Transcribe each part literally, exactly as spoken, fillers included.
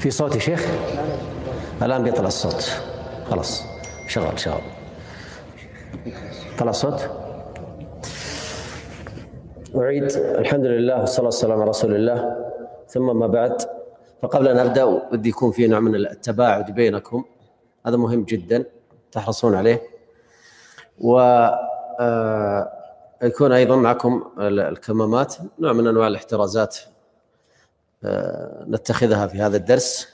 في صوت يا شيخ؟ الآن بيطلع الصوت. خلاص شغل شغل طلع الصوت. أعيد. الحمد لله والصلاة والسلام على رسول الله، ثم ما بعد. فقبل أن أبدأ ودي يكون في نوع من التباعد بينكم، هذا مهم جدا تحرصون عليه، ويكون أيضا معكم الكمامات، نوع من أنواع الاحترازات نتخذها في هذا الدرس.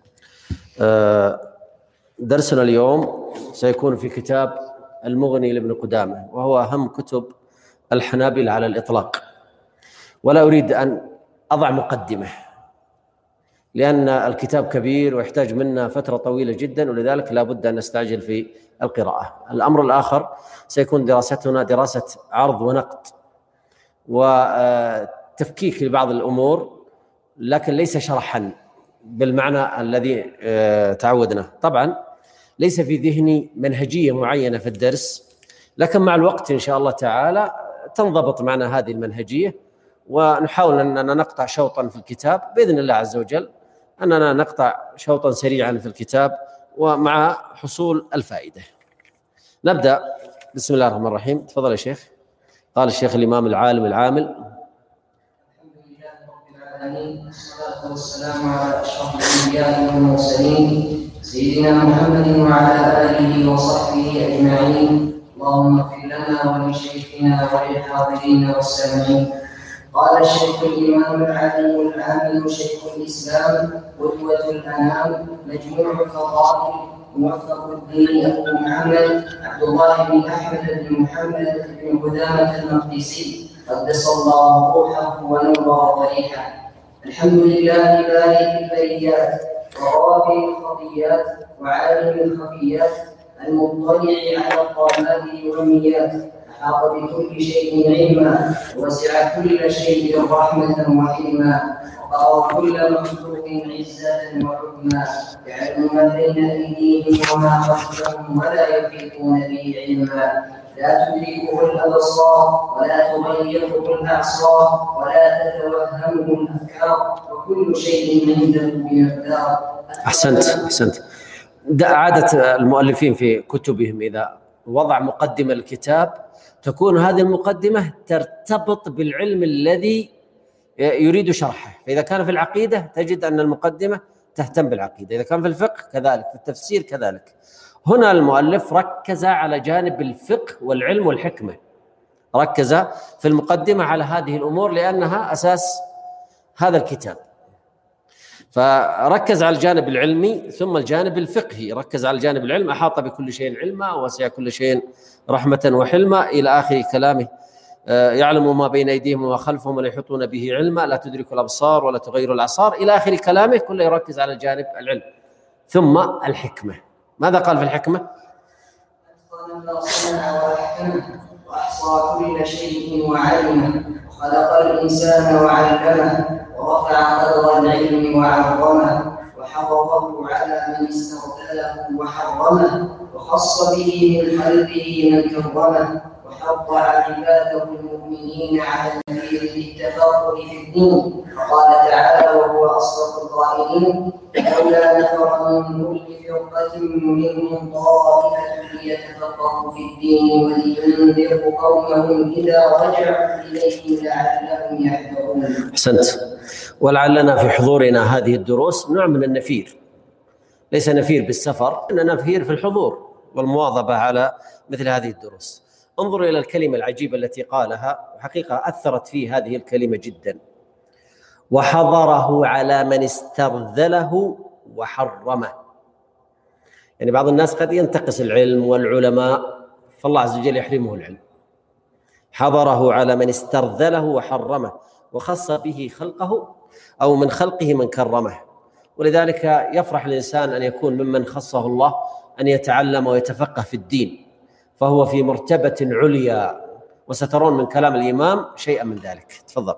درسنا اليوم سيكون في كتاب المغني لابن قدامة، وهو أهم كتب الحنابلة على الإطلاق، ولا أريد أن أضع مقدمة لأن الكتاب كبير ويحتاج منا فترة طويلة جدا، ولذلك لا بد أن نستعجل في القراءة. الأمر الآخر سيكون دراستنا دراسة عرض ونقد وتفكيك لبعض الأمور، لكن ليس شرحا بالمعنى الذي تعودنا. طبعا ليس في ذهني منهجية معينة في الدرس، لكن مع الوقت إن شاء الله تعالى تنضبط معنا هذه المنهجية، ونحاول أننا نقطع شوطا في الكتاب بإذن الله عز وجل، أننا نقطع شوطا سريعا في الكتاب ومع حصول الفائدة. نبدأ. بسم الله الرحمن الرحيم. تفضل يا شيخ. قال الشيخ الإمام العالم العامل: الحمد لله رب العالمين، والصلاة والسلام على أشرف الأنبياء والمرسلين سيدنا محمد وعلى آله وصحبه أجمعين. اللهم اغفر لنا ولشيخنا وللحاضرين والسامعين. قال الشيخ الإمام العالم العامل شيخ الإسلام قدوة الأنام مجموع الفضائل موفق الدين أبو محمد عبد الله بن أحمد بن محمد بن قدامة المقدسي قدس الله روحه ونور ضريحه. الحمد لله بارئ البريات ورافع الخطيات وعالم الخفيات المطلع على الطامات والميات، أحاط بكل شيء علما ووسع كل شيء رحمة وحلما، وقضى كل مخلوق عزة وحكما، يعلم ما بين أيديهم وما خلفهم ولا يحيطون به علما، لا تدركه الأبصار ولا تغيره الأعصار ولا تتوهمه الأفكار، وكل شيء عنده بمقدار. أحسنت أحسنت. عادة المؤلفين في كتبهم إذا وضع مقدمة الكتاب تكون هذه المقدمة ترتبط بالعلم الذي يريد شرحه، فإذا كان في العقيدة تجد أن المقدمة تهتم بالعقيدة، إذا كان في الفقه كذلك، في التفسير كذلك. هنا المؤلف ركز على جانب الفقه والعلم والحكمة، ركز في المقدمة على هذه الأمور لأنها أساس هذا الكتاب، فركز على الجانب العلمي ثم الجانب الفقهي. ركز على الجانب العلم: أحاط بكل شيء علما ووسع كل شيء رحمة وحلما، إلى آخر كلامه. يعلم ما بين أيديهم وما خلفهم ولا يحيطون به علما، لا تدرك الأبصار ولا تغير الأعصار، إلى آخر كلامه، كله يركز على الجانب العلم. ثم الحكمة. ماذا قال في الحكمة؟ أتقن ما صنع وأحكمه وأحصى كل شيء وعلمه، وخلق الإنسان وعلمه، ورفع قدر العلم وعظمه، وحفظه على من استرسله وحرمه، وخص به من خلقه من كرمه، وحض عباده المؤمنين على التفكير بالتفقه في الدين. وقال تعالى وهو أصدق القائلين: لولا نفر من كل فرقة منهم طائفة ليتفقهوا في الدين ولينذروا قومهم إذا رجعوا إليهم لعلهم يحذرون. أحسنت. ولعلنا في حضورنا هذه الدروس نوع من النفير، ليس نفير بالسفر، إننا نفير في الحضور والمواظبة على مثل هذه الدروس. انظروا إلى الكلمة العجيبة التي قالها، وحقيقة أثرت فيه هذه الكلمة جدا: وحضره على من استرذله وحرمه. يعني بعض الناس قد ينتقص العلم والعلماء، فالله عز وجل يحرمه العلم. حضره على من استرذله وحرمه، وخص به خلقه أو من خلقه من كرمه. ولذلك يفرح الإنسان أن يكون ممن خصه الله أن يتعلم ويتفقه في الدين، فهو في مرتبة عليا، وسترون من كلام الإمام شيئا من ذلك. تفضل.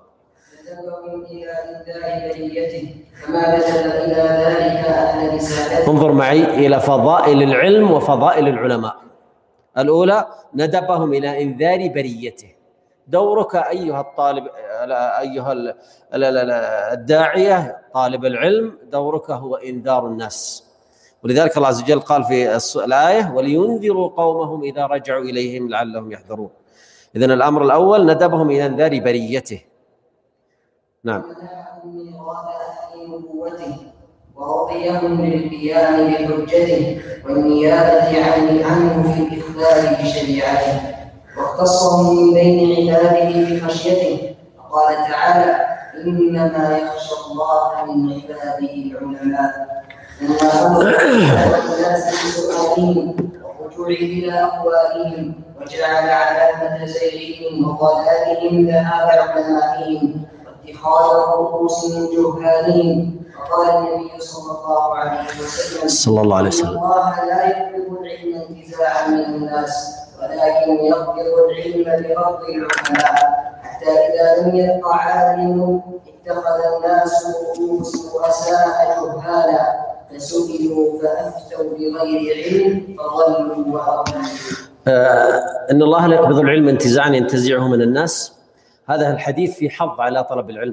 انظر معي إلى فضائل العلم وفضائل العلماء. الأولى: ندبهم إلى إنذار بريته، دورك أيها الطالب أيها الداعية طالب العلم، دورك هو إنذار الناس. ولذلك الله عز وجل قال في الآية: ولينذروا قومهم إذا رجعوا إليهم لعلهم يحذرون. إذن الأمر الأول ندبهم إلى إنذار بريته. نعم. ورضيهم للقيام بحجته والنيابة عنه في الإخبار بشريعته، واختصهم من بين عباده بخشيته. وقال تعالى: إنما يخشى الله من عباده العلماء. وما أمر الناس بسؤالهم والرجوع إلى أقوالهم، وجعل علامة زيغهم وضلالهم ذهاب علمائهم واتخاذ رؤوس من جهالهم. وقال النبي صلى الله عليه وسلم: صلى الله عليه وسلم: إن الله لا يقبض العلم انتزاعا من الناس، ولكن يقبض العلم بقبض العلماء، حتى إذا لم يبق عالم اتخذ الناس رؤوس رؤساء جهالا، فسئلوا فأفتوا بغير علم فضلوا وأضلوا. آه إن الله لا يقبض العلم انتزاعا ينتزعه من الناس، هذا الحديث في حظ على طلب العلم،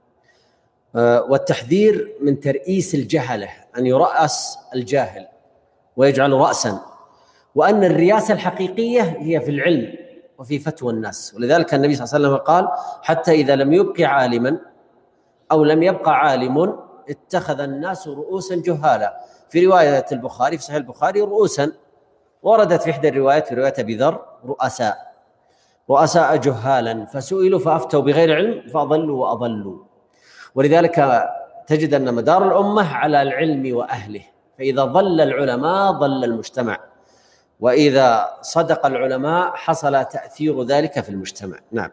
آه والتحذير من ترئيس الجهلة، أن يرأس الجاهل ويجعل رأسا، وأن الرياسة الحقيقية هي في العلم وفي فتوى الناس. ولذلك النبي صلى الله عليه وسلم قال: حتى إذا لم يبق عالما أو لم يبقى عالم اتخذ الناس رؤوسا جهالا. في رواية البخاري في صحيح البخاري رؤوسا، وردت في إحدى الروايات في رواية أبي ذر رؤساء رؤساء جهالا، فسئلوا فأفتوا بغير علم فأضلوا وأضلوا. ولذلك تجد أن مدار الأمة على العلم وأهله، فإذا ضل العلماء ضل المجتمع، وإذا صدق العلماء حصل تأثير ذلك في المجتمع. نعم.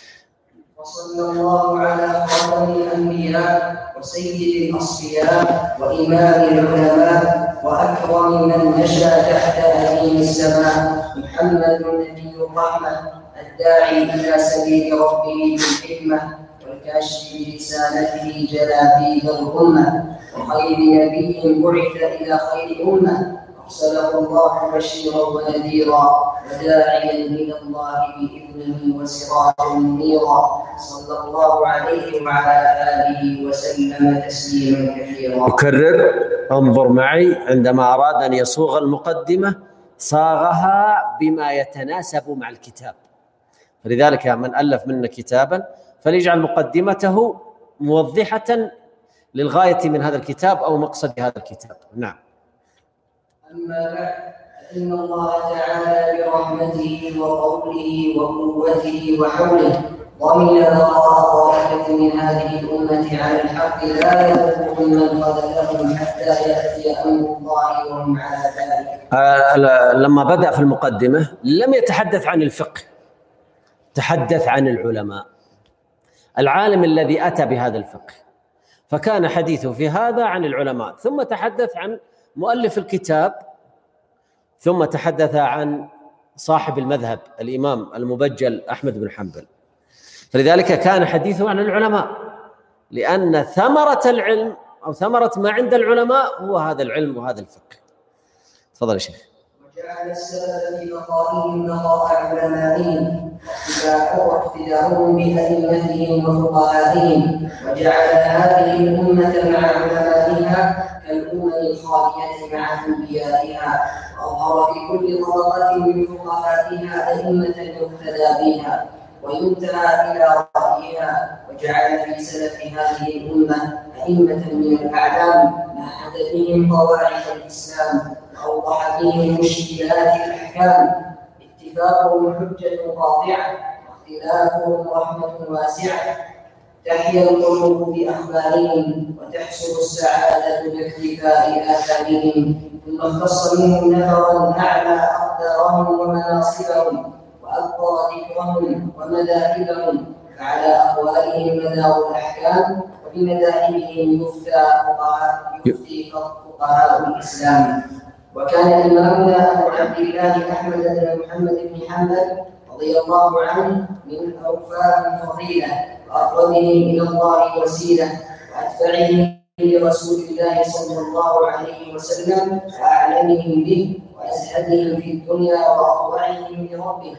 وصلى الله على خاتم الأنبياء وسيد الأصفياء وإمام العلماء وأكرم من نشأ تحت أديم السماء، محمد نبي الرحمة الداعي إلى سبيل ربه بالحكمة والكاشف برسالته جلابيب الأمة، وخير نبي بعث إلى خير أمة، أرسله الله بشيرا ونذيرا وداعيا إلى الله بإذنه وسراجا منيرا، صلى الله عليه وعلى آله وسلم تسليما كثيرا. أكرر، انظر معي، عندما أراد أن يصوغ المقدمة صاغها بما يتناسب مع الكتاب، فلذلك من ألف منا كتابا فليجعل مقدمته موضحة للغاية من هذا الكتاب أو مقصد هذا الكتاب. نعم. أما بعد، فإن الله تعالى برحمته وقوله وقوته وحوله ضمن بقاء طائفة من هذه الأمة على الحق لا يضرهم من خذلهم حتى يأتي أمر الله وهم على ذلك. آه لما بدأ في المقدمة لم يتحدث عن الفقه، تحدث عن العلماء، العالم الذي أتى بهذا الفقه، فكان حديثه في هذا عن العلماء، ثم تحدث عن مؤلف الكتاب، ثم تحدث عن صاحب المذهب الإمام المبجل أحمد بن حنبل. فلذلك كان حديثه عن العلماء، لأن ثمرة العلم أو ثمرة ما عند العلماء هو هذا العلم وهذا الفقه. تفضل يا شيخ. وجعل السبب في بقائهم بقاء علمائهم واقتداءهم بأئمتهم وفقهائهم، وجعل هذه الأمة مع علمائها كالأمم الخالية مع أنبيائها، وأظهر في كل طبقة من فقهائها أئمة يقتدى بها وينتهى إلى رأيها، وجعل في سلف هذه الأمة أئمة من الأعلام مهد بهم قواعد الإسلام وأوضح بهم مشكلات الأحكام، اتفاقهم حجة قاطعة واختلافهم رحمة واسعة، تحيا القلوب بأخبارهم وتحصل السعادة باقتفاء آثارهم. ثم اختص منهم نفرا أعلى أقدارهم ومناصبهم وأبقى ذكرهم ومذاهبهم، فعلى أقوالهم مدار الأحكام وبمذاهبهم يفتى فقهاء يفتي فقهاء الإسلام. وكان إمامنا أبو عبد الله أحمد بن محمد بن حنبل رضي الله عنه من أوفاء الفضيلة وأقربهم إلى الله وسيلة وأتبعهم لرسول الله صلى الله عليه وسلم وأعلمهم به وأزهدهم في الدنيا وأطوعهم لربه،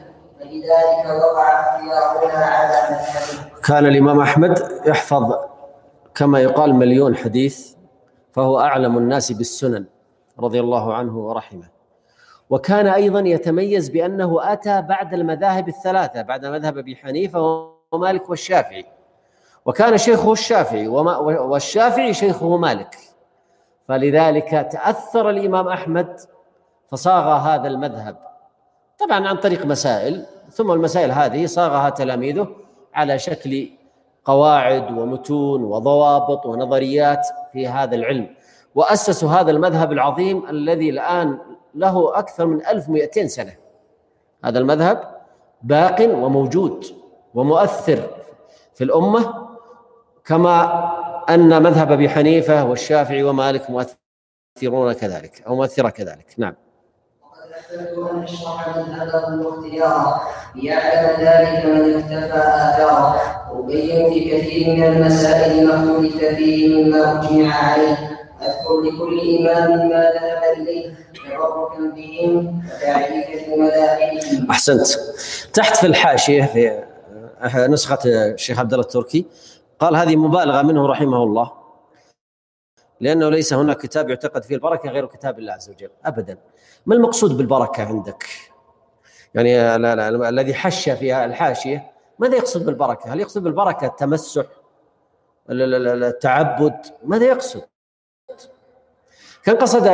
فلذلك وقع اختيارنا على مذهبه. كان الإمام أحمد يحفظ كما يقال مليون حديث، فهو أعلم الناس بالسنن رضي الله عنه ورحمه. وكان أيضا يتميز بأنه أتى بعد المذاهب الثلاثة، بعد مذهب أبي حنيفة ومالك والشافعي، وكان شيخه الشافعي والشافعي شيخه مالك، فلذلك تأثر الإمام أحمد فصاغ هذا المذهب طبعا عن طريق مسائل، ثم المسائل هذه صاغها تلاميذه على شكل قواعد ومتون وضوابط ونظريات في هذا العلم، وأسسوا هذا المذهب العظيم الذي الآن له أكثر من ألف ومئتين سنة. هذا المذهب باق وموجود ومؤثر في الأمة، كما أن مذهب أبي حنيفة والشافعي ومالك مؤثرون كذلك أو مؤثرة كذلك. نعم. وقد أحببت أن أشرح مذهبه واختياره ليعلم ذلك من اكتفى آثاره، وأبين في كثير من المسائل ما اختلف فيه مما أجمع عليه. أذكر لكل إمام ما ذهب إليه تبركا بهم وتعريفا بمذاهبهم. أحسنت. تحت في الحاشية في نسخة الشيخ عبد الله التركي قال هذه مبالغة منه رحمه الله، لأنه ليس هناك كتاب يعتقد فيه البركة غير كتاب الله عز وجل أبدا. ما المقصود بالبركة عندك؟ يعني لا لا الذي حش في الحاشية ماذا يقصد بالبركة؟ هل يقصد بالبركة التمسح، التعبد؟ ماذا يقصد؟ كان قصد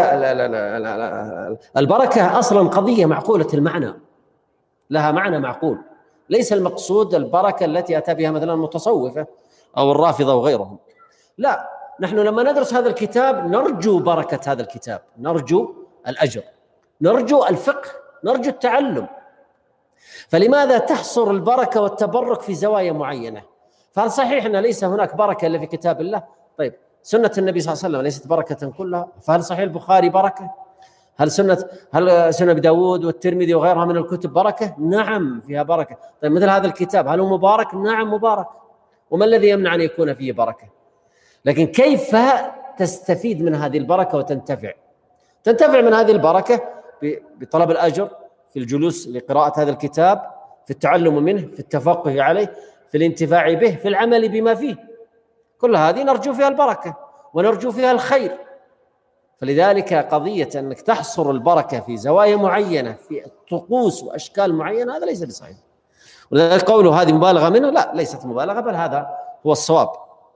البركة أصلا قضية معقولة المعنى، لها معنى معقول، ليس المقصود البركة التي أتى بها مثلا المتصوفة أو الرافضة وغيرهم. لا، نحن لما ندرس هذا الكتاب نرجو بركة هذا الكتاب، نرجو الأجر، نرجو الفقه، نرجو التعلم. فلماذا تحصر البركة والتبرك في زوايا معينة؟ فهل صحيح أن ليس هناك بركة إلا في كتاب الله؟ طيب سنة النبي صلى الله عليه وسلم ليست بركة كلها؟ فهل صحيح البخاري بركة؟ هل سنة هل سنة أبي داود والترمذي وغيرها من الكتب بركة؟ نعم فيها بركة. طيب مثل هذا الكتاب هل هو مبارك؟ نعم مبارك. وما الذي يمنع أن يكون فيه بركة؟ لكن كيف تستفيد من هذه البركة وتنتفع؟ تنتفع من هذه البركة بطلب الأجر في الجلوس لقراءة هذا الكتاب، في التعلم منه، في التفقه عليه، في الانتفاع به، في العمل بما فيه. كل هذه نرجو فيها البركة ونرجو فيها الخير. فلذلك قضية أنك تحصر البركة في زوايا معينة في طقوس وأشكال معينة هذا ليس بصحيح. ولذلك قوله هذه مبالغة منه، لا ليست مبالغة، بل هذا هو الصواب.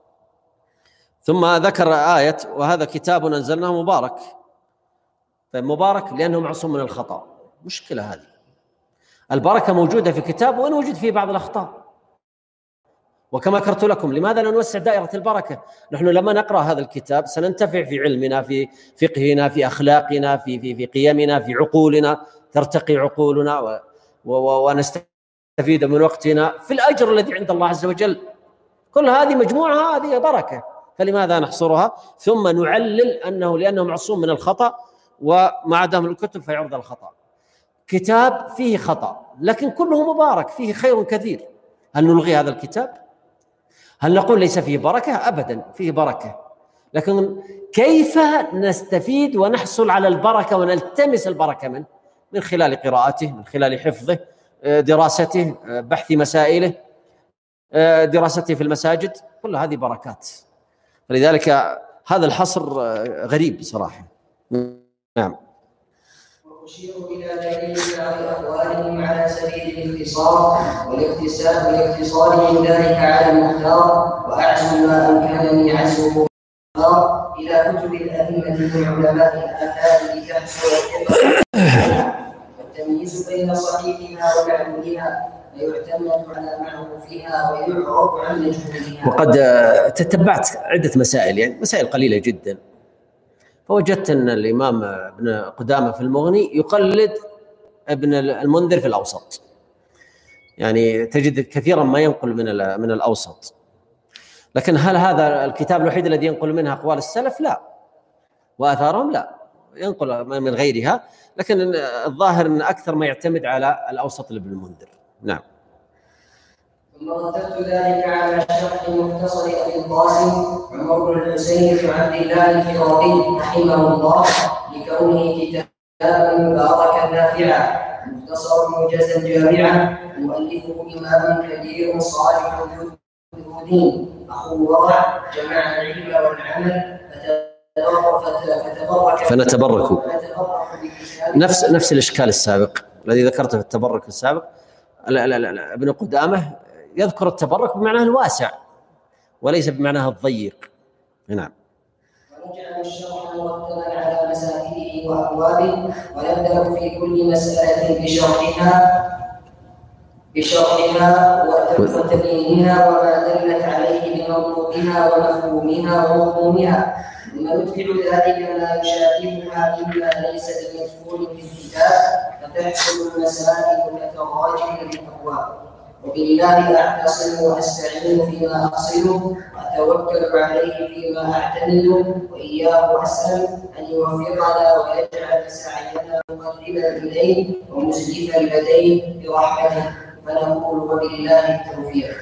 ثم ذكر آية وهذا كتاب أنزلناه مبارك. طيب مبارك لأنه معصوم من الخطأ، مشكلة هذه. البركة موجودة في كتاب وإن وجد فيه بعض الأخطاء. وكما ذكرت لكم لماذا لا نوسع دائرة البركة؟ نحن لما نقرأ هذا الكتاب سننتفع في علمنا، في فقهنا، في أخلاقنا، في في في قيمنا، في عقولنا، ترتقي عقولنا و و ونستفيد من وقتنا في الأجر الذي عند الله عز وجل. كل هذه مجموعة هذه بركة، فلماذا نحصرها ثم نعلل أنه لأنه معصوم من الخطأ وما دام الكتب فيعرض الخطأ؟ كتاب فيه خطأ لكن كله مبارك، فيه خير كثير. هل نلغي هذا الكتاب؟ هل نقول ليس فيه بركة؟ أبدا فيه بركة، لكن كيف نستفيد ونحصل على البركة ونلتمس البركة منه؟ من خلال قراءته، من خلال حفظه، دراسته، بحث مسائله، دراسته في المساجد، كل هذه بركات. فلذلك هذا الحصر غريب صراحة. نعم. وأشير إلى دليل بعض أقوالهم على سبيل الاختصار والاقتصاد والاقتصار من ذلك على المختار، وأعزم ما أمكنني عزمه إلى كتب الأئمة من علماء الآثار لتحصل والتمييز بين صحيحها ومعلولها، فيعتمد على معروفها ويعرف عن مجهولها. وقد تتبعت عدة مسائل، يعني مسائل قليلة جدا، فوجدت أن الإمام ابن قدامة في المغني يقلد ابن المنذر في الأوسط، يعني تجد كثيرا ما ينقل من من الأوسط. لكن هل هذا الكتاب الوحيد الذي ينقل منها أقوال السلف؟ لا، وآثارهم لا، ينقل من غيرها، لكن الظاهر أن أكثر ما يعتمد على الأوسط لابن المنذر. نعم. ثم رتبت ذلك على شرح مختصر أبي القاسم عمر بن الحسين بن عبد الله الفرابي رحمه الله، لكونه كتابا مباركا نافعا، مختصر موجزا جامعا مؤلفه إمام كبير صالح ذو دين أخو ورع جمع العلم والعمل فتبرك فنتبرك نفس نفس الإشكال السابق الذي ذكرته في التبرك السابق. لا لا لا ابن قدامة يذكر التبرك بمعناه الواسع وليس بمعناه الضيق. نعم. ونجعل الشرح مرتبا على مسائله وأبوابه ونبدأ في كل مسألة بشرحها بشرحها وتبيينها وما دلت عليه بموضوعها ومفهومها ومضمونها، ثم ندخل ذلك ما يشابهها مما ليس بمدخول في الكتاب فتحصل المسائل كتراجم للأبواب. وبالله أعتصم وأستعين فيما أقصده وأتوكل عليه فيما أعتمد، وإياه أسأل أن يوفقنا ويجعل سعينا مقربا إليه ومسلفا لديه برحمته، فنقول وبالله التوفيق.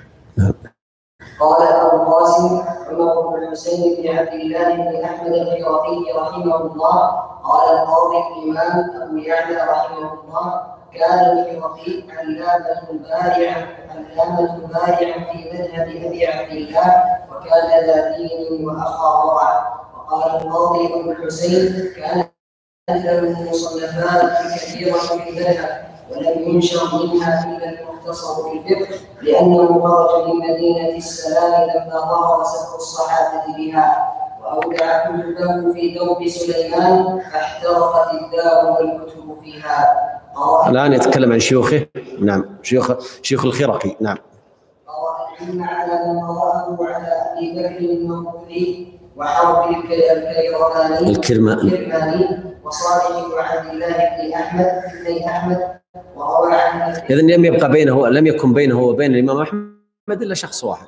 قال أبو القاسم عمر بن الحسين بن عبد الله بن أحمد الخرقي رحمه الله قال القاضي الإمام أبو يعلى رحمه الله كان الخرقي علامة بارعا علامة بارعا في مذهب أبي عبد الله وكان ذا دين وأخا ورع. وقال القاضي أبو الحسين كانت له مصنفات كثيرة في المذهب ولم ينشر منها إلا المختصر في الفقه لأنه خرج من مدينة السلام لما ظهر سبق الصحابة بها، وأودع كتبه في درب سليمان فاحترقت الدار والكتب فيها. الآن يتكلم عن شيوخه. نعم. شيوخ شيوخ الخرقي. نعم. قرأ العلم على من قرأه على أبي بكر المقبري وحرب الكيرماني الكرماني وصالح بن عبد الله بن أحمد بن أحمد وروى عن إذن لم يبقى بينه لم يكن بينه وبين الإمام أحمد إلا شخص واحد.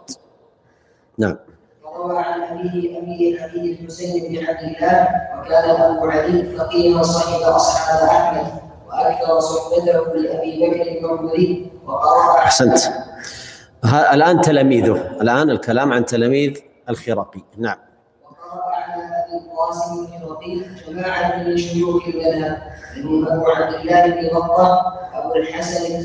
نعم. وروى عن أبيه أبي أبي الحسين بن عبد الله وكان أبو علي فقيها صحب أصحاب أحمد وأكثر صحبته لأبي بكر المقبري وقرأ. أحسنت. الآن تلاميذه، الآن الكلام عن تلاميذ الخرقي. نعم. وقرأ على أبي القاسم الخرقي جماعة من شيوخ المذهب منهم أبو عبد الله بن بطة أبو الحسن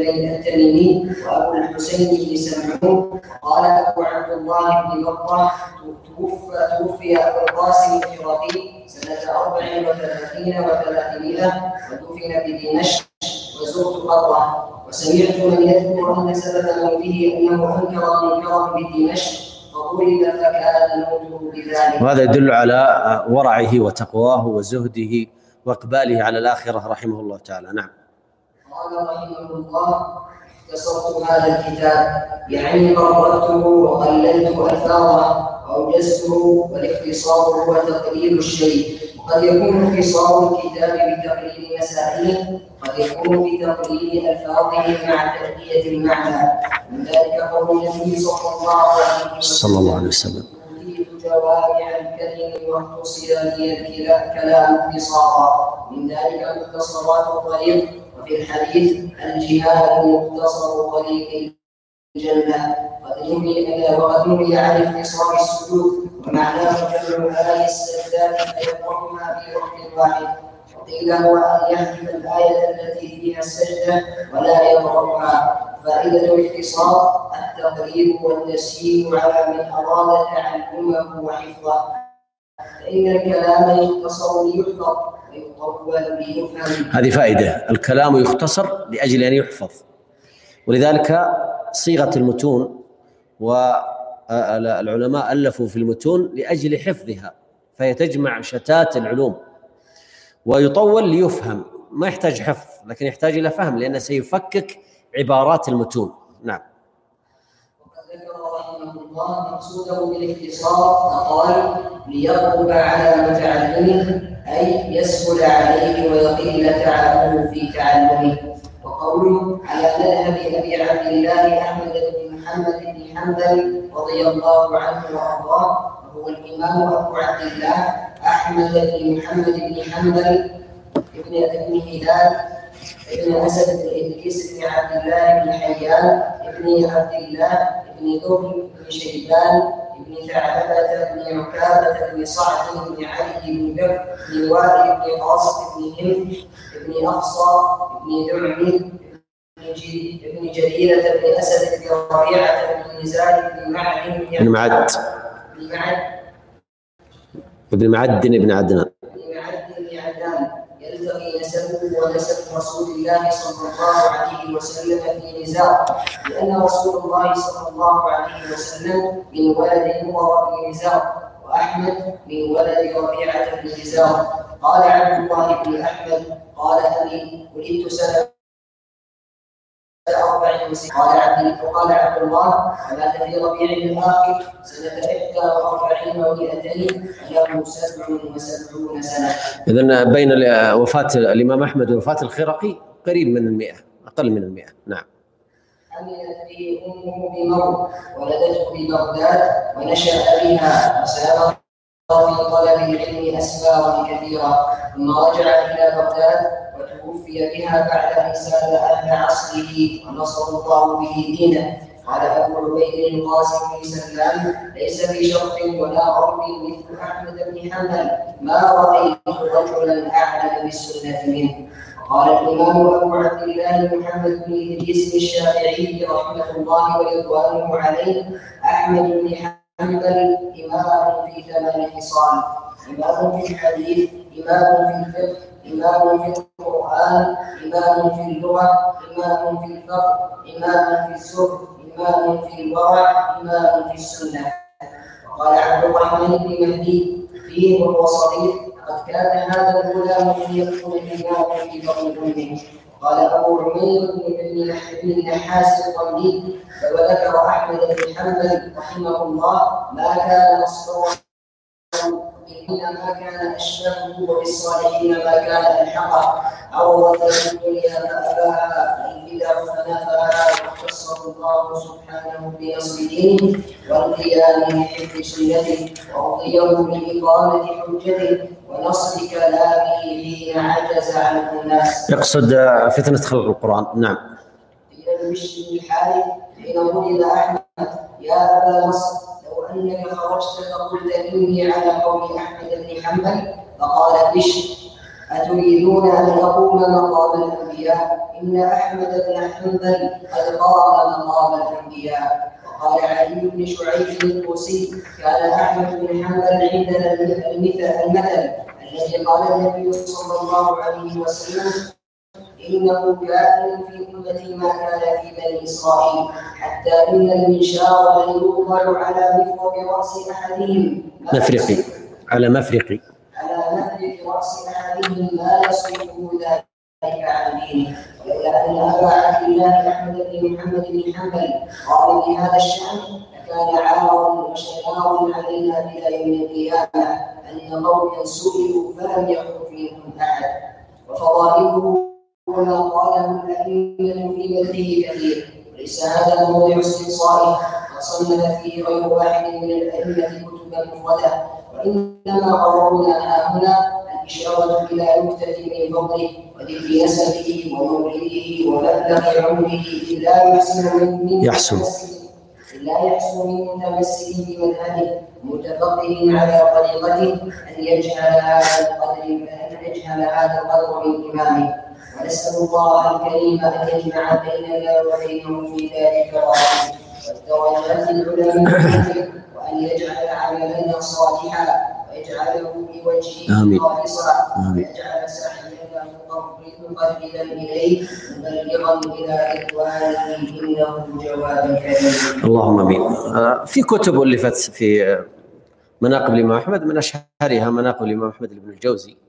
التميمي وأبو الحسين بن سمعون. قال أبو عبد الله بن بطة توفي توفي أبو القاسم الخرقي سنة أربع وثلاثين وثلاثمائة ودفن بدمشق وزرت قبره، وسمعت من يذكر أن سبب موته أنه أنكر منكرا بدمشق فضرب فكان موته بذلك. وهذا يدل على ورعه وتقواه وزهده وإقباله على الآخرة رحمه الله تعالى. نعم. قال رحمه الله اختصرت هذا الكتاب يعني قررته وقللت ألفاظه وأوجزته، والاختصار هو تقليل الشيء، وقد يكون اختصار الكتاب بتقليل مسائله قد يكون بتقليل ألفاظه مع تأدية المعنى. من ذلك قول النبي صلى الله عليه وسلم صلى الله عليه وسلم أوتيت جوامع الكلم واختصر لي الكلام اختصارا. من ذلك مختصرات الطريق، وفي الحديث الجهاد مختصر طريق الجنة. وقد نهي عن اختصار السجود ومعناه جمع آي السجدات فيقرأها في وقت واحد، وقيل هو أن يحذف الآية التي فيها السجدة ولا يقرأها. فائدة الاختصار التقريب والتسهيل على من أراد تعلمه وحفظه، فإن الكلام يختصر ليحفظ ويطول ليفهم. هذه فائدة، الكلام يختصر لأجل أن يحفظ، ولذلك صيغة المتون والعلماء ألفوا في المتون لأجل حفظها، فهي تجمع شتات العلوم، ويطول ليفهم، ما يحتاج حفظ لكن يحتاج إلى فهم لأنه سيفكك عبارات المتون. نعم. وقد ذكر رحمه الله مقصوده بالاختصار فقال ليقرب على متعلمه أي يسهل عليه ويقل تعبه في تعلمه. وقوله على مذهب أبي عبد الله أحمد بن محمد بن حنبل رضي الله عنه وأرضاه، وهو الإمام أبو عبد الله أحمد بن محمد بن حنبل ابن ابن هلال ابن أسد بن إدريس بن عبد الله بن حيان ابن عبد الله بن ذر بن شيبان بن ثعلبة بن عكابة بن سعد بن علي بن بكر بن وائل بن قاصد بن هند بن أقصى بن دعم بن جريرة بن أسد بن ربيعة بن نزار بن معد بن معد بن معد بن معد بن عدنان بن معد بن عدنان يلتقي نسبه ونسب رسول الله صلى الله عليه وسلم في نزار، لأن رسول الله صلى الله عليه وسلم من ولد مضر بن نزار، وأحمد من ولد ربيعة بن نزار. قال عبد الله بن أحمد قال أبي ولدت سنة أربع وستين. قال عبد قال عبد الله مات في ربيع الآخر سنة إحدى وأربعين ومئتين له سبع وسبعون سنة. إذن بين وفاة الإمام أحمد ووفاة الخرقي قريب من المئة، أقل من المئة. نعم. حملت به أمه بمرض ولدته ببغداد ونشأ بها وسار في طلب العلم أسفارا كثيرا، ثم رجع إلى بغداد وتوفي بها بعد أن سال أهل عصره ونصر الله به دينه. قال أبو عبيد القاسم بن سلام ليس في شرق ولا غرب مثل أحمد بن حنبل، ما رأيت رجلا أعلم بالسنة منه. قال الإمام أبو عبد الله محمد بن إدريس الشافعي رحمه الله ورضوانه عليه: أحمد بن حنبل إمام في ثمان خصال: إمام في الحديث، إمام في الفقه، إمام في القرآن، إمام في اللغة، إمام في الفقه، إمام في الزهد، إمام في الورع، إمام في السنة. وقال عبد الرحمن بن مهدي فيه وهو صغير: قد كان هذا الغلام ان يكون الإمام في بطن أمه. قال أبو عمير بن النحاس الرملي: وذكر أحمد بن حنبل رحمه الله ما كان أصغر ما كان أشبهه وبالصالحين ما كان ألحقه، عرضت الدنيا فأباها البدع فنفاها، واختصه الله سبحانه بنصر دينه والقيام بحفظ سنته وأعطيه بإقامة حجته ونصر كلامه حين عجز عنه الناس. يقصد فتنة خلق القرآن. نعم. إلى بشر بن الحارث حين ولد أحمد: يا أبا نصر لو أنك خرجت فقلت إني على قول أحمد بن حنبل، فقال بشر: أتريدون أن أقوم مقام الأنبياء؟ إن أحمد بن حنبل قد قام مقام الأنبياء. وقال علي بن شعيب الكوسي: كان أحمد بن حنبل عندنا المثل المثل الذي قال النبي صلى الله عليه وسلم: إنه كائن في أمتي ما كان في بني إسرائيل، حتى إن المنشار ليوضع على مفرق رأس أحدهم مفرقي على مفرقي على مفرق رأس أحدهم ما يصرفه ذلك عن دينه. ولولا أن أبا عبد الله أحمد بن محمد بن حنبل قال في هذا الشأن لكان عارا وشنارا علينا إلى يوم القيامة أن قوما سئلوا فلم يخرج منهم أحد. وفضائله وما قاله الأئمة في مدحه كثير، وليس هذا موضع استقصائه، وصنف فيه غير واحد من الأئمة كتبا مفردة، وإنما قررنا هنا الإشارة إلى نكتة من فضله وذكر نسبه ومولده ومبلغ عمره، لا يحسن من يحسن لا يحسن من متمسك بمذهبه متفقه على طريقته أن يجهل هذا القدر أن يجهل هذا القدر من إمامه. ونسأل الله الكريم أن يجمع بيننا وبينه في ذلك الرحمة والدرجات العلى من فضله، وأن يجعل عملنا صالحا ويجعله بوجهه خالصا، ويجعل سعينا مقربا إليه مبلغا إلى رضوانه إنه جواد كريم. اللهم آمين. في كتب ألفت في مناقب الإمام أحمد، من أشهرها مناقب الإمام أحمد بن الجوزي،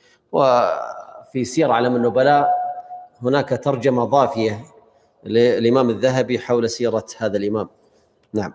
وفي سير أعلام النبلاء هناك ترجمة ضافية للإمام الذهبي حول سيرة هذا الإمام. نعم.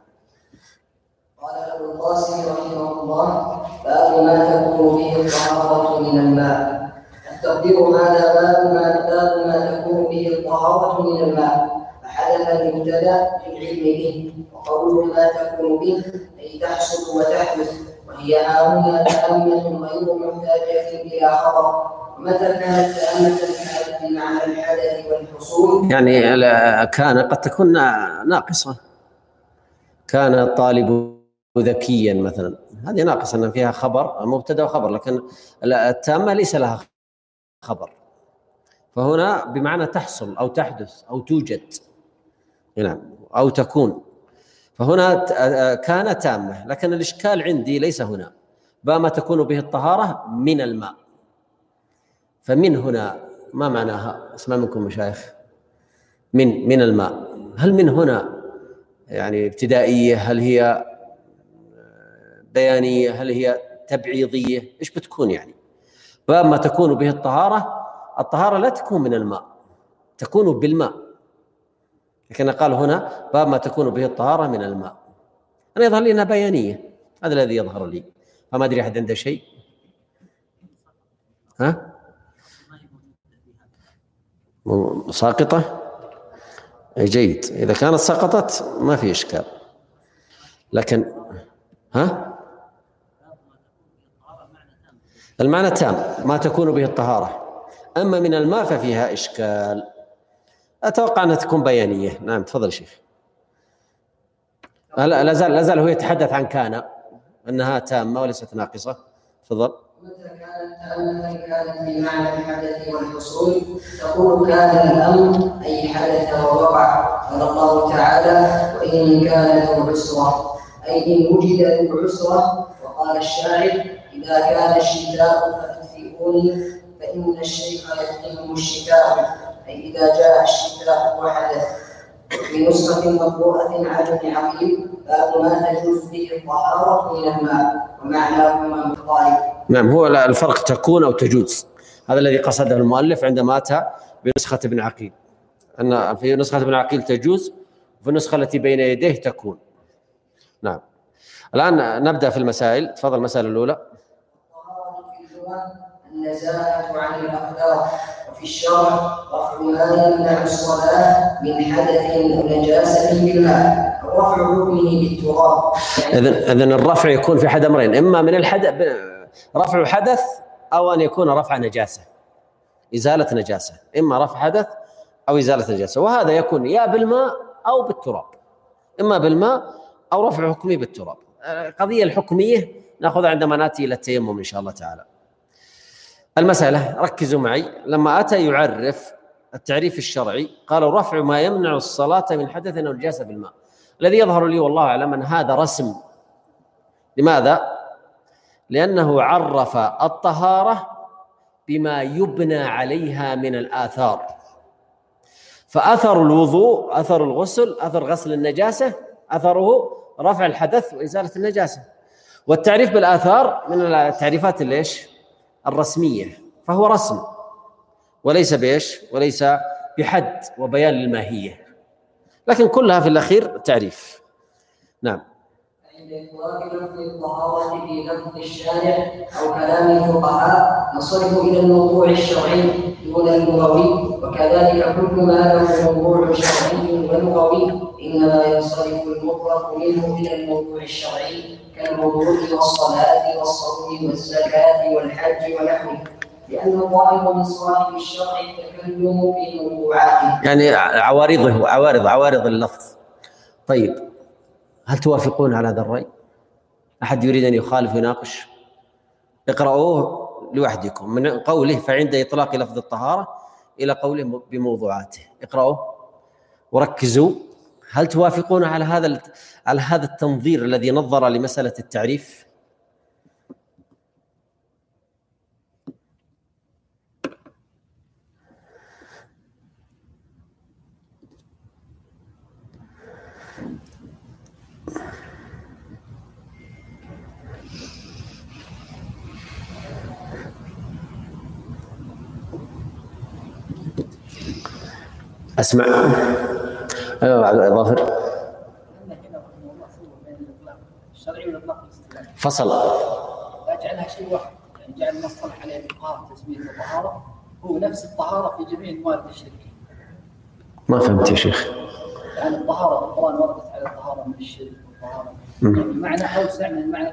قال أبو القاسم رحمه الله: باب ما تكون به الطهارة من الماء. التقدير هذا باب ما باب ما تكون به الطهارة من الماء، فحدث المبتدأ للعلم به، وقوله ما تكون به أي تحصل وتحدث، وهي هاهنا تأمة غير محتاجة إلى خبر. ومتى كانت تأمة كانت بمعنى الحدث والحصول، يعني كان قد تكون ناقصة. كان الطالب ذكيا مثلا، هذه ناقص أن فيها خبر مبتدأ وخبر، لكن التامة ليس لها خبر، فهنا بمعنى تحصل أو تحدث أو توجد، نعم، أو تكون. فهنا كان تامة، لكن الإشكال عندي ليس هنا، ما تكون به الطهارة من الماء. فمن هنا ما معناها؟ اسمع منكم مشايخ. من من الماء، هل من هنا يعني ابتدائية؟ هل هي بيانية؟ هل هي تبعيضية؟ إيش بتكون يعني؟ باب ما تكون به الطهارة، الطهارة لا تكون من الماء، تكون بالماء، لكن قال هنا باب ما تكون به الطهارة من الماء. أنا يظهر لي أنها بيانية، هذا الذي يظهر لي، فما أدري أحد عنده شيء. ها؟ ساقطة؟ جيد، إذا كانت سقطت ما في إشكال، لكن ها؟ المعنى تام، ما تكون به الطهارة. أما من الماء ففيها إشكال، أتوقع أنها تكون بيانية. نعم تفضل شيخ. لا زال لا زال هو يتحدث عن كان أنها تامة وليست ناقصة. تفضل. متى كانت تامة كانت بمعنى الحدث والحصول، تقول كان الأمر أي حدث ووقع. قال الله تعالى: وإن كان ذو عسرة، أي إن وجد ذو عسرة. وقال الشاعر: إذا كان الشتاء فأدفئوني فإن الشيخ يكتمه الشتاء، أي إذا جاء الشتاء وحدث. في نسخة مقروءة عن ابن عقيل: باب ما تجوز به الطهارة من الماء، ومعناهما متضارب. نعم، هو الفرق تكون أو تجوز، هذا الذي قصده المؤلف عندما أتى بنسخة ابن عقيل، أن في نسخة ابن عقيل تجوز، وفي النسخة التي بين يديه تكون. نعم. الآن نبدأ في المسائل. تفضل. المسألة الأولى: الطهارة في اللغة النزاهة عن الأقدار، وفي الشرع رفع ما يمنع الصلاة من حدث أو نجاسة بالماء، رفع حكمه بالتراب. إذن إذن الرفع يكون في أحد أمرين: إما من الحدث، رفع حدث، أو أن يكون رفع نجاسة، إزالة نجاسة، إما رفع حدث أو إزالة نجاسة، وهذا يكون يا بالماء أو بالتراب، إما بالماء أو رفع حكمه بالتراب. القضية الحكمية نأخذها عندما نأتي إلى التيمم إن شاء الله تعالى. المسألة ركزوا معي، لما أتى يعرف التعريف الشرعي قال: رفع ما يمنع الصلاة من حدث أو نجاسة بالماء. الذي يظهر لي والله أعلم أن هذا رسم. لماذا؟ لأنه عرف الطهارة بما يبنى عليها من الآثار، فأثر الوضوء، أثر الغسل، أثر غسل النجاسة، أثره رفع الحدث وإزالة النجاسة. والتعريف بالآثار من التعريفات ليش؟ الرسمية، فهو رسم وليس بإيش؟ وليس بحد وبيان للماهية، لكن كلها في الأخير تعريف. نعم. عند إطلاق لفظ الطهارة في لفظ الشارع أو كلام الفقهاء نصرف إلى الموضوع الشرعي دون اللغوي، وكذلك كل ما له موضوع شرعي ولغوي إنما ينصرف المطلق منه إلى الموضوع الشرعي، كالوضوء والصلاة والصوم والزكاة والحج ونحوه، لأن الظاهر من صاحب الشرع التكلم في موضوعاته، يعني عوارضه عوارض عوارض اللفظ. طيب، هل توافقون على هذا الرأي؟ أحد يريد أن يخالف ويناقش؟ اقرأوه لوحدكم من قوله فعند إطلاق لفظ الطهارة إلى قوله بموضوعاته. اقرأوه وركزوا. هل توافقون على هذا على هذا التنظير الذي نظر لمسألة التعريف؟ أسمع. أيوة ظافر. الشرعي والإطلاق الاصطلاحي فصل. لا جعلها شيء واحد، يعني جعل المصطلح عليه الفقهاء تسمية الطهارة هو نفس الطهارة في جميع الموارد الشرعية. ما فهمت يا شيخ. يعني الطهارة في القرآن وردت على الطهارة من الشرك والطهارة، يعني معنى أوسع من المعنى.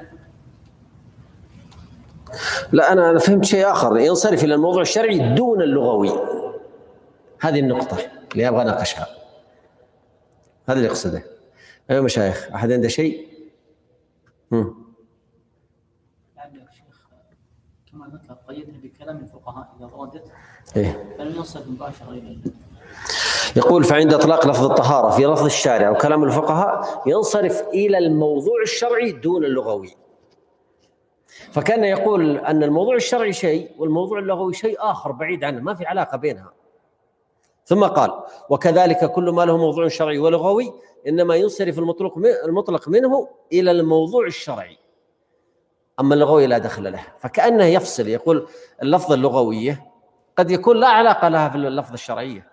لا، أنا أنا فهمت شيء آخر، ينصرف إلى الموضوع الشرعي دون اللغوي. هذه النقطة اللي أبغى أناقشها، هذا اللي أقصده. أيها مشايخ، أحد عنده شيء؟ يعني يا شيخ كما ذكر قيدها بكلام الفقهاء إذا وردت إيه؟ فلم يصل مباشرة إلى. يقول فعند إطلاق لفظ الطهارة في لفظ الشارع وكلام الفقهاء ينصرف إلى الموضوع الشرعي دون اللغوي. فكان يقول أن الموضوع الشرعي شيء والموضوع اللغوي شيء آخر بعيد عنه، ما في علاقة بينها. ثم قال وكذلك كل ما له موضوع شرعي ولغوي إنما ينصرف المطلق المطلق منه إلى الموضوع الشرعي، أما اللغوي لا دخل له. فكأنه يفصل، يقول اللفظة اللغوية قد يكون لا علاقة لها في اللفظة الشرعية.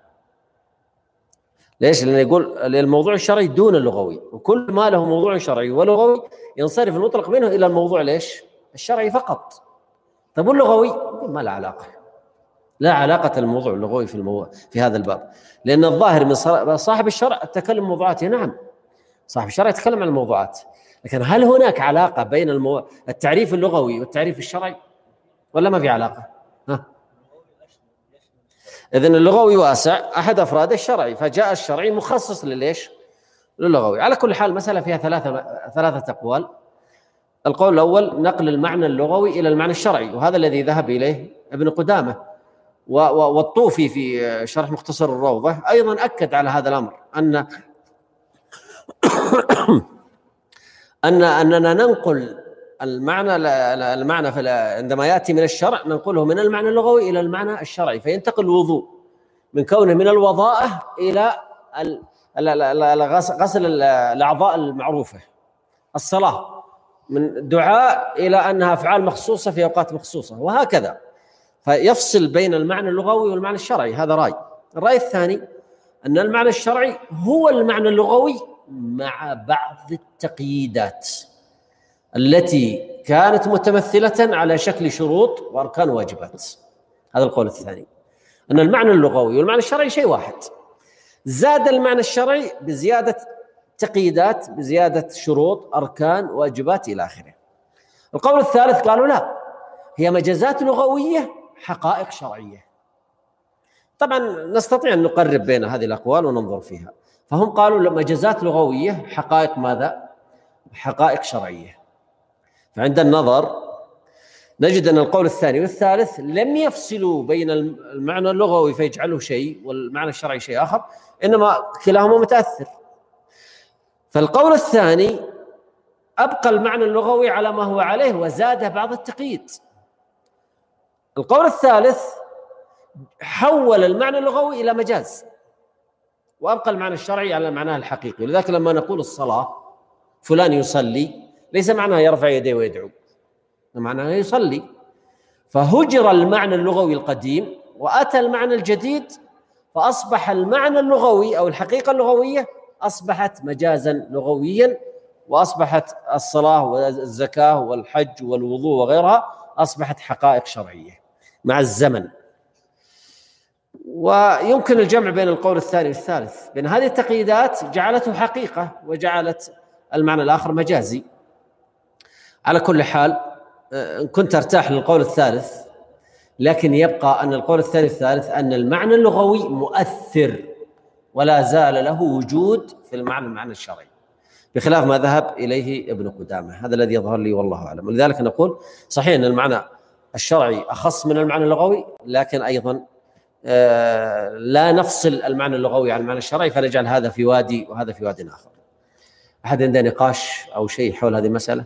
ليش؟ لأنه يقول الموضوع الشرعي دون اللغوي، وكل ما له موضوع شرعي ولغوي ينصرف المطلق منه إلى الموضوع ليش؟ الشرعي فقط. طب واللغوي ما لا علاقة، لا علاقة الموضوع اللغوي في المو... في هذا الباب، لأن الظاهر من صاحب الشرع التكلم موضوعاته. نعم صاحب الشرع يتكلم عن الموضوعات، لكن هل هناك علاقة بين المو... التعريف اللغوي والتعريف الشرعي ولا ما في علاقة؟ ها؟ إذن اللغوي واسع أحد أفراد الشرعي، فجاء الشرعي مخصص لليش؟ للغوي. على كل حال مسألة فيها ثلاثة ثلاثة أقوال. القول الأول نقل المعنى اللغوي إلى المعنى الشرعي، وهذا الذي ذهب إليه ابن قدامة، والطوفي في شرح مختصر الروضة أيضا أكد على هذا الأمر، أن أن أننا ننقل المعنى المعنى عندما يأتي من الشرع ننقله من المعنى اللغوي إلى المعنى الشرعي، فينتقل الوضوء من كونه من الوضائة إلى غسل الأعضاء المعروفة، الصلاة من دعاء إلى أنها أفعال مخصوصة في أوقات مخصوصة، وهكذا. فيفصل بين المعنى اللغوي والمعنى الشرعي، هذا رأي. الرأي الثاني أن المعنى الشرعي هو المعنى اللغوي مع بعض التقييدات التي كانت متمثلة على شكل شروط وأركان وواجبات. هذا القول الثاني، أن المعنى اللغوي والمعنى الشرعي شيء واحد، زاد المعنى الشرعي بزيادة تقييدات، بزيادة شروط، أركان، واجبات إلى آخره. القول الثالث قالوا لا، هي مجازات لغوية حقائق شرعية. طبعا نستطيع أن نقرب بين هذه الأقوال وننظر فيها. فهم قالوا مجازات لغوية حقائق ماذا؟ حقائق شرعية. فعند النظر نجد أن القول الثاني والثالث لم يفصلوا بين المعنى اللغوي فيجعله شيء والمعنى الشرعي شيء آخر، إنما كلاهما متأثر. فالقول الثاني أبقى المعنى اللغوي على ما هو عليه وزاد بعض التقييد. القول الثالث حول المعنى اللغوي إلى مجاز وأبقى المعنى الشرعي على معناه الحقيقي. ولذلك لما نقول الصلاة فلان يصلي ليس معناه يرفع يديه ويدعو، معناه يصلي. فهجر المعنى اللغوي القديم وأتى المعنى الجديد، فأصبح المعنى اللغوي أو الحقيقة اللغوية أصبحت مجازا لغويا، وأصبحت الصلاة والزكاة والحج والوضوء وغيرها أصبحت حقائق شرعية مع الزمن. ويمكن الجمع بين القول الثاني والثالث، بين هذه التقييدات جعلته حقيقة وجعلت المعنى الآخر مجازي. على كل حال إن كنت أرتاح للقول الثالث، لكن يبقى أن القول الثاني والثالث أن المعنى اللغوي مؤثر ولا زال له وجود في المعنى المعنى الشرعي، بخلاف ما ذهب إليه ابن قدامة. هذا الذي يظهر لي والله أعلم. ولذلك نقول صحيح أن المعنى الشرعي أخص من المعنى اللغوي، لكن أيضا آه لا نفصل المعنى اللغوي عن المعنى الشرعي، فنجعل هذا في وادي وهذا في وادي آخر. أحد عنده نقاش أو شيء حول هذه المسألة؟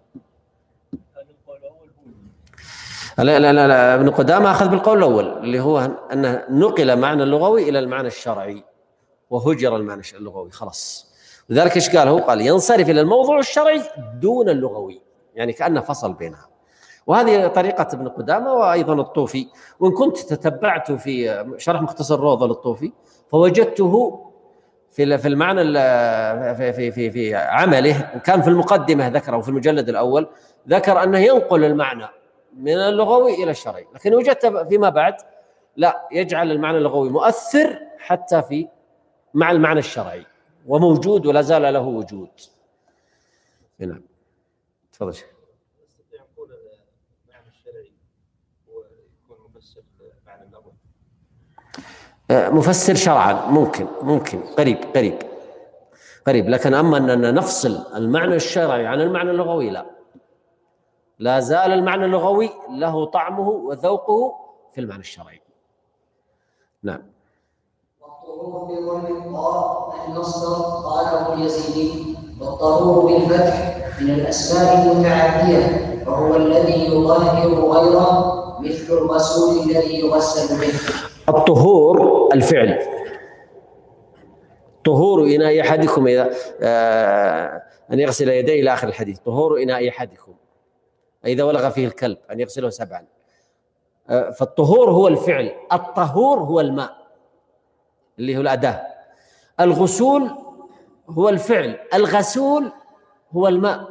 لا لا لا, لا. ابن قدامة أخذ بالقول الأول اللي هو أن نقل معنى اللغوي إلى المعنى الشرعي وهجر المعنى اللغوي خلاص. لذلك إيش قال؟ هو قال ينصرف إلى الموضوع الشرعي دون اللغوي، يعني كأنه فصل بينها. وهذه طريقة ابن قدامة وأيضا الطوفي. وإن كنت تتبعت في شرح مختصر الروضة للطوفي فوجدته في في المعنى في في في في عمله، كان في المقدمة ذكره وفي المجلد الأول ذكر أنه ينقل المعنى من اللغوي إلى الشرعي، لكن وجدت فيما بعد لا، يجعل المعنى اللغوي مؤثر حتى في مع المعنى الشرعي وموجود ولا زال له وجود. نعم تفضل شيخ. نستطيع نقول المعنى الشرعي ويكون مفسر معنى اللغوي؟ مفسر شرعا ممكن ممكن قريب قريب قريب، لكن أما أننا نفصل المعنى الشرعي عن المعنى اللغوي لا. لا زال المعنى اللغوي له طعمه وذوقه في المعنى الشرعي. نعم. والطهور بضم الطاء المصدر قاله اليزيدي، والطهور بالفتح من الأسماء المتعدية، وهو الذي يطهر غيره مثل الغسول الذي يغسل به. الطهور الفعل، طهور إناء أحدكم إذا آه أن يغسل يديه إلى آخر الحديث. طهور إناء أحدكم إذا ولغ فيه الكلب أن يغسله سبعا. آه فالطهور هو الفعل، الطهور هو الماء اللي هو الأداة. الغسول هو الفعل، الغسول هو الماء.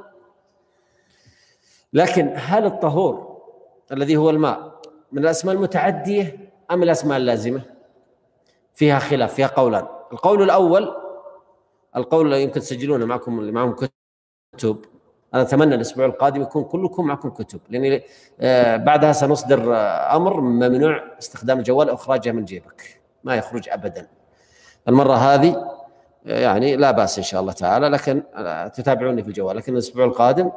لكن هل الطهور الذي هو الماء من الأسماء المتعدية أم الأسماء اللازمة؟ فيها خلاف، فيها قولان. القول الأول، القول اللي يمكن تسجلونه معكم اللي معهم كتب، أنا أتمنى الأسبوع القادم يكون كلكم معكم كتب، لأن بعدها سنصدر أمر ممنوع استخدام الجوال أو إخراجه من جيبك، ما يخرج أبدا. المرة هذه يعني لا بأس إن شاء الله تعالى، لكن تتابعوني في الجوال، لكن الأسبوع القادم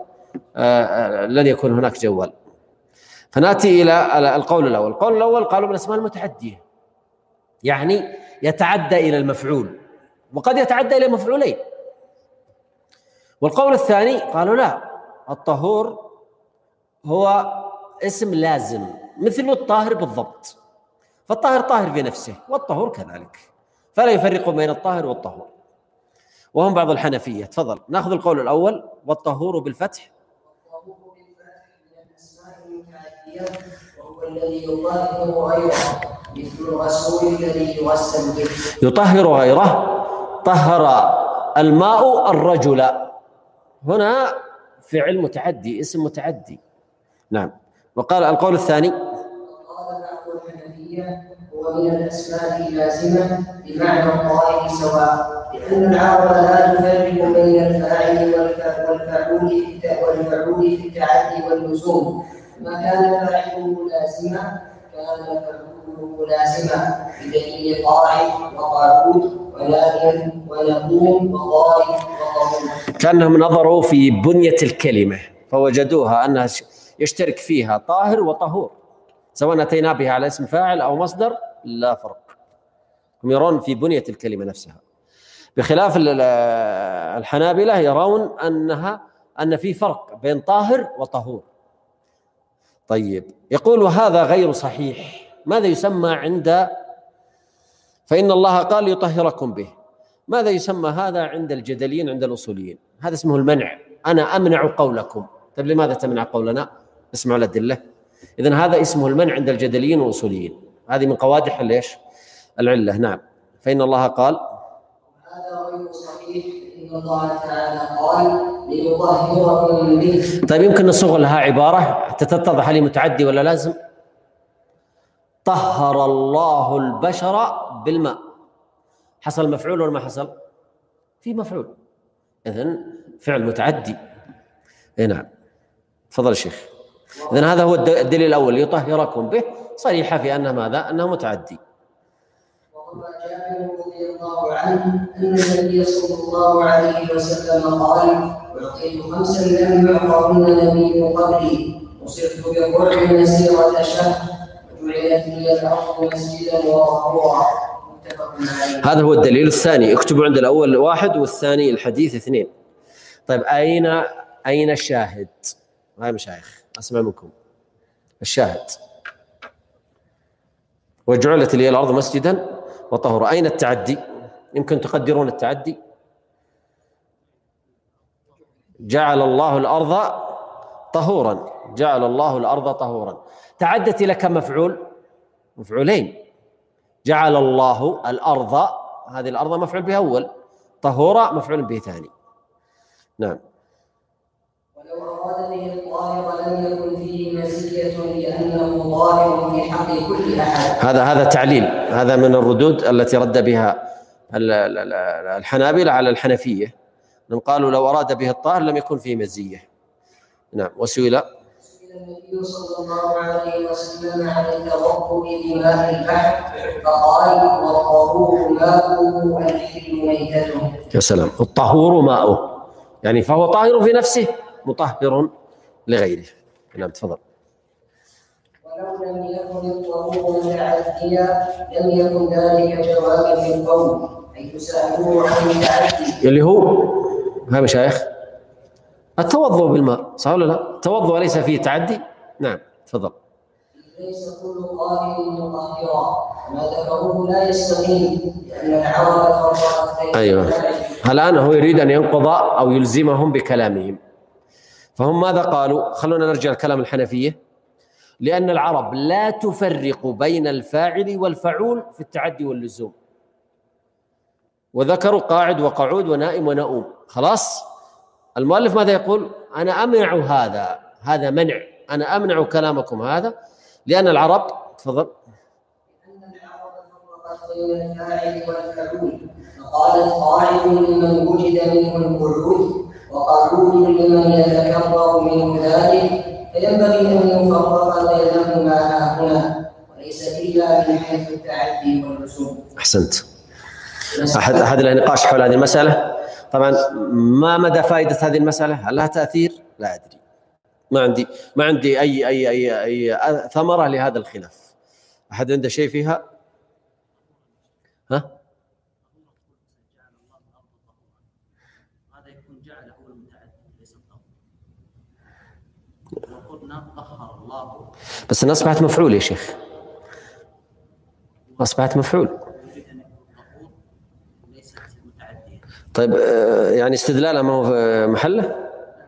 لن يكون هناك جوال. فنأتي إلى القول الأول. القول الأول قالوا من الأسماء المتعدية، يعني يتعدى إلى المفعول، وقد يتعدى إلى مفعولين. والقول الثاني قالوا لا، الطهور هو اسم لازم مثل الطاهر بالضبط، فالطاهر طاهر في نفسه والطهور كذلك، فلا يفرقوا بين الطاهر والطهور، وهم بعض الحنفية. تفضل نأخذ القول الأول، والطهور بالفتح. والطهور بالفتح من الأسماء المتعدية، وهو الذي يطهر غيره مثل الغسول الذي يغسل به. يطهر غيره، طهر الماء الرجل، هنا فعل متعدي، اسم متعدي. نعم. وقال القول الثاني، قال بعض الحنفية هو من الأسماء اللازمة بمعنى الطاهر سواء، لأن العرب لا تفرق بين الفاعل والفاعول والفاعول في التعدي واللزوم، ما كان فاعله لازما كان فاعله لازما، بدليل قاعد وقعود ولائم ونقوم وضارب وضرب. كأنهم نظروا في بنية الكلمة فوجدوها أنها يشترك فيها طاهر وطهور، سواء أتينا بها على اسم فاعل أو مصدر لا فرق، هم يرون في بنية الكلمة نفسها، بخلاف الحنابلة يرون أنها أن في فرق بين طاهر وطهور. طيب، يقول وهذا غير صحيح. ماذا يسمى عند فإن الله قال يطهركم به؟ ماذا يسمى هذا عند الجدليين عند الأصوليين؟ هذا اسمه المنع. أنا أمنع قولكم. طيب لماذا تمنع قولنا؟ اسمعوا الأدلة. إذن هذا اسمه المنع عند الجدليين والأصوليين، هذه من قوادح ليش؟ العلة. نعم. فإن الله قال هذا غير صحيح، إن الله تعالى قال ليطهركم به. طيب يمكن نصوغ لها عبارة حتى تتضح هل متعدي ولا لازم؟ طهر الله البشر بالماء، حصل مفعول ولا ما حصل؟ في مفعول، إذن فعل متعدي. إيه نعم. تفضل يا شيخ. إذن هذا هو الدليل الأول، ليطهركم به، صريحة في أنه ماذا؟ أنه متعدي. وروى جابر رضي الله عنه أن النبي صلى الله عليه وسلم قال: أعطيت خمسا لم يعطهن نبي قبلي، وصرت بالرعب مسيرة شهر، وجعلت لي الأرض مسجدا وطهورا. متفق عليه. هذا هو الدليل الثاني. اكتبوا عند الأول واحد والثاني الحديث اثنين. طيب أين أين الشاهد؟ هاي مشايخ أسمع منكم الشاهد. وجعلت لي الأرض مسجدا وطهورا، أين التعدي؟ يمكن تقدرون التعدي. جعل الله الأرض طهورا، جعل الله الأرض طهورا، تعدت إلى كم مفعول؟ مفعولين. جعل الله الأرض، هذه الأرض مفعول به أول، طهورا مفعول به ثاني. نعم. ولو أراد به الطاهر لم يكن فيه مزية لأنه ظاهر في حق كل أحد. هذا هذا تعليل، هذا من الردود التي رد بها الحنابلة على الحنفية، أنهم قالوا لو أراد به الطاهر لم يكن فيه مزية. نعم. وسئل النبي صلى الله عليه وسلم عن التوضؤ بماء البحر فقال: والطهور ماؤه والحل ميتته. يا سلام. الطهور ماؤه، يعني فهو طاهر في نفسه مطهر لغيره. نعم تفضل. ولو لم يكن الطهور متعديا لم يكن ذلك جوابا للقول حيث سألوه عن التعدي اللي هو ها مشايخ التوضؤ بالماء، صح ولا لا؟ التوضؤ ليس فيه تعدي؟ نعم تفضل. ليس كل طاهر مطهرا ما ذكروه لا يستقيم لأن العرب فرقت بين أيوه. الآن هو يريد أن ينقض أو يلزمهم بكلامهم، فهم ماذا قالوا؟ خلونا نرجع لكلام الحنفية. لأن العرب لا تفرق بين الفاعل والفعول في التعدي واللزوم، وذكروا قاعد وقعود ونائم ونؤوم. خلاص المؤلف ماذا يقول؟ أنا أمنع هذا، هذا منع، أنا أمنع كلامكم هذا لأن العرب تفضل لأن العرب فرقت بين الفاعل والفعول فقالت قاعد لمن وجد منه القعود وقعود لمن يتكرر منه ذلك، فينبغي أن يفرق بينهما ها هنا وليس إلا من حيث التعدي واللزوم. أحسنت. أحد أحد النقاش حول هذه المسألة. طبعا ما مدى فائدة هذه المسألة؟ هل لها تأثير؟ لا أدري، ما عندي ما عندي أي أي أي أي ثمرة لهذا الخلاف. أحد عنده شيء فيها؟ ها؟ هذا يكون جعله هو المتعدي ليس الطهور. وقلنا طهر الله بس أنا أصبحت مفعول يا شيخ، أصبحت مفعول. طيب يعني استدلالها ما هو محله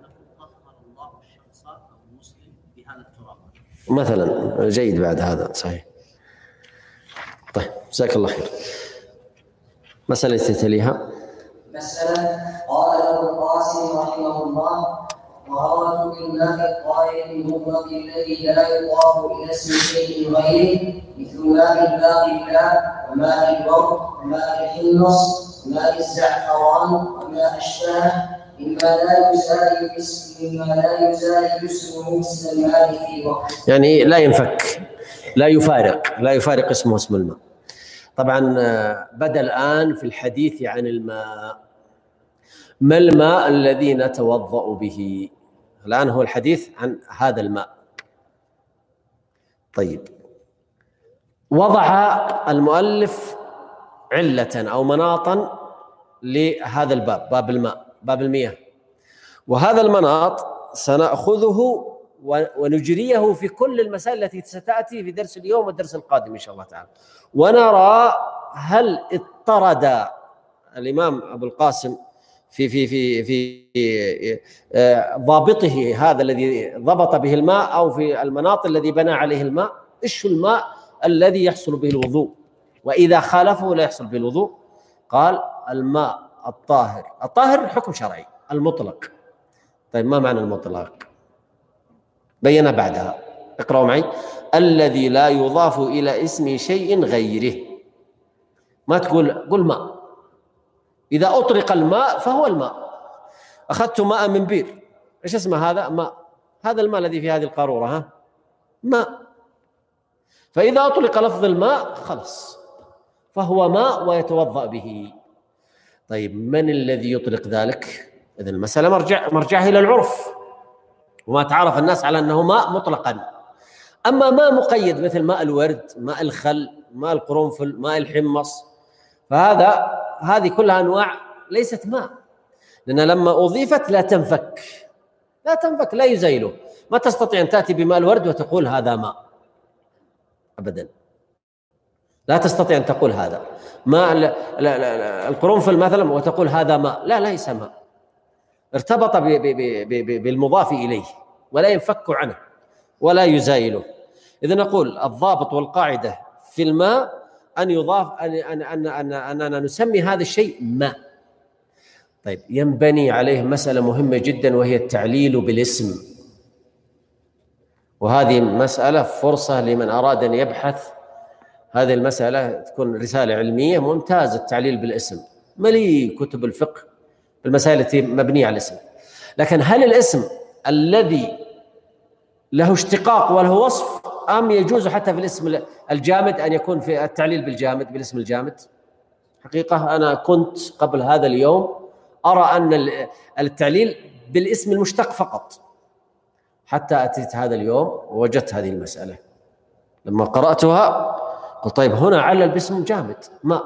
مثلا. جيد بعد هذا صحيح. طيب جزاك الله خير. مسألة تليها. مسألة قال ابو القاسم رحمه الله طهارة الماء الطاهر المطلق الذي لا يضاف إلى اسم شيء غيره مثل ماء الباقلاء وماء الورد وماء الحمص وماء الزعفران وما أشبهه مما لا يزال اسم مما لا يزال اسمه اسم الماء في وقت، يعني لا ينفك، لا يفارق لا يفارق اسمه اسم الماء. طبعا بدأ الآن في الحديث عن الماء. ما الماء الذي نتوضأ به؟ الآن هو الحديث عن هذا الماء. طيب وضع المؤلف علة أو مناطا لهذا الباب، باب الماء، باب المياه، وهذا المناط سنأخذه ونجريه في كل المسائل التي ستأتي في درس اليوم والدرس القادم إن شاء الله تعالى، ونرى هل اضطرد الإمام أبو القاسم في في في في ضابطه هذا الذي ضبط به الماء أو في المناط الذي بنى عليه الماء، إيش الماء الذي يحصل به الوضوء، وإذا خالفه لا يحصل به الوضوء. قال الماء الطاهر، الطاهر حكم شرعي المطلق. طيب ما معنى المطلق؟ بينا بعدها، اقرأوا معي. الذي لا يضاف إلى اسم شيء غيره. ما تقول قل ماء، إذا أطلق الماء فهو الماء. أخذت ماء من بير، إيش اسمه هذا؟ ماء. هذا الماء الذي في هذه القارورة ها ماء. فإذا أطلق لفظ الماء خلص فهو ماء ويتوضأ به. طيب من الذي يطلق ذلك؟ إذن المسألة مرجع مرجعها إلى العرف وما تعرف الناس على أنه ماء مطلقا. أما ماء مقيد مثل ماء الورد، ماء الخل، ماء القرنفل، ماء الحمص، فهذا هذه كلها أنواع ليست ماء، لأن لما أضيفت لا تنفك، لا تنفك، لا يزيله. ما تستطيع أن تأتي بماء الورد وتقول هذا ماء أبدا، لا تستطيع أن تقول هذا ماء القرنفل مثلا وتقول هذا ماء، لا ليس ماء، ارتبط بالمضاف إليه ولا ينفك عنه ولا يزايله. إذا نقول الضابط والقاعدة في الماء أن يضاف أن أن أن أن أننا نسمي هذا الشيء ماء. طيب ينبني عليه مسألة مهمة جدا وهي التعليل بالاسم، وهذه مسألة فرصة لمن أراد أن يبحث هذه المسألة، تكون رسالة علمية ممتازة. التعليل بالاسم مليء كتب الفقه المسائل التي مبنية على الاسم، لكن هل الاسم الذي له اشتقاق وله وصف أم يجوز حتى في الاسم الجامد أن يكون في التعليل بالجامد بالاسم الجامد؟ حقيقة أنا كنت قبل هذا اليوم أرى أن التعليل بالاسم المشتق فقط، حتى أتيت هذا اليوم ووجدت هذه المسألة. لما قرأتها قلت طيب هنا علل باسم جامد ماء،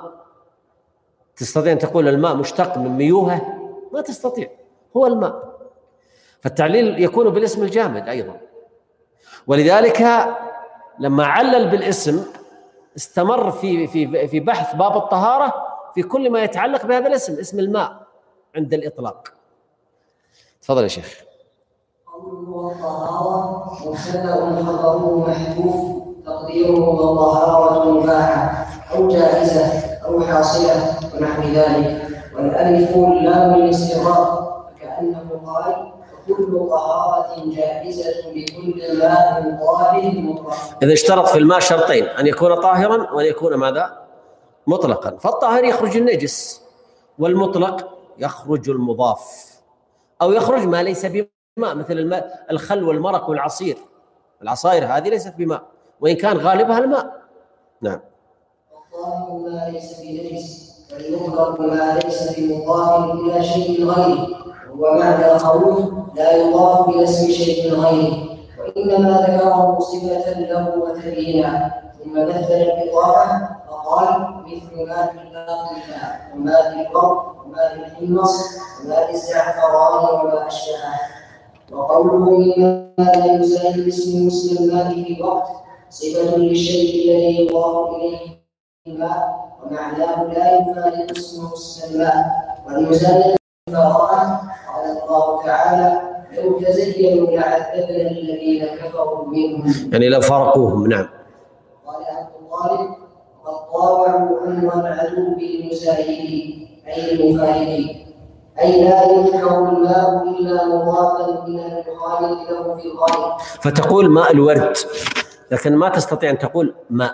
تستطيع أن تقول الماء مشتق من ميوهة؟ ما تستطيع، هو الماء. فالتعليل يكون بالاسم الجامد أيضا. ولذلك لما علل بالاسم استمر في في في بحث باب الطهارة في كل ما يتعلق بهذا الاسم، اسم الماء عند الإطلاق. تفضل يا شيخ. قوله والطهارة مبتدأ خبره محذوف تقديره والطهارة مباحة أو جائزة أو حاصلة ونحو ذلك، والألف لام الاستغراق فكأنه قال كل طهارة جائزة بكل ماء طاهر مطلق. إذا اشترط في الماء شرطين، أن يكون طاهرا وأن يكون ماذا؟ مطلقا. فالطاهر يخرج النجس، والمطلق يخرج المضاف، أو يخرج ما ليس بماء مثل الماء الخل والمرق والعصير. العصائر هذه ليست بماء وإن كان غالبها الماء. نعم. والطاهر ما ليس بنجس، والمطلق ما ليس بمضاف إلى شيء غيره، ومعنى قوله لا يضاف إلى اسم شيء غيره، وإنما ذكره صفة له وتبيينا، ثم مثل الإضافة فقال مثل ماء الباقلة وماء البر وماء الحمص وماء الزعفران وما أشبهه. وقوله مما لا يزال باسم مسلم الماء في وقت صفة للشيء الذي يضاف إليه الماء، ومعناه لا يفارق اسمه اسم الماء. والمزايدة الفراغة قال الله تعالى لو تزينوا لعذبنا الذين كفروا منهم، يعني لو فارقوهم. نعم. قال عبد الطالب وقد طاوعوا أمر العدو بالمزايد أي المفارقين، أي لا ينفع الماء إلا مضافا إلى المخالف له في الغالب. فتقول ماء الورد، لكن ما تستطيع أن تقول ماء،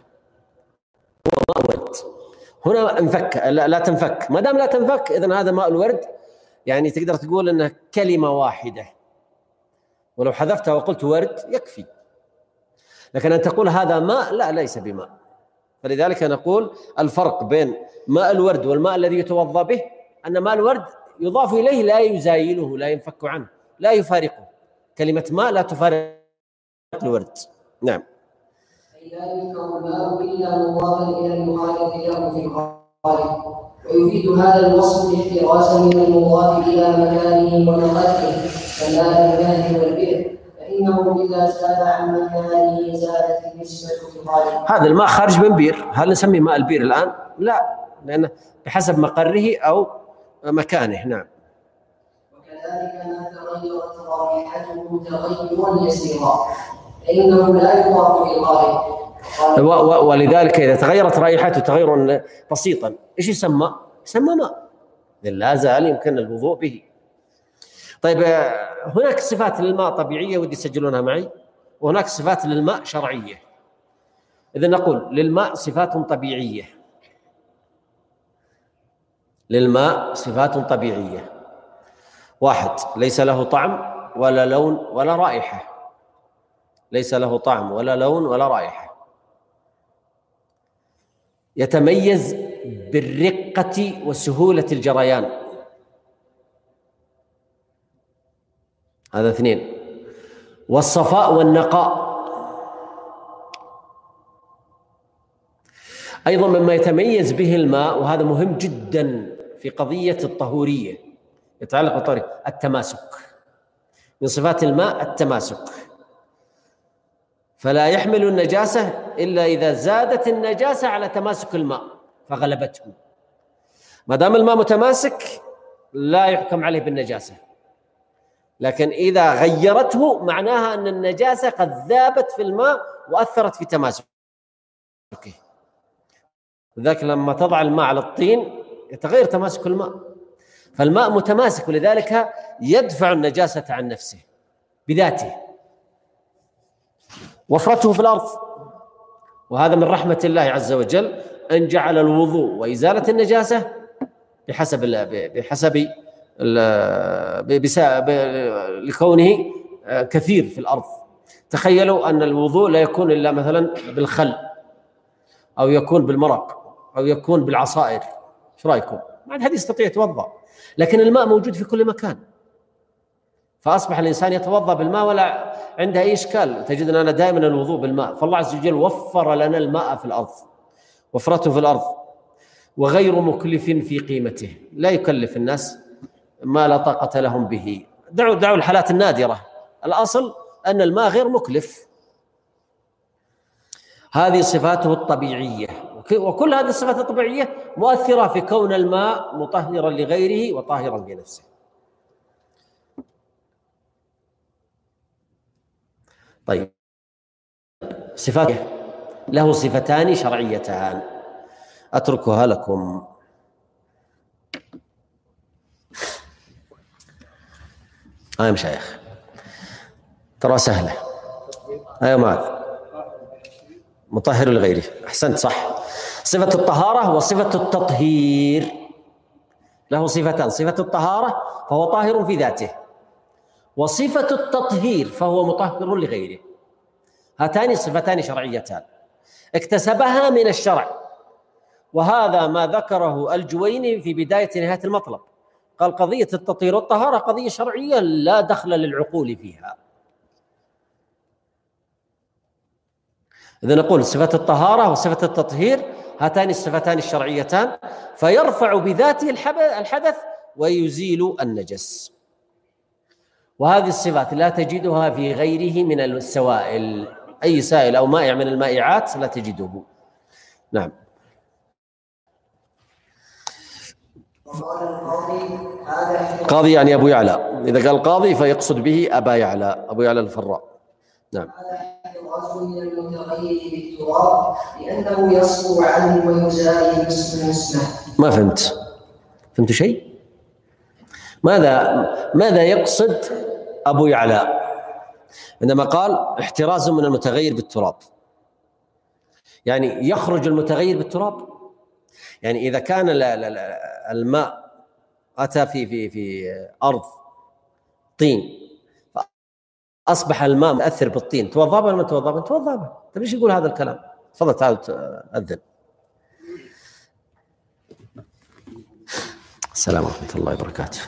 هو ماء ورد. هنا انفك، لا, لا تنفك. ما دام لا تنفك إذن هذا ماء الورد، يعني تقدر تقول أنها كلمة واحدة، ولو حذفتها وقلت ورد يكفي. لكن أن تقول هذا ماء، لا، ليس بماء. فلذلك نقول الفرق بين ماء الورد والماء الذي يتوضأ به أن ماء الورد يضاف إليه لا يزايله، لا ينفك عنه، لا يفارقه. كلمة ماء لا تفارق الورد. نعم. أي لا ينفع الماء إلا مضافا إلى المخالف له في الغالب، ويفيد هذا الوصف الاحتراز من المضاف إلى مكانه ونقله كماء المهد والبئر، فإنه إذا زاد عن مكانه زادت النسبة في الغالب. هذا الماء خارج من بير، هل نسميه ماء البير الآن؟ لا، لأنه بحسب مقره أو مكانه. نعم. وكذلك ما تغيرت رائحته تغيرا يسيرا فإنه لا يضاف في الغالب. ولذلك إذا تغيرت رائحته تغيرا بسيطا إيش يسمى؟ يسمى ماء، لا زال يمكن الوضوء به. طيب، هناك صفات للماء طبيعية ودي تسجلونها معي، وهناك صفات للماء شرعية. إذا نقول للماء صفات طبيعية، للماء صفات طبيعية. واحد، ليس له طعم ولا لون ولا رائحة، ليس له طعم ولا لون ولا رائحة. يتميز بالرقة وسهولة الجريان، هذا اثنين. والصفاء والنقاء. أيضا مما يتميز به الماء، وهذا مهم جدا في قضية الطهورية يتعلق بالطهورية، التماسك. من صفات الماء التماسك، فلا يحمل النجاسة إلا إذا زادت النجاسة على تماسك الماء فغلبته. ما دام الماء متماسك لا يحكم عليه بالنجاسة، لكن إذا غيرته معناها أن النجاسة قد ذابت في الماء وأثرت في تماسكه. لذلك لما تضع الماء على الطين يتغير تماسك الماء، فالماء متماسك، ولذلك يدفع النجاسة عن نفسه بذاته. وفرته في الأرض، وهذا من رحمة الله عز وجل أن جعل الوضوء وإزالة النجاسة بحسب بحسب لكونه كثير في الأرض. تخيلوا أن الوضوء لا يكون إلا مثلا بالخل، أو يكون بالمرق، أو يكون بالعصائر، ايش رايكم؟ ما حد يستطيع يتوضأ، لكن الماء موجود في كل مكان. فأصبح الإنسان يتوضأ بالماء ولا عنده أي إشكال. تجد أننا دائما الوضوء بالماء، فالله عز وجل وفر لنا الماء في الأرض، وفرته في الأرض، وغير مكلف في قيمته، لا يكلف الناس ما لا طاقة لهم به. دعوا دعوا الحالات النادرة، الأصل أن الماء غير مكلف. هذه صفاته الطبيعية، وكل هذه الصفات الطبيعية مؤثرة في كون الماء مطهرا لغيره وطاهرا لنفسه. طيب، صفات له صفتان شرعيتان أتركها لكم. آه يا مشايخ، ترى سهلة. أيوة معاذ، مطهر لغيره، أحسنت صح. صفة الطهارة وصفة التطهير، له صفتان: صفة الطهارة فهو طاهر في ذاته، وصفة التطهير فهو مطهر لغيره. هاتان صفتان شرعيتان اكتسبها من الشرع، وهذا ما ذكره الجويني في بداية نهاية المطلب. قال قضية التطهير والطهارة قضية شرعية لا دخل للعقول فيها. إذا نقول صفة الطهارة وصفة التطهير هاتان الصفتان الشرعيتان، فيرفع بذاته الحدث ويزيل النجس. وهذه الصفات لا تجدها في غيره من السوائل، أي سائل أو مائع من المائعات لا تجده. نعم. قاضي يعني أبو يعلى، إذا قال قاضي فيقصد به أبا يعلى، أبو يعلى الفراء. نعم. الرجل من المتغير بالتراب لأنه يصفو عنه ويزال اسم اسمه. ما فهمت فهمت شيء؟ ماذا ماذا يقصد أبو يعلى عندما قال احتراز من المتغير بالتراب؟ يعني يخرج المتغير بالتراب؟ يعني إذا كان الماء أتى في في في أرض طين أصبح الماء مؤثر بالطين، توضأ ولا ما توضأ؟ توضأ. طيب ليش يقول هذا الكلام؟ تفضل تعال أذن. السلام ورحمة الله وبركاته.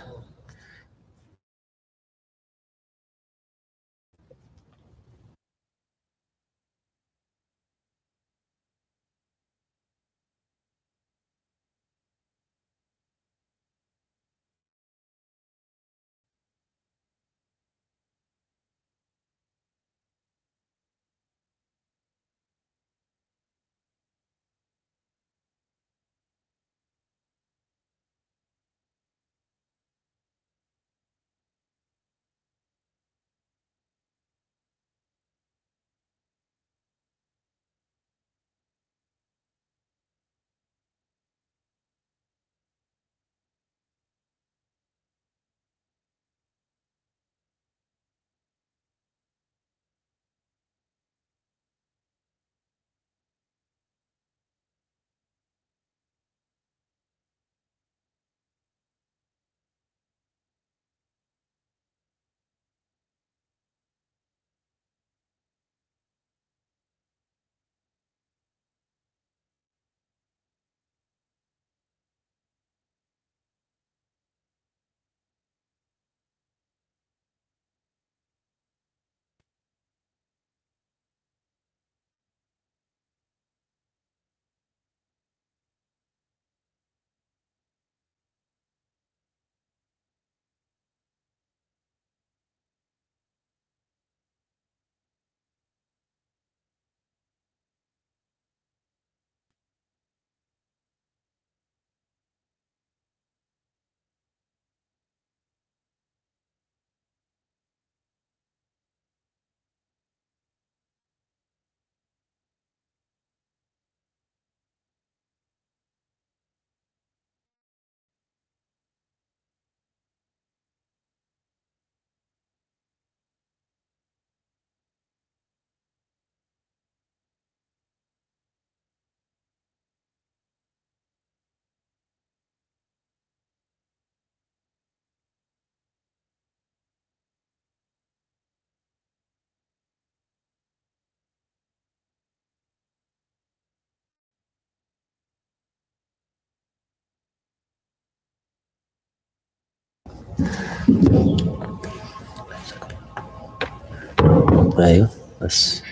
ايوه بس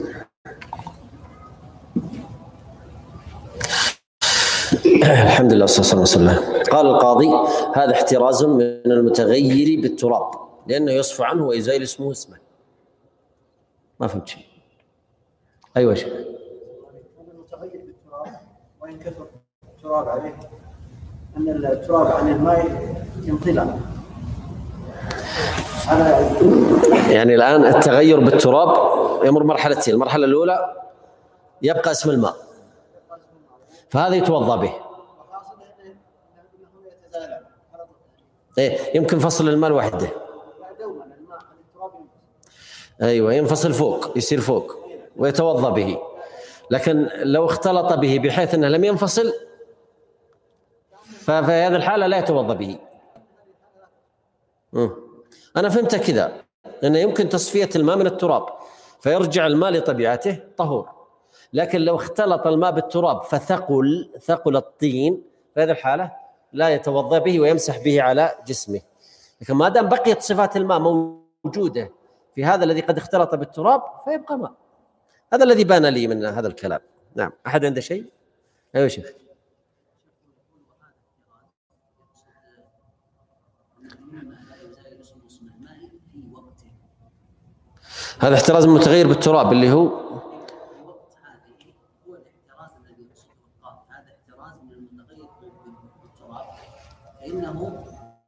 الحمد لله والصلاة والسلام على رسول الله. قال القاضي: هذا احتراز من المتغير بالتراب لأنه يصفو عنه ويزيل اسمه اسمه. ما فهمت شيء. أيوة شيخ. المتغير بالتراب وإن كثر التراب عليه أن التراب عن الماء ينطلق. يعني الآن التغير بالتراب يمر مرحلتين. المرحلة الأولى يبقى اسم الماء، فهذا يتوضأ به. إيه يمكن فصل الماء وحده. أيوة ينفصل فوق، يصير فوق ويتوضأ به. لكن لو اختلط به بحيث أنه لم ينفصل ففي هذه الحالة لا يتوضأ به. أنا فهمت كذا، أنه يمكن تصفية الماء من التراب فيرجع الماء لطبيعته طهور، لكن لو اختلط الماء بالتراب فثقل ثقل الطين في هذه الحالة لا يتوضأ به ويمسح به على جسمه. لكن ما دام بقيت صفات الماء موجودة في هذا الذي قد اختلط بالتراب فيبقى ماء. هذا الذي بان لي من هذا الكلام. نعم. أحد عنده شيء؟ أيوة شيخ. هذا احتراز من المتغير بالتراب اللي هو هو الاحتراز الذي يقصده القاضي. هذا احتراز من المتغير بالتراب فإنه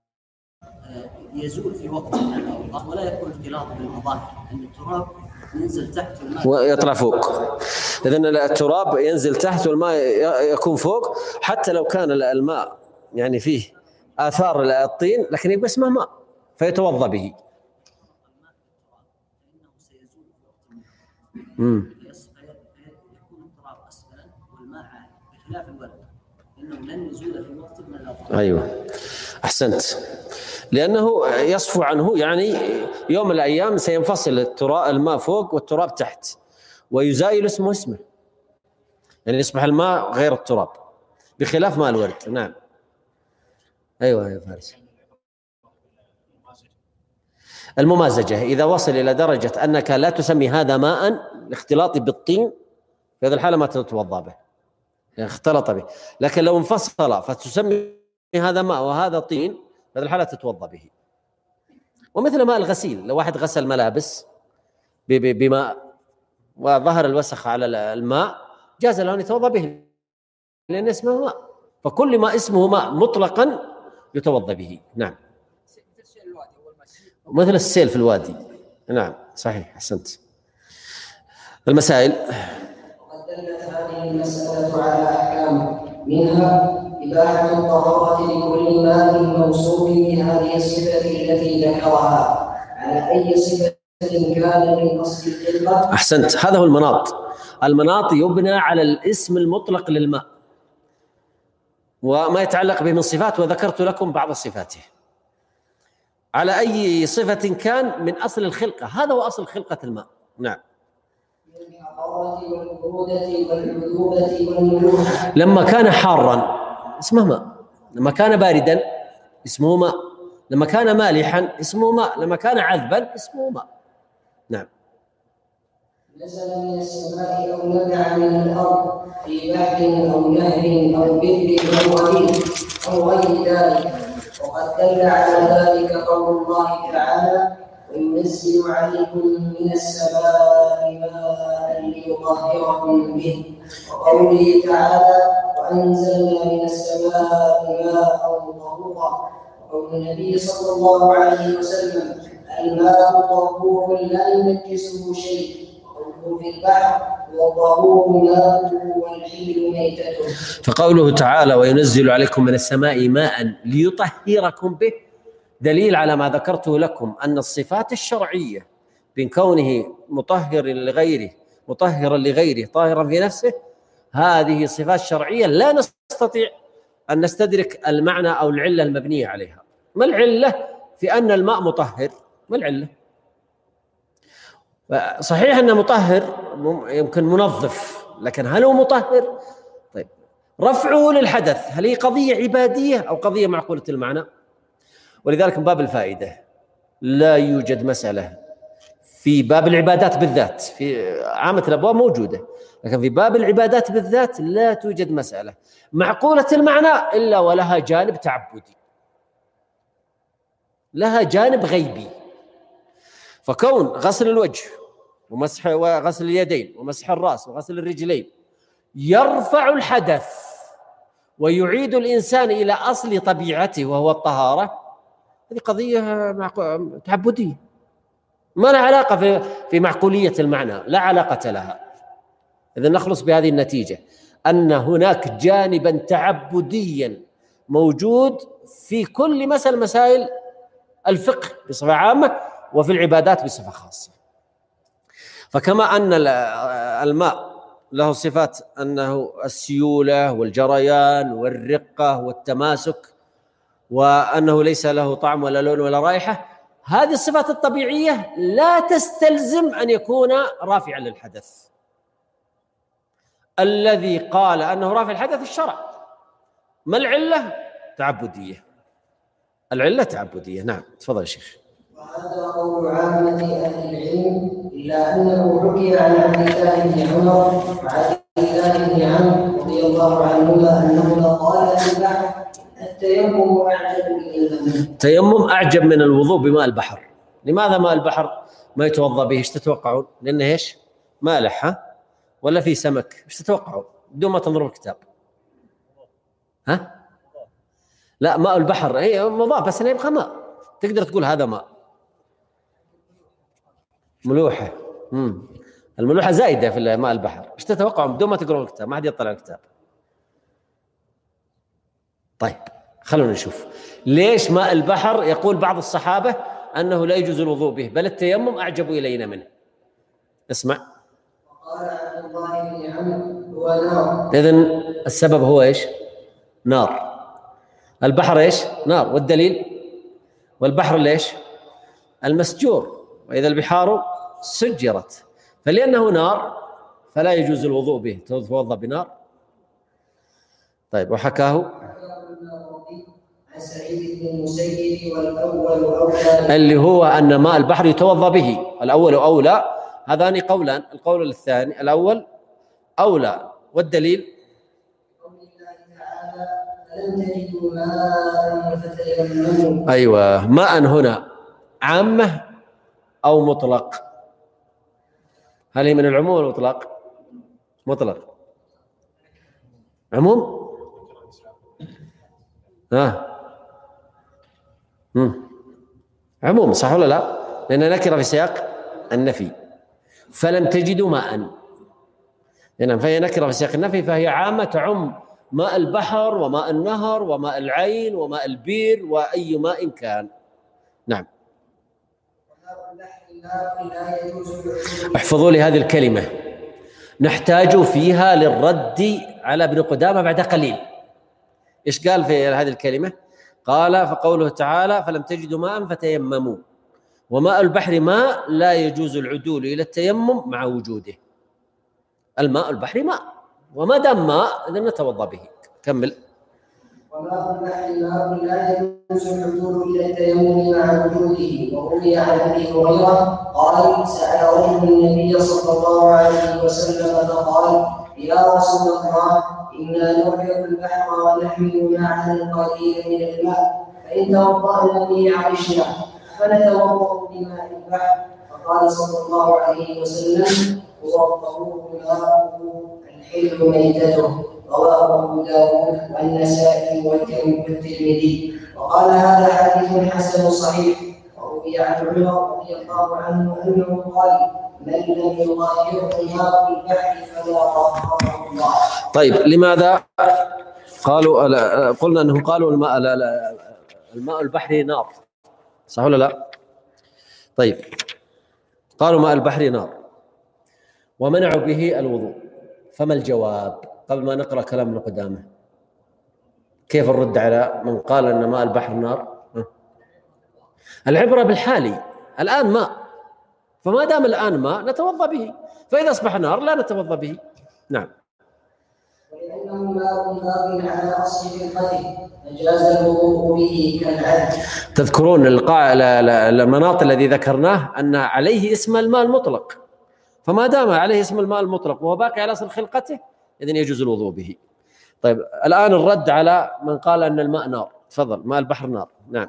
يزول في وقت من الأوقات ولا يكون اختلاط بالمظاهر، لأن التراب ينزل تحت والماء ويطلع فوق. إذن التراب ينزل تحت والماء يكون فوق، حتى لو كان الماء يعني فيه آثار الطين لكن يبقى اسمه ماء فيتوضأ به. امم يكون التراب اسفلا والماء عالي بخلاف الورد انه لن يزول في وقت من الاوقات. ايوه احسنت، لانه يصفو عنه، يعني يوم من الايام سينفصل التراب الماء فوق والتراب تحت ويزايل اسمه اسمه، يعني يصبح الماء غير التراب بخلاف ماء الورد. نعم. ايوه يا فارس. الممازجة إذا وصل إلى درجة أنك لا تسمي هذا ماء لاختلاطه بالطين في هذه الحالة ما تتوضأ به، يعني اختلط به. لكن لو انفصل فتسمي هذا ماء وهذا طين في هذه الحالة تتوضأ به. ومثل ماء الغسيل، لو واحد غسل ملابس بماء وظهر الوسخ على الماء جاز له أن يتوضأ به لأن اسمه ماء، فكل ما اسمه ماء مطلقا يتوضأ به. نعم. مثل السيل في الوادي. نعم صحيح أحسنت. المسائل. وقد دلت هذه المسألة على أحكام، منها إباحة الطهارة لكل ماء موصوف بهذه الصفة التي ذكرها على أي صفة كان من أصل الخلقة. أحسنت، هذا هو المناط. المناط يبنى على الاسم المطلق للماء وما يتعلق به من صفات، وذكرت لكم بعض صفاته. على أي صفة كان من أصل الخلقة، هذا هو أصل خلقة الماء. نعم. لما كان حارا اسمه ماء، لما كان باردا اسمه ماء، لما كان مالحا اسمه ماء، لما كان عذبا اسمه ماء. نعم. نزل من السماء أو نبع من الأرض في بحر أو نهر أو بئر أو غير أو غير ذلك. وقد دل على ذلك قول الله تعالى: وينزل عليكم من السماء ماء ليطهركم به، وقوله تعالى: وأنزلنا من السماء ماء طهورا، وقول النبي صلى الله عليه وسلم: الماء طهور لا ينجسه شيء، وقوله في البحر: والطهور ماءه والحل ميتته. فقوله تعالى: وينزل عليكم من السماء ماء ليطهركم به دليل على ما ذكرته لكم أن الصفات الشرعية بين كونه مطهر لغيره مطهرا لغيره طاهرا في نفسه، هذه صفات شرعية لا نستطيع أن نستدرك المعنى أو العلة المبنية عليها. ما العلة في أن الماء مطهر؟ ما العلة؟ صحيح أنه مطهر يمكن منظف، لكن هل هو مطهر؟ طيب رفعه للحدث هل هي قضية عبادية أو قضية معقولة المعنى؟ ولذلك من باب الفائدة لا يوجد مسألة في باب العبادات بالذات، في عامة الأبواب موجودة، لكن في باب العبادات بالذات لا توجد مسألة معقولة المعنى إلا ولها جانب تعبدي، لها جانب غيبي. فكون غسل الوجه ومسح وغسل اليدين ومسح الرأس وغسل الرجلين يرفع الحدث ويعيد الإنسان إلى أصل طبيعته وهو الطهارة، هذه قضية تعبدية ما لها علاقة في في معقولية المعنى، لا علاقة لها. إذا نخلص بهذه النتيجة أن هناك جانبا تعبديا موجود في كل مسألة مسائل الفقه بصفة عامة وفي العبادات بصفة خاصة. فكما أن الماء له صفات أنه السيولة والجريان والرقة والتماسك، وأنه ليس له طعم ولا لون ولا رائحة، هذه الصفات الطبيعية لا تستلزم أن يكون رافعا للحدث. الذي قال أنه رافع الحدث الشرع. ما العلة؟ تعبدية. العلة تعبدية. نعم تفضل يا شيخ. وهذا قول عامة أهل العلم، إلا أنه حكي عن عبد الله بن عمر وعبد الله بن عمرو رضي الله عنهما أنهما قال في البحر: التيمم أعجب من الوضوء. التيمم أعجب من الوضوء بماء البحر. لماذا ماء البحر ما يتوضأ به؟ ايش تتوقعون؟ لأنه ايش؟ مالح ها؟ ولا في سمك؟ ايش تتوقعون؟ بدون ما تنظروا الكتاب. ها؟ لا، ماء البحر هي مضاف بس انه يبقى ماء، تقدر تقول هذا ماء. ملوحة. امم الملوحة زايدة في ماء البحر، ايش تتوقعون بدون ما تقرأوا الكتاب؟ ما حد يطلع الكتاب. طيب خلونا نشوف ليش ماء البحر يقول بعض الصحابة أنه لا يجوز الوضوء به بل التيمم أعجب إلينا منه. اسمع. قال عبد الله بن عمرو: هو نار. إذن السبب هو إيش؟ نار. البحر إيش؟ نار. والدليل؟ والبحر ليش؟ المسجور، وإذا البحار سجرت، فلأنه نار فلا يجوز الوضوء به، تتوضأ بنار. طيب وحكاه عن سعيد بن المسيب والأول أولى، اللي هو أن ماء البحر يتوضأ به، الأول أولى. هذان قولان، القول الثاني الأول أولى، والدليل قول الله تعالى: فلم تجدوا ماء فتيمموا. أيوة، ماء هنا عامة أو مطلق؟ هل هي من العموم ولا مطلق؟ مطلق. عموم؟ ها مم. عموم صح ولا لا؟ لأن نكرة في سياق النفي. فلم تجدوا ماء، لأن فهي نكرة في سياق النفي، فهي عامة تعم ماء البحر وماء النهر وماء العين وماء البير وأي ماء كان. نعم. احفظوا لي هذه الكلمة، نحتاج فيها للرد على ابن قدامة بعد قليل. إيش قال في هذه الكلمة؟ قال: فقوله تعالى: فلم تجدوا ماء فتيمموا، وماء البحر ماء لا يجوز العدول إلى التيمم مع وجوده. الماء البحر ماء، وما دام ماء إذا نتوضأ به. كمل. وماء البحر ماء لا يجوز العدول إلى التيمم مع وجوده. وروي عن أبي هريرة قال: سأل رجل النبي صلى الله عليه وسلم فقال: يا رسول الله، إنا نركب البحر ونحمل معنا القليل من الماء، فإن توضأنا به عطشنا، فنتوضأ بماء البحر. فقال صلى الله عليه وسلم: هو الطهور ماؤه الحل ميتته. رواه أبو داود والنسائي والترمذي. وقال: هذا حديث حسن صحيح. وروي عن عمر رضي الله عنه أنه قال: من لم يطهره ماء البحر فلا طهره الله. طيب لماذا قالوا؟ قلنا انهم قالوا الماء لا لا الماء البحري نار، صح ولا لا؟ طيب قالوا ماء البحر نار ومنعوا به الوضوء، فما الجواب قبل ما نقرأ كلام ابن قدامة؟ كيف الرد على من قال ان ماء البحر نار؟ العبرة بالحالي، الآن ماء، فما دام الآن ماء نتوضأ به، فإذا أصبح نار لا نتوضأ به. نعم. ولأنه ماء باق على أصل خلقته، جاز الوضوء به كالعد. تذكرون القاع المناط الذي ذكرناه أن عليه اسم الماء المطلق، فما دام عليه اسم الماء المطلق وهو باقي على أصل خلقته إذن يجوز الوضوء به. طيب الآن الرد على من قال أن الماء نار. تفضل. ماء البحر نار. نعم.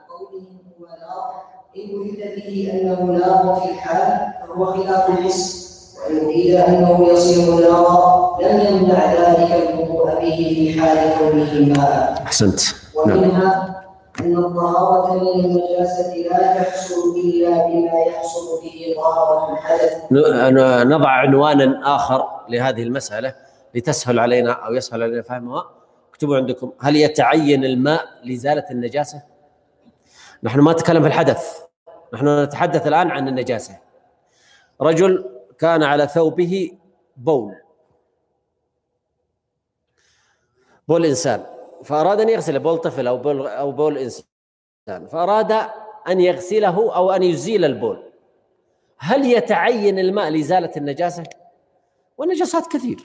إن أريد به أنه نار في الحال فهو خلاف الحس، وإن أريد أنه يصير نارا لم يمنع ذلك الوضوء به في حال كونه ماء. أحسنت. ومنها أن الطهارة من النجاسة لا تحصل إلا بما يحصل به طهارة الحدث. نضع عنوانا آخر لهذه المسألة لتسهل علينا أو يسهل علينا فهمها. اكتبوا عندكم: هل يتعين الماء لإزالة النجاسة؟ نحن ما نتكلم في الحدث، نحن نتحدث الآن عن النجاسة. رجل كان على ثوبه بول بول إنسان، فأراد أن يغسله، بول طفل أو بول أو بول إنسان، فأراد أن يغسله أو أن يزيل البول. هل يتعين الماء لإزالة النجاسة؟ والنجاسات كثير: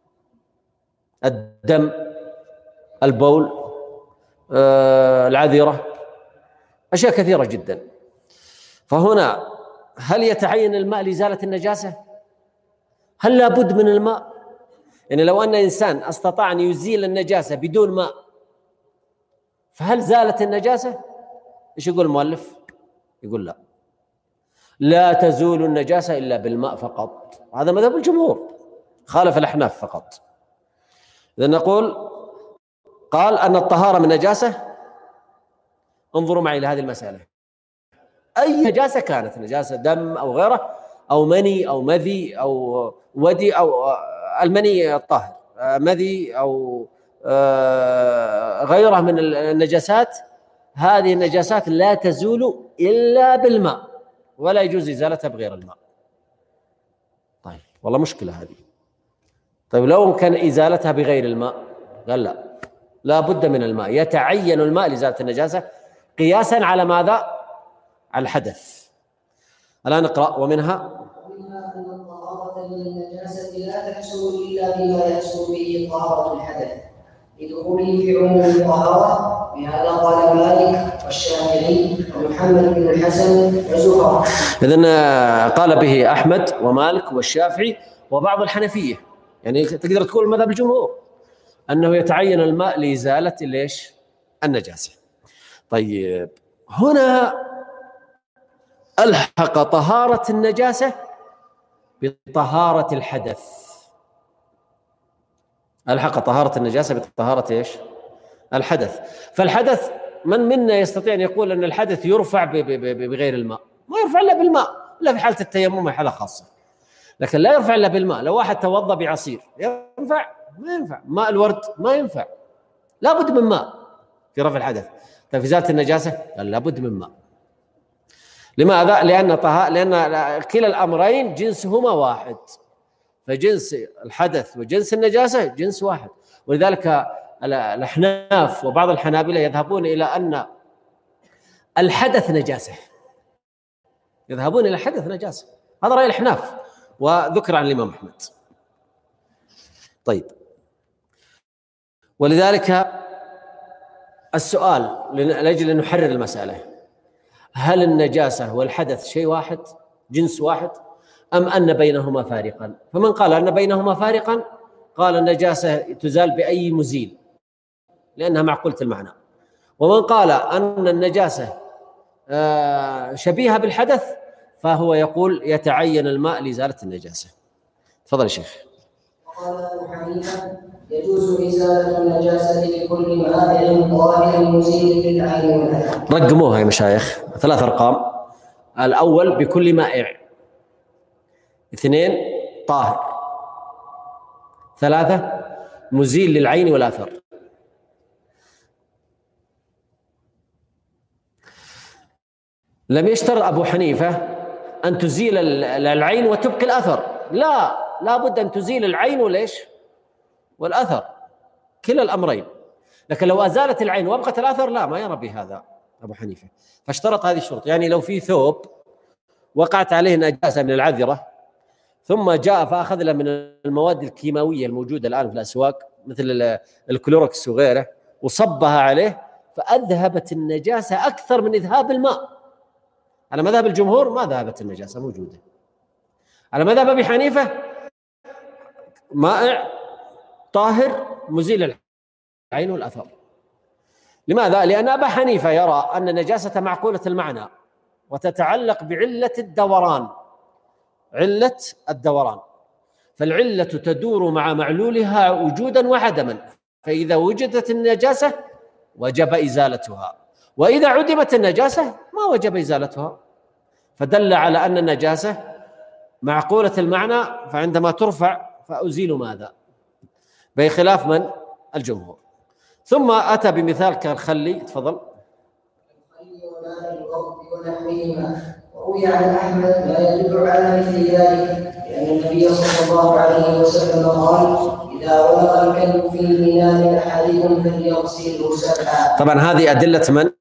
الدم، البول، آه، العذرة، أشياء كثيرة جدا. فهنا هل يتعين الماء لإزالة النجاسة؟ هل لا بد من الماء؟ يعني لو أن إنسان استطاع أن يزيل النجاسة بدون ماء فهل زالت النجاسة؟ إيش يقول المؤلف؟ يقول لا، لا تزول النجاسة إلا بالماء فقط. هذا مذهب الجمهور، خالف الأحناف فقط. إذا نقول قال أن الطهارة من نجاسة. انظروا معي إلى هذه المسألة: أي نجاسة كانت، نجاسة دم أو غيره أو مني أو مذي أو ودي أو المني الطاهر، مذي أو غيره من النجاسات، هذه النجاسات لا تزول إلا بالماء، ولا يجوز إزالتها بغير الماء. طيب والله مشكلة هذه. طيب لو كان إزالتها بغير الماء؟ قال لا، لا بد من الماء، يتعين الماء لإزالة النجاسة قياسا على ماذا؟ على الحدث. الآن نقرأ: ومنها ومنها أن الطهارة من النجاسة لا تحصل إلا بما يحصل به طهارة الحدث لدخوله في عموم الطهارة. بهذا قال مالك والشافعي ومحمد بن الحسن وزهرة. إذن قال به أحمد ومالك والشافعي وبعض الحنفية، يعني تقدر تقول مذهب الجمهور أنه يتعين الماء لإزالة ليش؟ النجاسة. طيب هنا ألحق طهارة النجاسة بطهارة الحدث. ألحق طهارة النجاسة بطهارة إيش؟ الحدث. فالحدث من منا يستطيع أن يقول أن الحدث يرفع بغير الماء؟ ما يرفع إلا بالماء، إلا في حالة التيمم حالة خاصة، لكن لا يرفع إلا بالماء. لو واحد توضأ بعصير ينفع؟ ما ينفع. ماء الورد ما ينفع، لا بد من ماء في رفع الحدث. طيب في إزالة النجاسة قال لا بد من ماء. لماذا؟ لأن طه... لأن كلا الأمرين جنسهما واحد، فجنس الحدث وجنس النجاسة جنس واحد. ولذلك الأحناف وبعض الحنابلة يذهبون إلى أن الحدث نجاسة، يذهبون إلى الحدث نجاسة. هذا رأي الأحناف وذكر عن الإمام أحمد. طيب ولذلك السؤال لأجل أن نحرر المسألة: هل النجاسة والحدث شيء واحد، جنس واحد، أم أن بينهما فارقا؟ فمن قال أن بينهما فارقا قال النجاسة تزال بأي مزيل لأنها معقولة المعنى، ومن قال أن النجاسة شبيهة بالحدث فهو يقول يتعين الماء لإزالة النجاسة. تفضل يا شيخ. وقال أبو حنيفة: يجوز إزالة النجاسة لكل مائع ظاهر مزيل للعين والأثر. رقموها يا مشايخ، ثلاث أرقام: الأول بكل مائع، اثنين طاهر، ثلاثة مزيل للعين والأثر. لم يشترط أبو حنيفة أن تزيل العين وتبقي الأثر، لا، لا بد أن تزيل العين وليش؟ والأثر، كلا الأمرين. لكن لو أزالت العين وابقت الأثر لا، ما يرى بهذا أبو حنيفة، فاشترط هذه الشروط. يعني لو في ثوب وقعت عليه نجاسة من العذرة ثم جاء فأخذ له من المواد الكيماوية الموجودة الآن في الأسواق مثل الكلوركس وغيره وصبها عليه، فأذهبت النجاسة أكثر من إذهاب الماء. على مذهب الجمهور ما ذهبت النجاسة، موجودة. على مذهب أبي حنيفة مائع طاهر مزيل العين والأثر. لماذا؟ لأن أبا حنيفة يرى أن النجاسة معقولة المعنى وتتعلق بعلة الدوران، علة الدوران، فالعلة تدور مع معلولها وجودا وعدما، فإذا وجدت النجاسة وجب إزالتها، وإذا عدمت النجاسة ما وجب إزالتها، فدل على أن النجاسة معقولة المعنى، فعندما ترفع فأزيل ماذا؟ بخلاف من؟ الجمهور. ثم أتى بمثال كالخلي، تفضل. وروي عن أحمد ما يدل على مثل ذلك، لأن النبي صلى الله عليه وسلم قال: إذا ولغ الكلب في ميناء أحدكم فليغسله سبعا. طبعا هذه أدلة من؟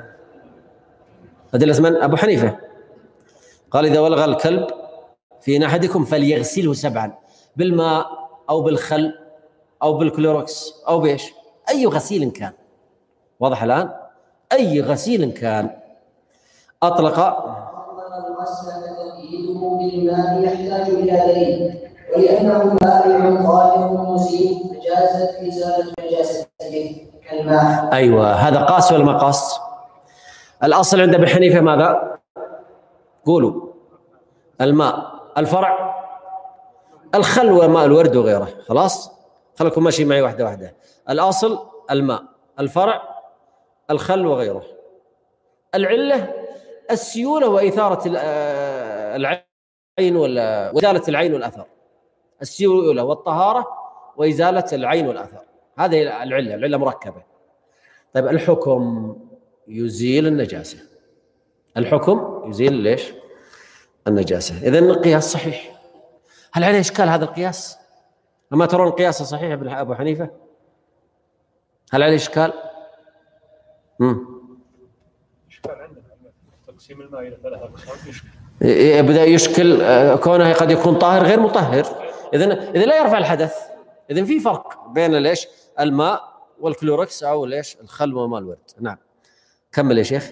أدلة من؟ أبو حنيفة قال: إذا ولغ الكلب في أحدكم فليغسله سبعا، بالماء أو بالخل أو بالكلوروكس أو بإيش؟ أي غسيل كان. واضح الآن؟ أي غسيل كان. أطلق الغسل فتقييده بالماء يحتاج إلى دليل، ولأنه مائع طاهر مزيل فجازت إزالة نجاسته كالماء. أيوة، هذا قاس ولا ما قاس؟ الأصل عند أبي حنيفة ماذا؟ قولوا. الماء، الفرع الخل وماء الورد وغيره. خلاص، خلكم ماشي معي واحدة واحدة. الأصل الماء، الفرع الخل وغيره. العلة السيولة وإثارة العين وإزالة العين والأثر. السيولة والطهارة وإزالة العين والأثر، هذه العلة. العلة مركبة. طيب الحكم يزيل النجاسة. الحكم يزيل ليش؟ النجاسة. إذن القياس صحيح. هل عليه إشكال هذا القياس؟ أما ترون القياس صحيح ابن أبو حنيفة؟ هل عليه إشكال؟ امم إشكال عندنا تقسيم الماء إلى ثلاثة أقسام يشكل. يبدأ يشكل كونه قد يكون طاهر غير مطهر. إذن إذا لا يرفع الحدث. إذن في فرق بين ليش؟ الماء والكلوركس أو ليش؟ الخل وماء الورد. نعم، كمل يا شيخ.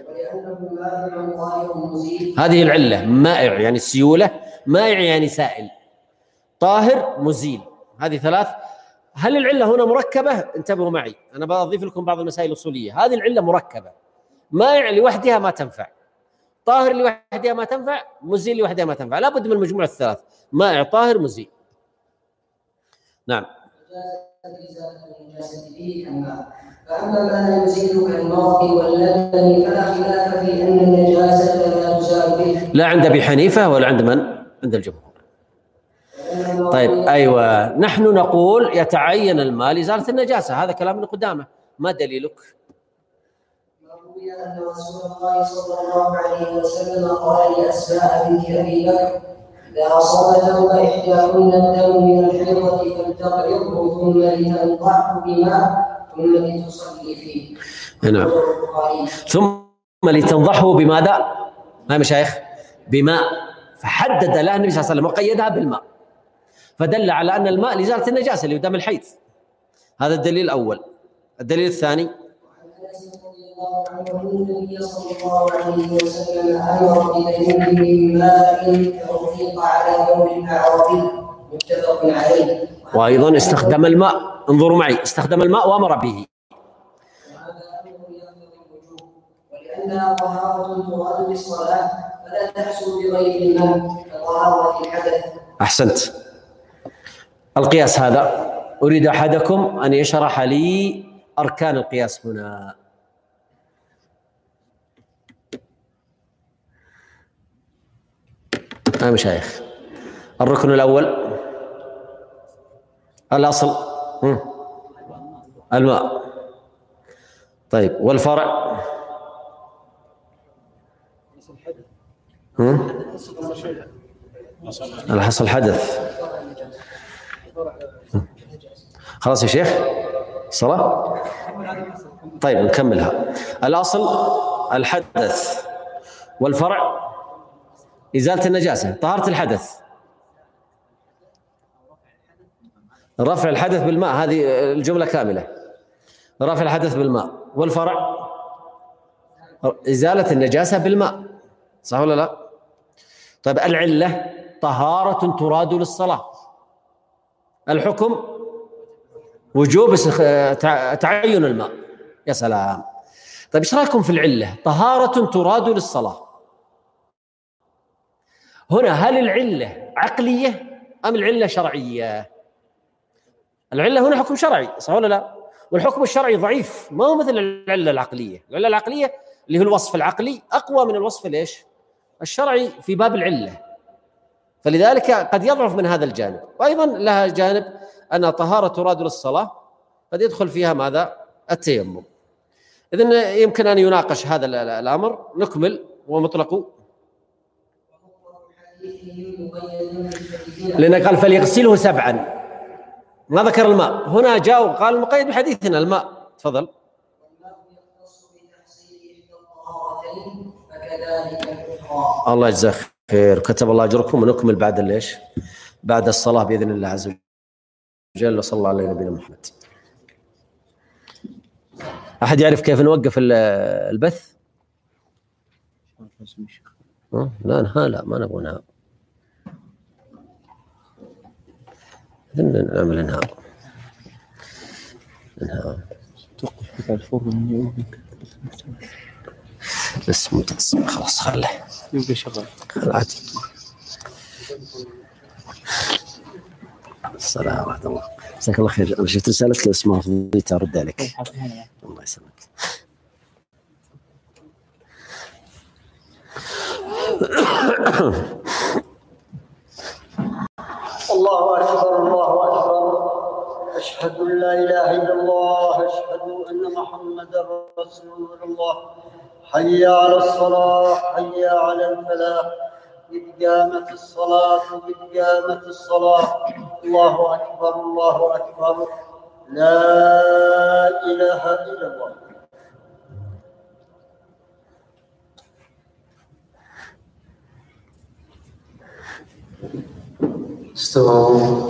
هذه العلة، مائع يعني السيولة، مائع يعني سائل، طاهر مزيل، هذه ثلاث. هل العلة هنا مركبة؟ انتبهوا معي، أنا بضيف لكم بعض المسائل الأصولية. هذه العلة مركبة، مائع لوحدها ما تنفع، طاهر لوحدها ما تنفع، مزيل لوحدها ما تنفع، لابد من المجموعة الثلاث: مائع طاهر مزيل. نعم. فأما ما لا يزيل كالمرض واللبن فلا خلاف في أن النجاسة لا تزال به. لا عند أبي حنيفة ولا عند من؟ عند الجمهور. طيب أيوة، نحن نقول يتعين الماء لإزالة النجاسة، هذا كلام ابن قدامة. ما دليلك؟ روي أن رسول الله صلى الله عليه وسلم قال لأسماء بنت أبي بكر: إذا أصاب ثوب إحداكن الدم من الحيضة فلتقرضه ثم لتنضحه بماء ثم لتصلي فيه. نعم. ثم لتنضحه بماذا؟ ما مشايخ؟ بماء. فحدد لها النبي صلى الله عليه وسلم وقيدها بالماء، فدل على أن الماء لإزالة النجاسة اللي قدام الحيض. هذا الدليل الأول. الدليل الثاني: النبي صلى الله عليه وسلم أمر بدليل من ماء أغلق على بول الأعرابي، متفق عليه. وأيضا استخدم الماء، انظروا معي، استخدم الماء وأمر به. وهذا أمر يقتضي الوجوب، ولأنها طهارة تراد بالصلاة فلا تحصل بغير الماء كطهارة الحدث. أحسنت. القياس هذا أريد أحدكم أن يشرح لي أركان القياس هنا. يا مشايخ، الركن الأول الأصل الماء. طيب، والفرع؟ الحصل حدث. خلاص يا شيخ صلاة. طيب نكملها. الأصل الحدث، والفرع إزالة النجاسة، طهارة الحدث، رفع الحدث بالماء، هذه الجملة كاملة. رفع الحدث بالماء. والفرع إزالة النجاسة بالماء، صح ولا لا؟ طيب العلة طهارة تراد للصلاة، الحكم وجوب تعين الماء. يا سلام. طيب ايش رايكم في العلة طهارة تراد للصلاة؟ هنا هل العلة عقلية أم العلة شرعية؟ العلة هنا حكم شرعي، صح ولا لا؟ والحكم الشرعي ضعيف، ما هو مثل العلة العقلية. العلة العقلية اللي هو الوصف العقلي أقوى من الوصف ليش؟ الشرعي في باب العلة، فلذلك قد يضعف من هذا الجانب. وأيضا لها جانب أن طهارة تراد للصلاة قد يدخل فيها ماذا؟ التيمم. إذن يمكن أن يناقش هذا الأمر. نكمل ومطلق، لأنه قال فليغسله سبعا، ما ذكر الماء. هنا جاء وقال المقيد بحديثنا الماء. تفضل. الله يجزاك خير، كتب الله أجركم. ونكمل بعد ليش؟ بعد الصلاة بإذن الله عز وجل. وصلى الله على نبينا محمد. أحد يعرف كيف نوقف البث؟ لا نها لا ما نبغى نها، نعمل انهاء انهاء توقف على الفور بس ممتاز. خلاص خله يبقى شغال عادي. السلام ورحمة الله. جزاك الله خير. أنا شفت رسالة اسمها فضيت أرد عليك. الله يسلمك. الله أكبر الله أكبر، أشهد أن لا إله إلا الله، أشهد أن محمدا رسول الله. حي على الصلاة، حي على الفلاح، قد قامت الصلاة، قد قامت الصلاة. الله أكبر الله أكبر، لا إله إلا الله. استووا.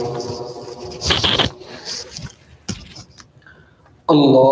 الله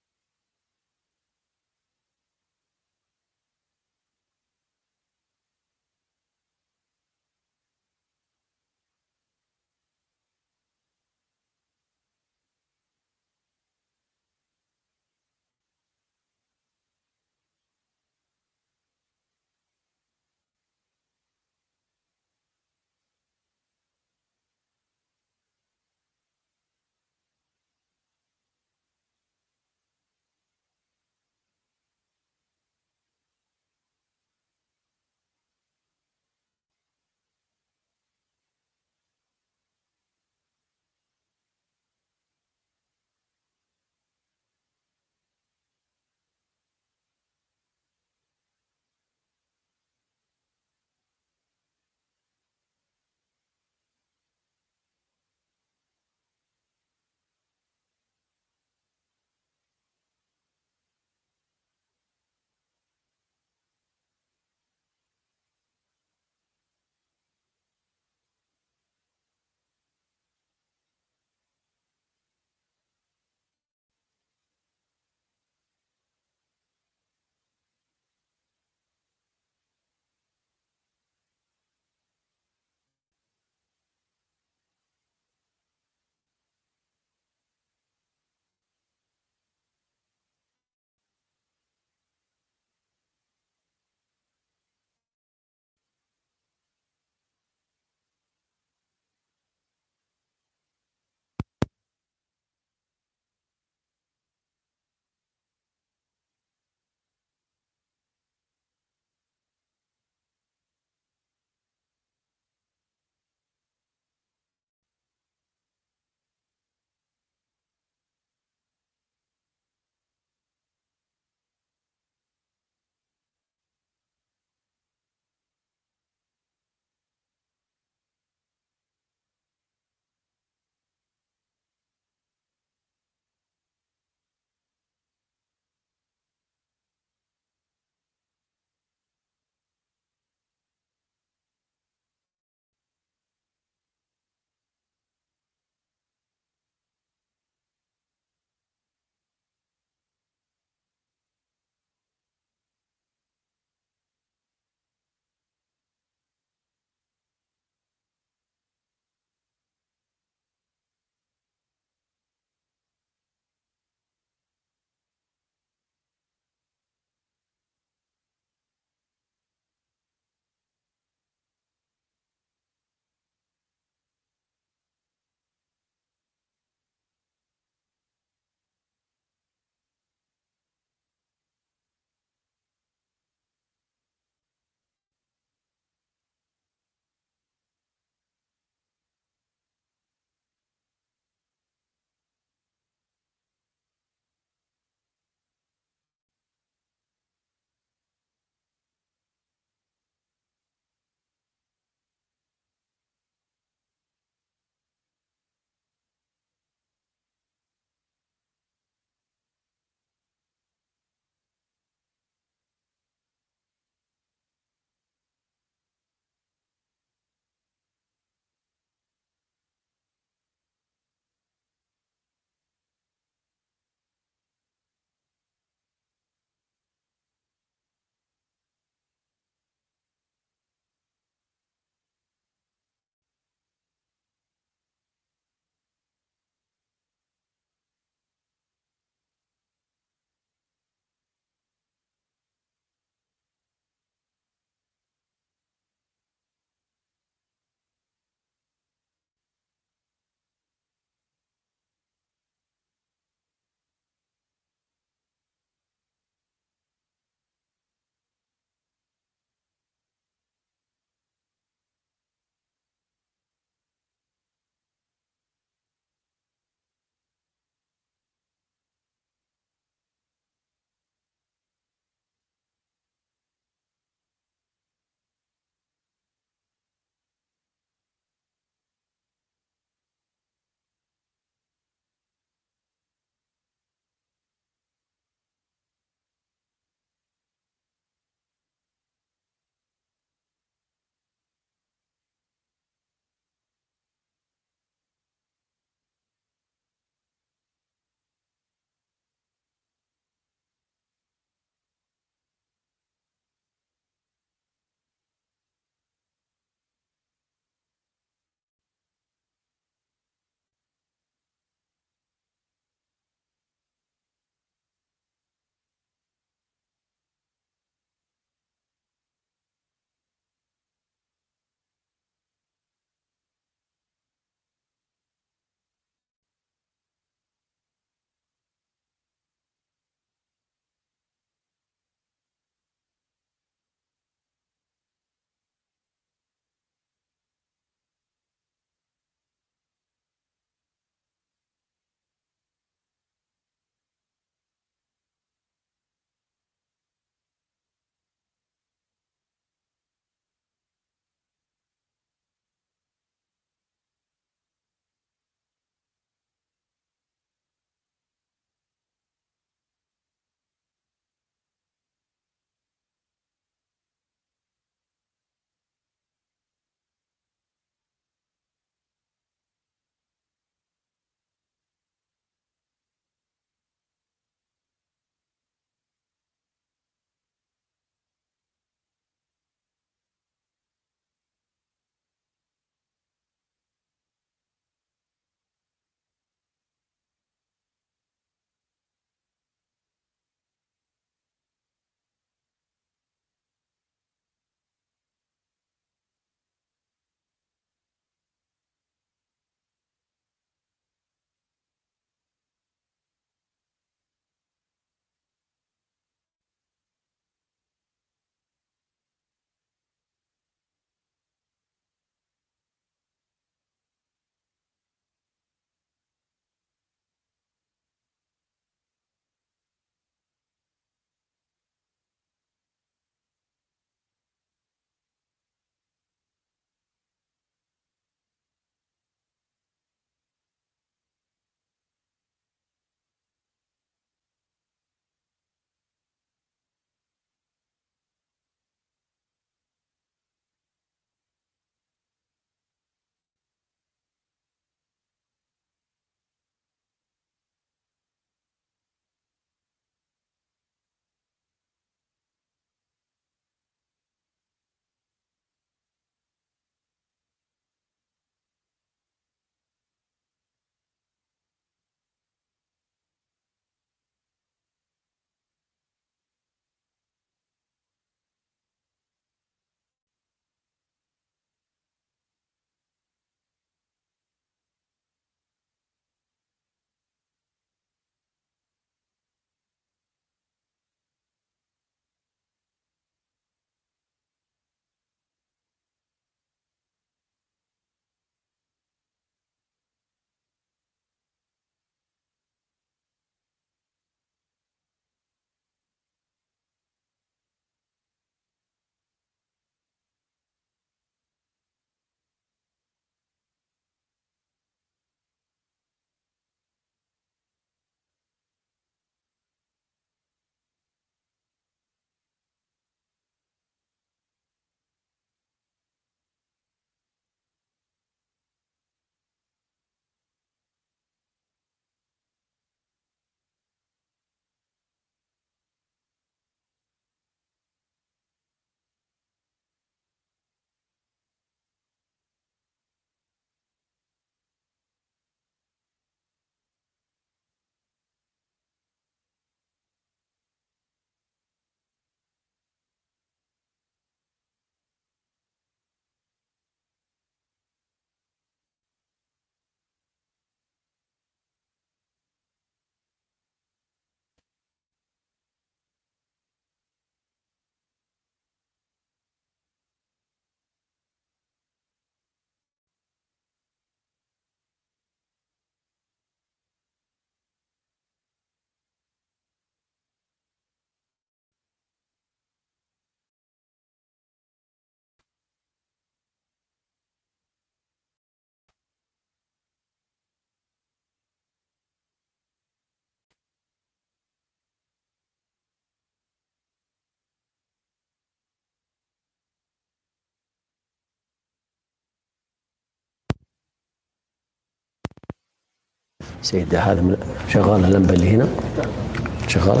سيد هذا من شغال اللمبة اللي هنا شغالة.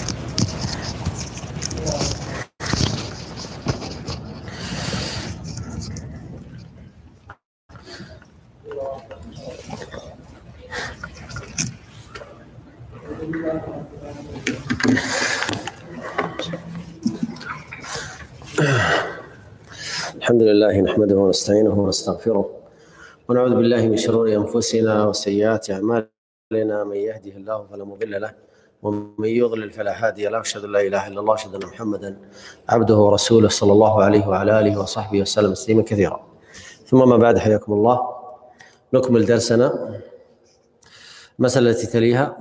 الحمد لله نحمده ونستعينه ونستغفره ونعوذ بالله من شرور أنفسنا وسيئات أعمالنا، من يهده الله فلا مضل له ومن يضلل فلا هادي له، أشهد أن لا إله إلا الله وأشهد أن محمدا عبده ورسوله صلى الله عليه وعلى آله وصحبه وسلم تسليما كثيرا. ثم ما بعد، حياكم الله. نكمل درسنا. المسألة التي تليها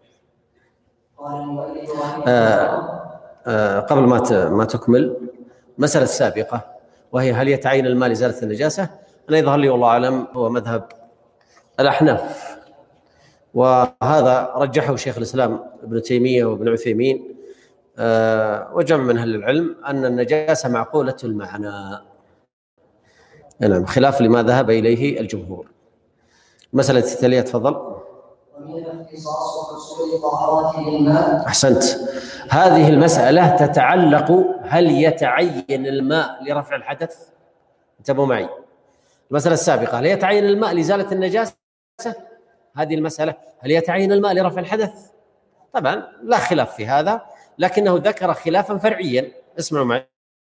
آه آه قبل ما ما تكمل مسألة سابقة، وهي هل يتعين الماء لإزالة النجاسة؟ أنا يظهر لي والله أعلم هو مذهب الأحناف، وهذا رجحه شيخ الإسلام ابن تيمية وابن عثيمين آه وجمع من أهل العلم أن النجاسة معقولة المعنى، نعم، خلاف لما ذهب إليه الجمهور. مسألة التالية تفضل. ومن الاختصاص وحصول طهارة الماء. أحسنت. هذه المسألة تتعلق هل يتعين الماء لرفع الحدث؟ انتبهوا معي. المسألة السابقة هل يتعين الماء لإزالة النجاسة؟ هذه المسألة هل يتعين الماء لرفع الحدث؟ طبعا لا خلاف في هذا، لكنه ذكر خلافا فرعيا. اسمعوا معي.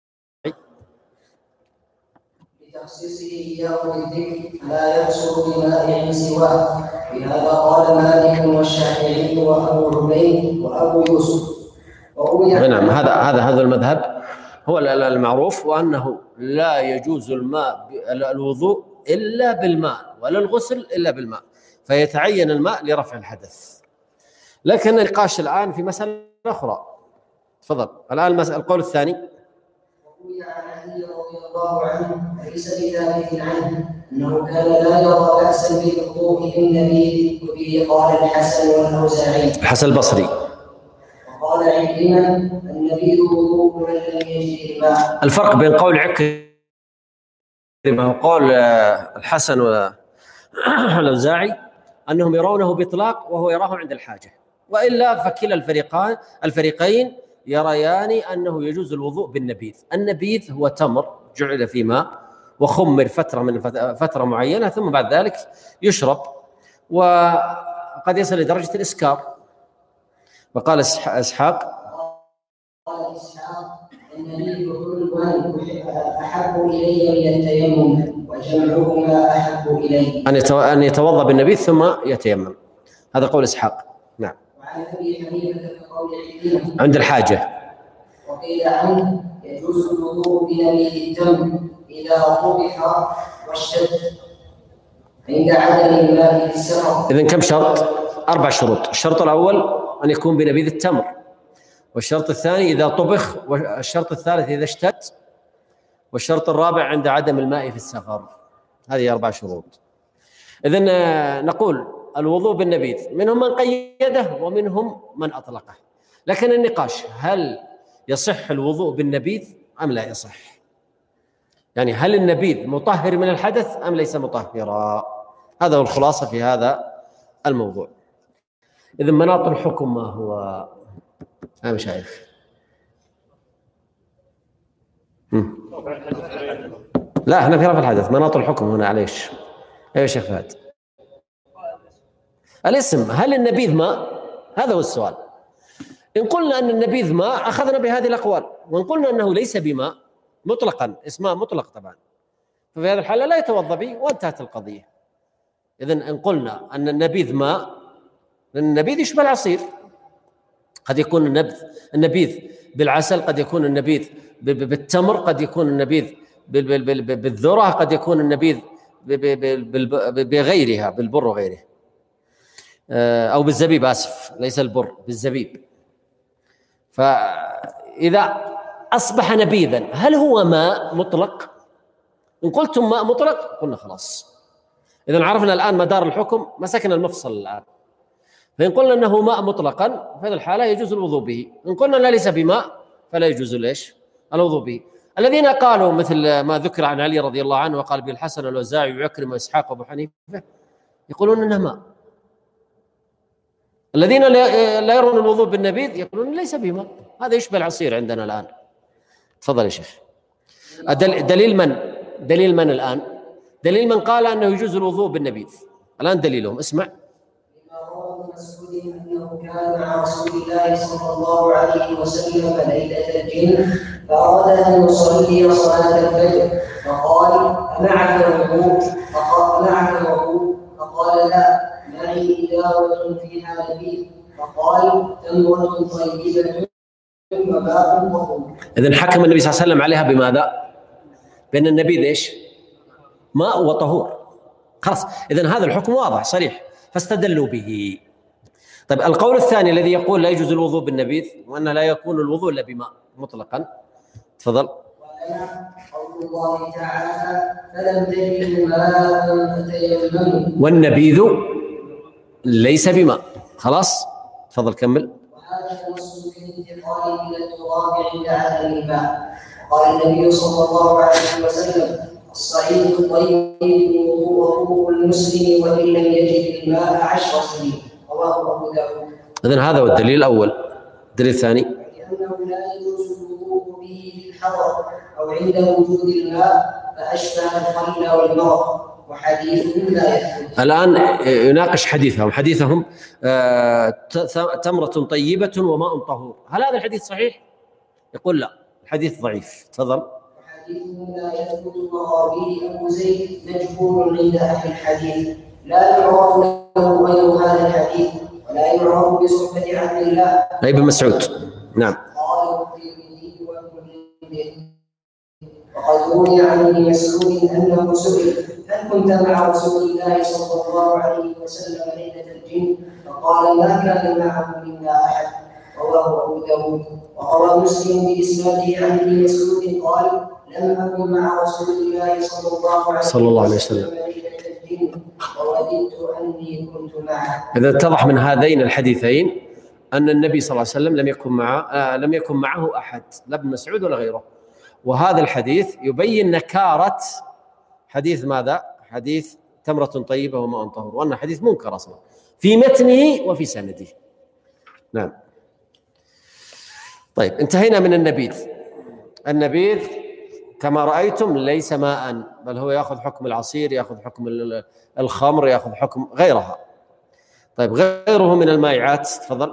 بتخصيصه إياه بالذكر لا يحصل بمائع سواه، بهذا قال مالك والشافعي وأبو عبيد وأبو يوسف. نعم، هذا هذا هذا المذهب هو المعروف، وأنه لا يجوز الماء الوضوء إلا بالماء ولا الغسل إلا بالماء، فيتعين الماء لرفع الحدث. لكن النقاش الآن في مسألة أخرى. تفضل الآن القول الثاني. وروي عن علي رضي الله عنه ليس بثابت عنه أنه كان لا يرى بأسا بالوضوء بالنبي، وبه قال الحسن والأوزاعي. الحسن البصري. وقال عكرمة النبي وضوء من لم يجد الماء. الفرق بين قول عكرمة وقول الحسن والأوزاعي أنهم يرونه بإطلاق وهو يراه عند الحاجة، وإلا فكلا الفريقان الفريقين يريان أنه يجوز الوضوء بالنبيذ. النبيذ هو تمر جعل في ماء وخمر فترة من فترة معينة ثم بعد ذلك يشرب، وقد يصل لدرجة الإسكار. وقال إسحاق قال إسحاق النبي كل أحب إلي من التيمم وجمعهما أحب إلي. أن يتوضأ بالنبيذ ثم يتيمم، هذا قول إسحاق. نعم. وعن أبي حنيفة كقول عكرمة عند الحاجة. وقيل عنه يجوز الوضوء بنبيذ التمر إذا طبخ واشتد عند عدم الماء في السفر. إذن كم شرط؟ أربع شروط. الشرط الأول أن يكون بنبيذ التمر، والشرط الثاني إذا طبخ، والشرط الثالث إذا اشتد، والشرط الرابع عند عدم الماء في السفر. هذه أربع شروط. إذن نقول الوضوء بالنبيذ منهم من قيده ومنهم من أطلقه، لكن النقاش هل يصح الوضوء بالنبيذ أم لا يصح؟ يعني هل النبيذ مطهر من الحدث أم ليس مطهرا؟ هذا هو الخلاصة في هذا الموضوع. إذن مناط الحكم ما هو؟ أنا مش عارف. لا، احنا في رفع الحدث. مناط الحكم هنا عليش. ايوه شيخ فهد. الاسم هل النبيذ ماء؟ هذا هو السؤال. إن قلنا أن النبيذ ماء أخذنا بهذه الأقوال، وإن قلنا أنه ليس بماء مطلقا، اسماء مطلق طبعا، ففي هذه الحالة لا يتوضأ به وانتهت القضية. إذن إن قلنا أن النبيذ ماء، لأن النبيذ يشبه العصير، قد يكون النبذ النبيذ بالعسل، قد يكون النبيذ بالتمر، قد يكون النبيذ بالذرة، قد يكون النبيذ بغيرها بالبر وغيره، أو بالزبيب، آسف ليس البر، بالزبيب. فإذا أصبح نبيذا هل هو ماء مطلق؟ إن قلتم ماء مطلق قلنا خلاص، إذن عرفنا الآن مدار الحكم، مسكنا المفصل الآن. فإن قلنا أنه ماء مطلقا في هذه الحالة يجوز الوضوء به، إن قلنا لا ليس بماء فلا يجوز ليش الوضوء به. الذين قالوا مثل ما ذكر عن علي رضي الله عنه وقال به الحسن والأوزاعي وعكرمة وإسحاق وأبو حنيفة، يقولون إنه ماء، الذين لا يرون الوضوء بالنبيذ يقولون ليس بما، هذا يشبه العصير عندنا الآن. تفضل يا شيخ. دليل من؟ دليل من الآن؟ دليل من قال أنه يجوز الوضوء بالنبيذ. الآن دليلهم اسمع. مسعود انه كان مع رسول الله صلى الله عليه وسلم ليله الجن فاراد ان يصلي صلاه الفجر فقال امعك وضوء؟ فقال معك وضوء؟ فقال لا، معي إداوة فيها نبيذ. فقال تمرة طيبة وماء طهور. إذن حكم النبي صلى الله عليه وسلم عليها بماذا؟ بأن النبيذ ايش؟ ماء وطهور. خلاص، إذن هذا الحكم واضح صريح فاستدلوا به. طيب القول الثاني الذي يقول لا يجوز الوضوء بالنبيذ وأن لا يكون الوضوء إلا بماء مطلقا، تفضل. قول الله تعالى فلم تجدوا ماء فتيمموا. والنبيذ ليس بماء. خلاص تفضل كمل. وهذا نص في الانتقال الى التراب عند عدم الماء. قال النبي صلى الله عليه وسلم الصعيد الطيب وضوء المسلم وان لم يجد الماء عشر سنين. رواه ابو داود. اذن هذا هو الدليل الاول. الدليل الثاني لانه لا يجوز الوضوء به في الحضر او عند وجود الماء فاشبه الخل والمرق وحديثهم لا يثبت. الآن يناقش حديثهم حديثهم آه تمرة طيبة وماء طهور، هل هذا الحديث صحيح؟ يقول لا، الحديث ضعيف. تفضل. وحديثهم لا يثبت وراويه أبو زيد مجهول عند أهل الحديث، لا يعرف له غير هذا الحديث ولا يعرف بصحبة عبد الله ابن مسعود. نعم. قال الترمذي وابن المنذر. وقد روي عن ابن مسعود أنه سئل هل كنت مع رسول الله صلى الله عليه وسلم ليلة الجن؟ فقال ما كان معه منا أحد. رواه أبو داود. وروى مسلم بإسناده عن ابن مسعود قال لم أكن مع رسول الله صلى الله عليه, صلى الله عليه وسلم ليلة الجن ووددت أني كنت معه. إذا اتضح من هذين الحديثين أن النبي صلى الله عليه وسلم لم يكن معه آه لم يكن معه أحد، لا ابن مسعود ولا غيره. وهذا الحديث يبين نكارة حديث ماذا؟ حديث تمرة طيبة وماء طهور، وأن حديث منكر أصلا في متنه وفي سنده. نعم. طيب انتهينا من النبيذ. النبيذ كما رأيتم ليس ماء، بل هو يأخذ حكم العصير، يأخذ حكم الخمر، يأخذ حكم غيرها. طيب غيره من المائعات. تفضل.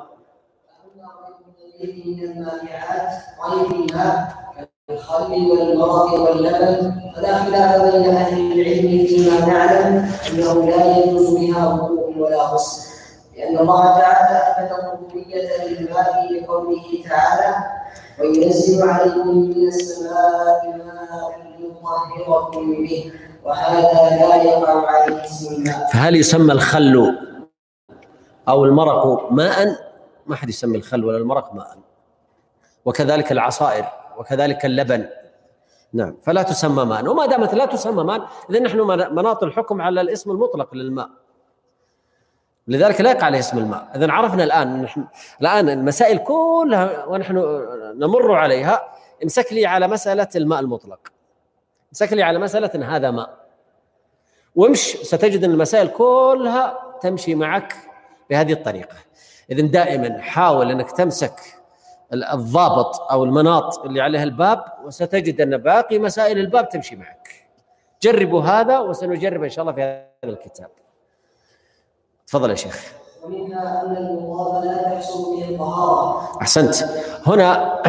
من المائعات غير الماء الخل والمرق واللبن فلا خلاف بين اهل العلم فيما نعلم انه لا يجوز بها وضوء ولا غسل، لان الله تعالى اثبت الربوبيه للماء بقوله تعالى وينزل عليكم من السماء ماء ليطهركم به وهذا لا يقع عليه اسم الماء. فهل يسمى الخل او المرق ماء؟ ما حد يسمي الخل ولا المرق ماء، وكذلك العصائر وكذلك اللبن. نعم، فلا تسمى ماء. وما دامت لا تسمى ماء إذن نحن مناط الحكم على الاسم المطلق للماء، لذلك لا يقع عليه اسم الماء. إذن عرفنا الآن نحن الآن المسائل كلها ونحن نمر عليها. امسك لي على مسألة الماء المطلق، امسك لي على مسألة إن هذا ماء، وامش ستجد أن المسائل كلها تمشي معك بهذه الطريقة. إذن دائما حاول أنك تمسك الضابط أو المناط اللي عليها الباب، وستجد أن باقي مسائل الباب تمشي معك. جربوا هذا وسنجرب إن شاء الله في هذا الكتاب. تفضل يا شيخ. ومنها أن المضاف لا تحصل به الطهارة. أحسنت. هنا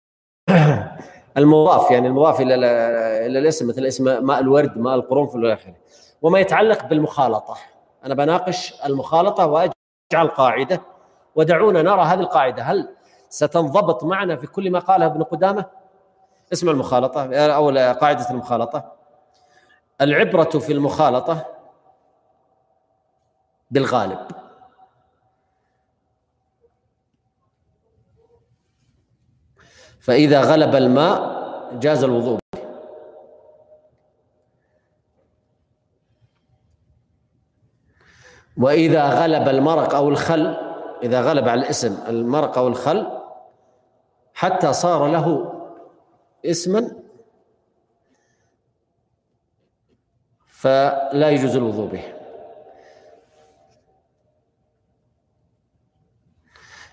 المضاف يعني المضاف إلى إلى الاسم، مثل اسم ماء الورد، ماء القرنفل والى آخره. وما يتعلق بالمخالطة، أنا بناقش المخالطة وأجعل قاعدة، ودعونا نرى هذه القاعدة هل ستنضبط معنا في كل ما قاله ابن قدامة. اسم المخالطة أو قاعدة المخالطة: العبرة في المخالطة بالغالب، فإذا غلب الماء جاز الوضوء، وإذا غلب المرق أو الخل، إذا غلب على الاسم المرق أو الخل حتى صار له اسما فلا يجوز الوضوء به.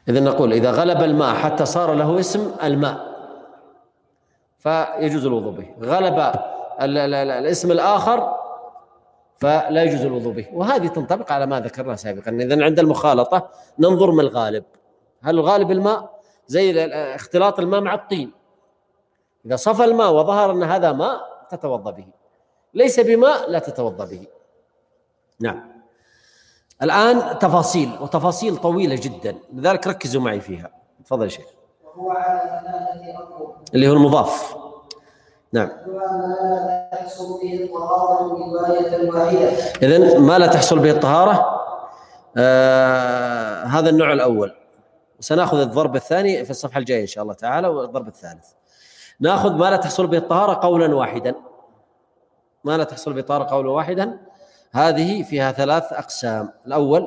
إذا نقول إذا غلب الماء حتى صار له اسم الماء فيجوز الوضوء به، غلب ال ال ال الاسم الآخر فلا يجوز الوضوء به. وهذه تنطبق على ما ذكرنا سابقا. إذن عند المخالطة ننظر ما الغالب، هل الغالب الماء زي اختلاط الماء مع الطين، إذا صفى الماء وظهر أن هذا ماء تتوضأ به، ليس بماء لا تتوضأ به. نعم. الآن تفاصيل، وتفاصيل طويلة جدا، لذلك ركزوا معي فيها. تفضل يا شيخ. وهو على ثلاثة أقوال اللي هو المضاف. نعم. ما لا تحصل به الطهارة رواية واحدة. إذن ما لا تحصل به الطهارة آه هذا النوع الأول، وسنأخذ الضرب الثاني في الصفحة الجاية إن شاء الله تعالى، والضرب الثالث. نأخذ ما لا تحصل به الطهارة قولا واحدا. ما لا تحصل به الطهارة قولا واحدا هذه فيها ثلاث أقسام. الأول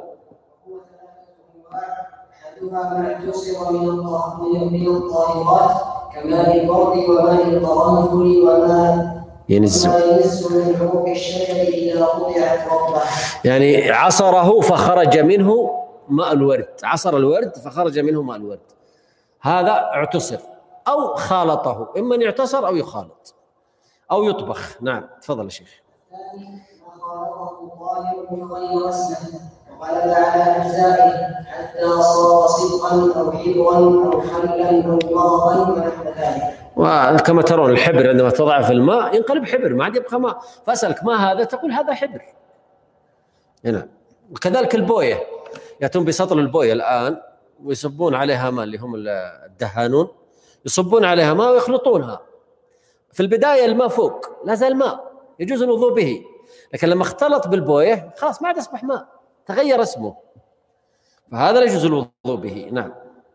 أحدها ما اعتصر من الطاهرات كماء البرد وماء القرنفل وما ينز من حبوب الشجر إذا قطعت ربه، يعني عصره فخرج منه ماء الورد، عصر الورد فخرج منه ماء الورد، هذا اعتصر أو خالطه، إما أن يعتصر أو يخالط أو يطبخ. نعم تفضل يا شيخ. وخالطه طاهر غير اسمه وغلب على أجزائه حتى صار صدقا أو حبرا أو حلا أو مرضا ونحو ذلك. وكما ترون الحبر عندما تضع في الماء ينقلب حبر، ما عاد يبقى ماء، فأسألك ما هذا تقول هذا حبر. هنا وكذلك البوية، يأتون بسطل البوية الآن ويصبون عليها ماء، اللي هم الدهانون يصبون عليها ماء ويخلطونها. في البداية الماء فوق لا زال ماء يجوز الوضوء به، لكن لما اختلط بالبوية خلاص ما عاد أصبح ماء، تغير اسمه، فهذا لا يجوز الوضوء به. نعم.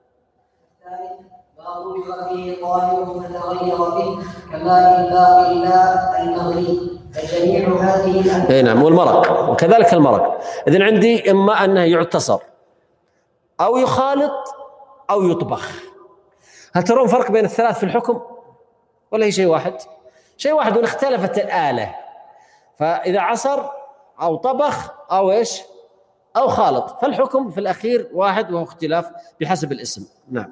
ما طبخ فيه طاهر فتغير به كماء الباقي لا المغلي، فجميع هذه اي نعم. والمرق وكذلك المرق. إذن عندي إما أنه يعتصر أو يخالط أو يطبخ. هل ترون فرق بين الثلاث في الحكم ولا هي شيء واحد؟ شيء واحد، وإن اختلفت الآلة، فإذا عصر أو طبخ أو إيش أو خالط فالحكم في الأخير واحد، وهو اختلاف بحسب الاسم. نعم.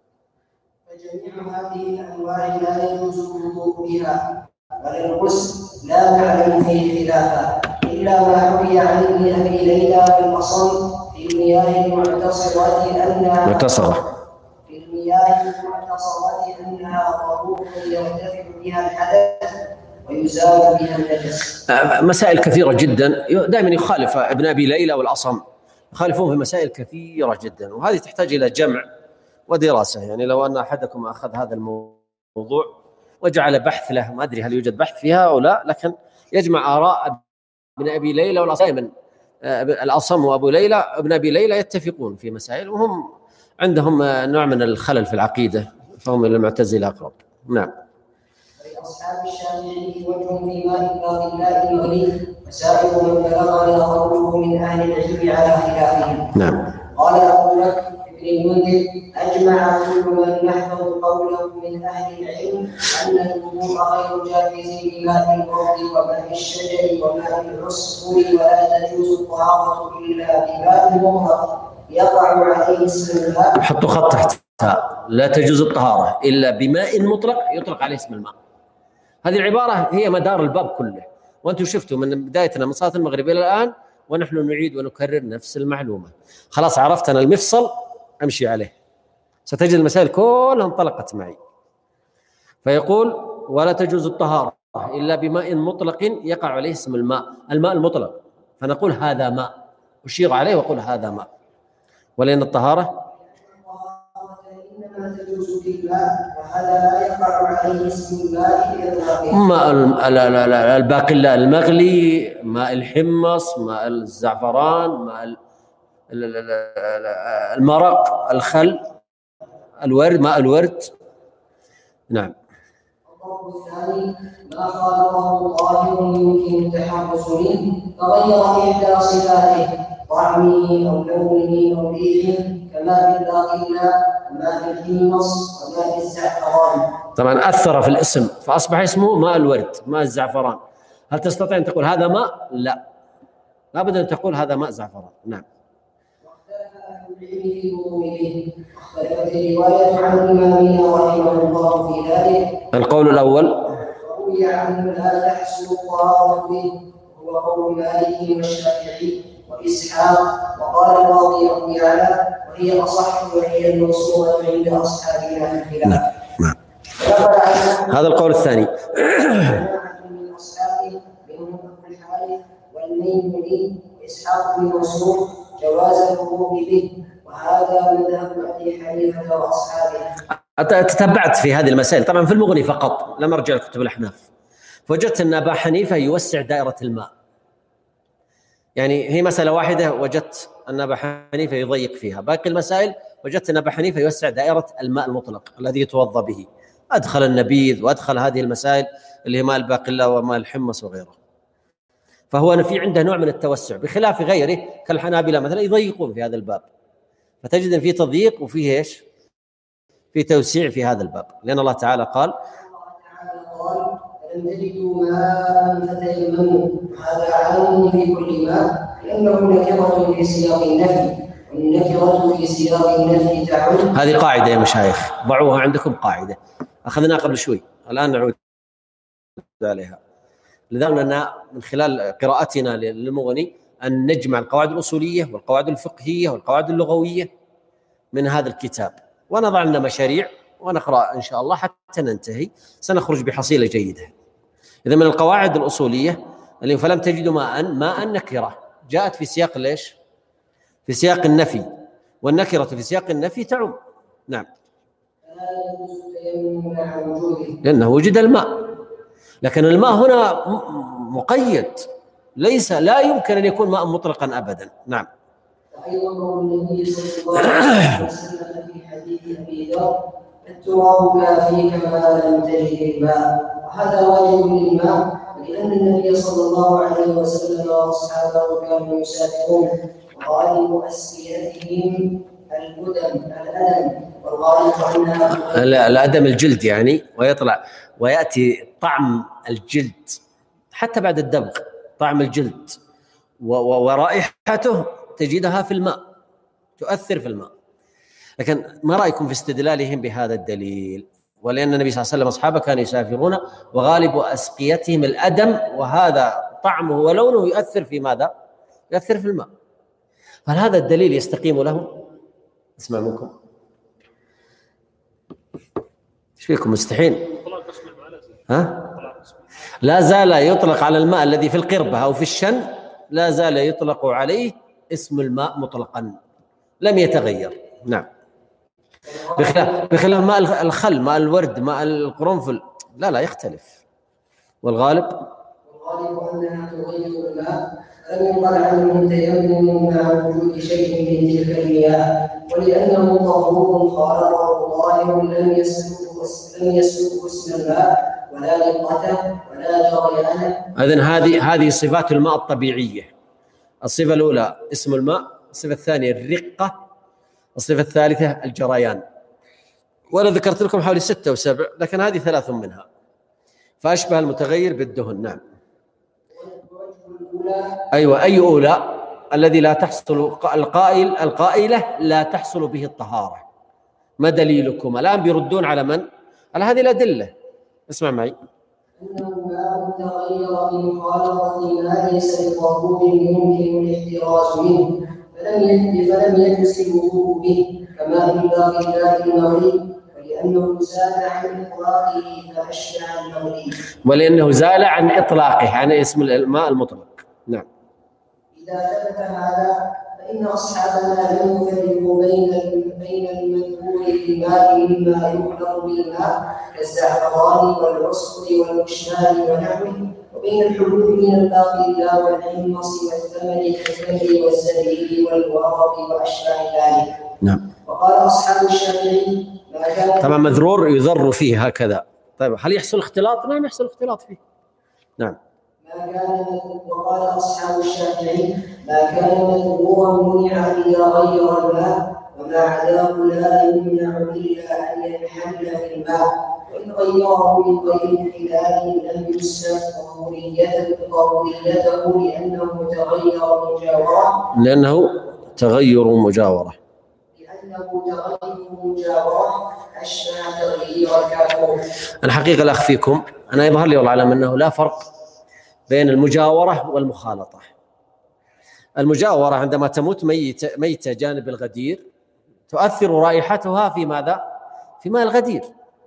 فجميع هذه الأنواع لا يجوز الوضوء بها ولا الغسل، لا نعلم فيه خلافا إلا ما حكي عن ابن أبي ليلى في الأصم في المياه المعتصرة أنها معتصرة في المياه المعتصرة أنها طهور يرتفع بها الحدث ويزال بها النجس. مسائل كثيرة جدا، دائما يخالف ابن أبي ليلى والأصم، يخالفون في مسائل كثيرة جدا، وهذه تحتاج إلى جمع ودراسة. يعني لو أن أحدكم أخذ هذا الموضوع وجعل بحث له، ما أدري هل يوجد بحث فيها أو لا، لكن يجمع آراء ابن أبي ليلى والأصم. الأصم وأبو ليلى ابن أبي ليلى يتفقون في مسائل، وهم عندهم نوع من الخلل في العقيدة، فهم إلى المعتزلة أقرب. نعم. أصحاب الشافعي وجه في ماء الباقي المغلي، وسائر من بلغنا قوله من أهل العلم على خلافهم. نعم. قال أبو بكر بن المنذر أجمع كل من يحفظ قوله من أهل العلم أن الوضوء غير جائز بماء الورد وماء الشجر وماء العصفور، ولا تجوز الطهارة إلا بماء مطلق يقع عليه اسم الماء. حطوا خط تحتها، لا تجوز الطهارة إلا بماء مطلق يطلق عليه اسم الماء. هذه العبارة هي مدار الباب كله، وأنتم شفتوا من بدايتنا من صلاة المغرب إلى الآن ونحن نعيد ونكرر نفس المعلومة. خلاص عرفت أنا المفصل أمشي عليه، ستجد المسائل كلها انطلقت معي. فيقول ولا تجوز الطهارة إلا بماء مطلق يقع عليه اسم الماء، الماء المطلق، فنقول هذا ماء، أشير عليه وأقول هذا ماء. ولأن الطهارة إنما تجوز بالماء، وهذا لا يقع عليه اسم الماء بإطلاقه. ماء الباقي المغلي، ماء الحمص، ماء الزعفران، ماء المرق، الخل، الورد، ماء الورد. نعم. الضرب الثاني ما خالطه طاهر يمكن التحرز منه فغير إحدى صفاته طعمه أو لونه أو ريحه، كماء الباقلة وماء الحمص وماء الزعفران. طبعا أثر في الاسم فأصبح اسمه ماء الورد، ماء الزعفران. هل تستطيع أن تقول هذا ماء؟ لا، لابد أن تقول هذا ماء زعفران. نعم. واختلف أهل العلم في الوضوء به. اختلفت الرواية عن إمامنا رحمه الله في ذلك. القول الأول روي عنه لا تحصل الطهارة به، هو قول مالك والشافعي وإسحاق، وقال القاضي أبو يعلى وهي أصح وهي الموصولة عند أصحابنا في الخلاف. نعم. هذا القول الثاني. من أصحابه منهم أبو الحارث والميموني إسحاق بن منصور جواز الوضوء به، وهذا مذهب أبي حنيفة وأصحابه. تتبعت في هذه المسائل طبعا في المغني فقط، لم أرجع لكتب الأحناف، فوجدت أن أبا حنيفة يوسع دائرة الماء. يعني هي مسألة واحدة وجدت أن أبا حنيفة يضيق فيها، باقي المسائل وجدت أن أبا حنيفة يوسع دائرة الماء المطلق الذي يتوضأ به، أدخل النبيذ وأدخل هذه المسائل اللي هي ماء الباقلة وماء الحمص وغيره. فهو في عنده نوع من التوسع بخلاف غيره كالحنابلة مثلا يضيقون في هذا الباب، فتجد أن في تضييق وفيه إيش؟ في توسيع في هذا الباب، لأن الله تعالى قال قال لم تجدوا ماء فتيمموا، هذا عام في كل ماء لأنه نكرة في سياق النفي، والنكرة في سياق النفي تعم. هذه قاعدة يا مشايخ، ضعوها عندكم قاعدة أخذناها قبل شوي، الآن نعود عليها. لذلك من خلال قراءتنا للمغني أن نجمع القواعد الأصولية والقواعد الفقهية والقواعد اللغوية من هذا الكتاب، ونضع لنا مشاريع ونقرأ إن شاء الله حتى ننتهي، سنخرج بحصيلة جيدة. إذا من القواعد الأصولية اللي فلم تجدوا ماء، ماء نكرة جاءت في سياق ليش؟ في سياق النفي، والنكرة في سياق النفي تعم. نعم. لأنه وجد الماء، لكن الماء هنا مقيد، ليس لا يمكن أن يكون ماء مطلقا أبدا. نعم. أيضا قول النبي صلى الله عليه وسلم في حديث أبي ذر التراب كافيك ما لم تجد الماء، وهذا واجب للماء، لأن النبي صلى الله عليه وسلم وأصحابه كانوا يسافرون وغالب أسئلتهم الأدم الأدم والغالب عنها الأدم الجلد يعني، ويطلع ويأتي طعم الجلد حتى بعد الدبغ، طعم الجلد ورائحته تجدها في الماء، تؤثر في الماء. لكن ما رأيكم في استدلالهم بهذا الدليل؟ ولأن النبي صلى الله عليه وسلم أصحابه كانوا يسافرون وغالب أسقيتهم الأدم، وهذا طعمه ولونه يؤثر في ماذا؟ يؤثر في الماء. هل هذا الدليل يستقيم لهم؟ اسمع منكم. ايش فيكم مستحيل؟ ها؟ لا زال يطلق على الماء الذي في القربة أو في الشن، لا زال يطلق عليه اسم الماء مطلقا لم يتغير. نعم. بخلاف بخلاف ماء الخل، ماء الورد، ماء القرنفل، لا لا يختلف. والغالب والغالب أنها تغير الماء، لم يقل عنه تيمم مع وجود شيء من تلك المياه، ولأنه طهور خالقه ظاهر لم يسلكه لم يسلكه اسم الماء ولا لقته ولا جريانه. إذن هذه هذه صفات الماء الطبيعية. الصفة الأولى اسم الماء، الصفة الثانية الرقة، الصفة الثالثة الجريان. وأنا ذكرت لكم حوالي ستة أو سبع، لكن هذه ثلاث منها، فأشبه المتغير بالدهن. نعم. أيوة، أي أولى؟ الذي لا تحصل القائل القائلة لا تحصل به الطهارة. ما دليلكم؟ الآن بيردون على من؟ على هذه الأدلة. اسمع معي. أنه ماء تغير بمخالطة ما ليس بطهور يمكن الاحتراز منه، فلم يجد فلم يجلس الوضوء به كما من باقي الماء المغري، ولأنه زال عن إطلاقه فأشبه المغري. ولأنه زال عن إطلاقه، عن اسم الماء المطلق. نعم. إذا ثبت هذا فإن أصحابنا لم يفرقوا بين بين المذكور في الماء مما يخلق بالماء كالزعفران والعصفر والكشمال ونحوه، وبين الحبوب من الباقلة والحمص والثمر كالتمر والزبيب والورق وأشباه ذلك. نعم. وقال أصحاب الشافعي ما كان طبعا مذرور يذر فيه هكذا. طيب هل يحصل اختلاط؟ نعم يحصل اختلاط فيه. نعم. ما كان وقال أصحاب الشافعي ما كان مذكورا منع إذا غير الماء، وما عداه لا يمنع إلا أن ينحل في الماء، وإن غيره من غير انحلال لم يسلم ضروريته لأنه تغير مجاورة لأنه تغير مجاورة. لأنه تغير مجاورة أشبه تغيير الكافور. الحقيقة لا أخفيكم، أنا يظهر لي والله أعلم أنه لا فرق بين المجاورة والمخالطة. المجاورة عندما تموت ميتة ميتة جانب الغدير تؤثر رائحتها في ماذا؟ في ماء الغدير.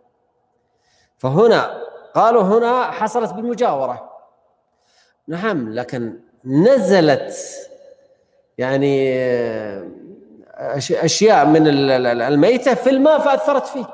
فهنا قالوا هنا حصلت بالمجاورة. نعم، لكن نزلت يعني أشياء من الميتة في الماء فأثرت فيه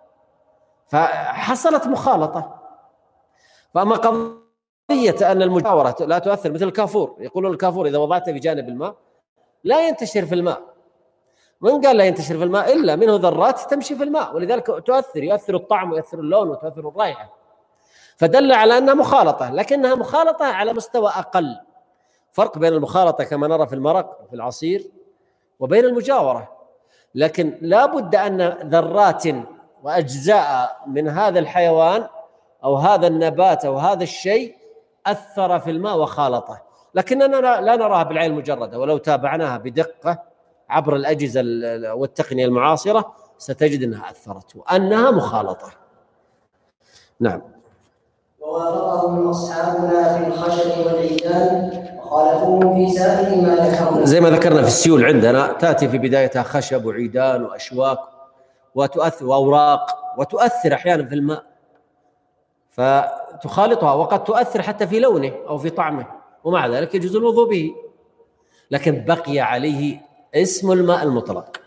فحصلت مخالطة. فأما قضية أن المجاورة لا تؤثر مثل الكافور، يقولون الكافور إذا وضعته في جانب الماء لا ينتشر في الماء. من قال لا ينتشر في الماء؟ إلا منه ذرات تمشي في الماء، ولذلك تؤثر، يؤثر الطعم ويؤثر اللون وتؤثر الرائحة، فدل على أنها مخالطة، لكنها مخالطة على مستوى أقل. فرق بين المخالطة كما نرى في المرق في العصير وبين المجاورة. لكن لا بد أن ذرات وأجزاء من هذا الحيوان أو هذا النبات أو هذا الشيء أثر في الماء وخالطه، لكننا لا نراها بالعين المجردة، ولو تابعناها بدقة عبر الأجهزة والتقنية المعاصرة ستجد أنها أثرت وأنها مخالطة. نعم. ووافقهم أصحابنا في الخشب والعيدان وخالفوهم في سائر ما ذكرنا. زي ما ذكرنا في السيول عندنا تأتي في بدايتها خشب وعيدان وأشواك وتؤثر وأوراق وتؤثر أحيانا في الماء فتخالطها، وقد تؤثر حتى في لونه أو في طعمه، ومع ذلك يجوز الوضوء به، لكن بقي عليه اسم الماء المطلق.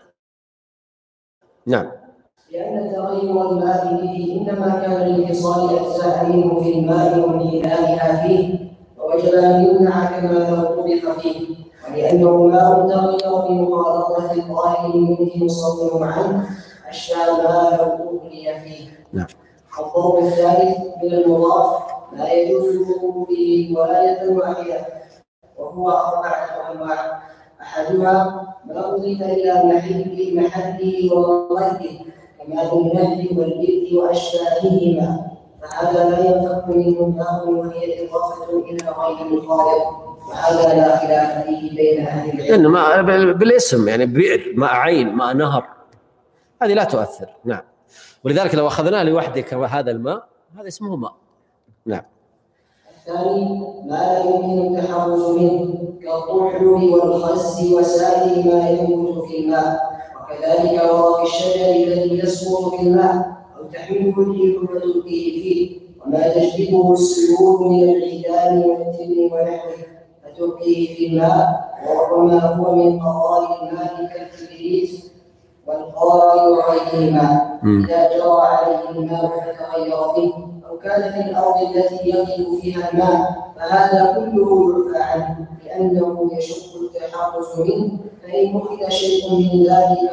نعم. لأن تغير الماء به إنما كان لانفصال أجزاء منه في الماء وانحلالها فيه، ووجب أن يمنع كما لو طبخ فيه، ولأنه ماء تغير بمخالطة الظاهر منه مصور عنه أشبه ما لو أغلي فيه. نعم. الضرب الثالث من المضاف لا يجوز الوضوء به ولاية واحدة، وهو أربعة أنواع. أحدها ما أضيف إلى محله محله ومرده كماء النهر والبئر وأشباههما، فهذا لا ينفك منه الماء وهي إضافة إلى غير الخالق، وهذا لا خلاف فيه بين أهل العلم. إنما بالاسم يعني بئر، ماء عين، ماء نهر، هذه لا تؤثر. نعم. ولذلك لو أخذناه لوحده كما هذا الماء هذا اسمه ماء. نعم. الثاني ما لا يمكن التحرز منه كالطحل والخس وسائر ما ينبت في الماء، وكذلك ورق الشجر الذي يسقط في الماء أو تحمله الريح فتلقيه فيه، وما تجذبه السيول من العيدان والتبن ونحوه فتلقيه في الماء، وما هو من قطار الماء كالكبريت والقاري وغيرهما إذا جرى عليه الماء فتغير به، أو كان في الأرض التي يغلب فيها الماء، فهذا كله يعفى عنه لأنه يشق التحرز منه. فإن أخذ شيء من ذلك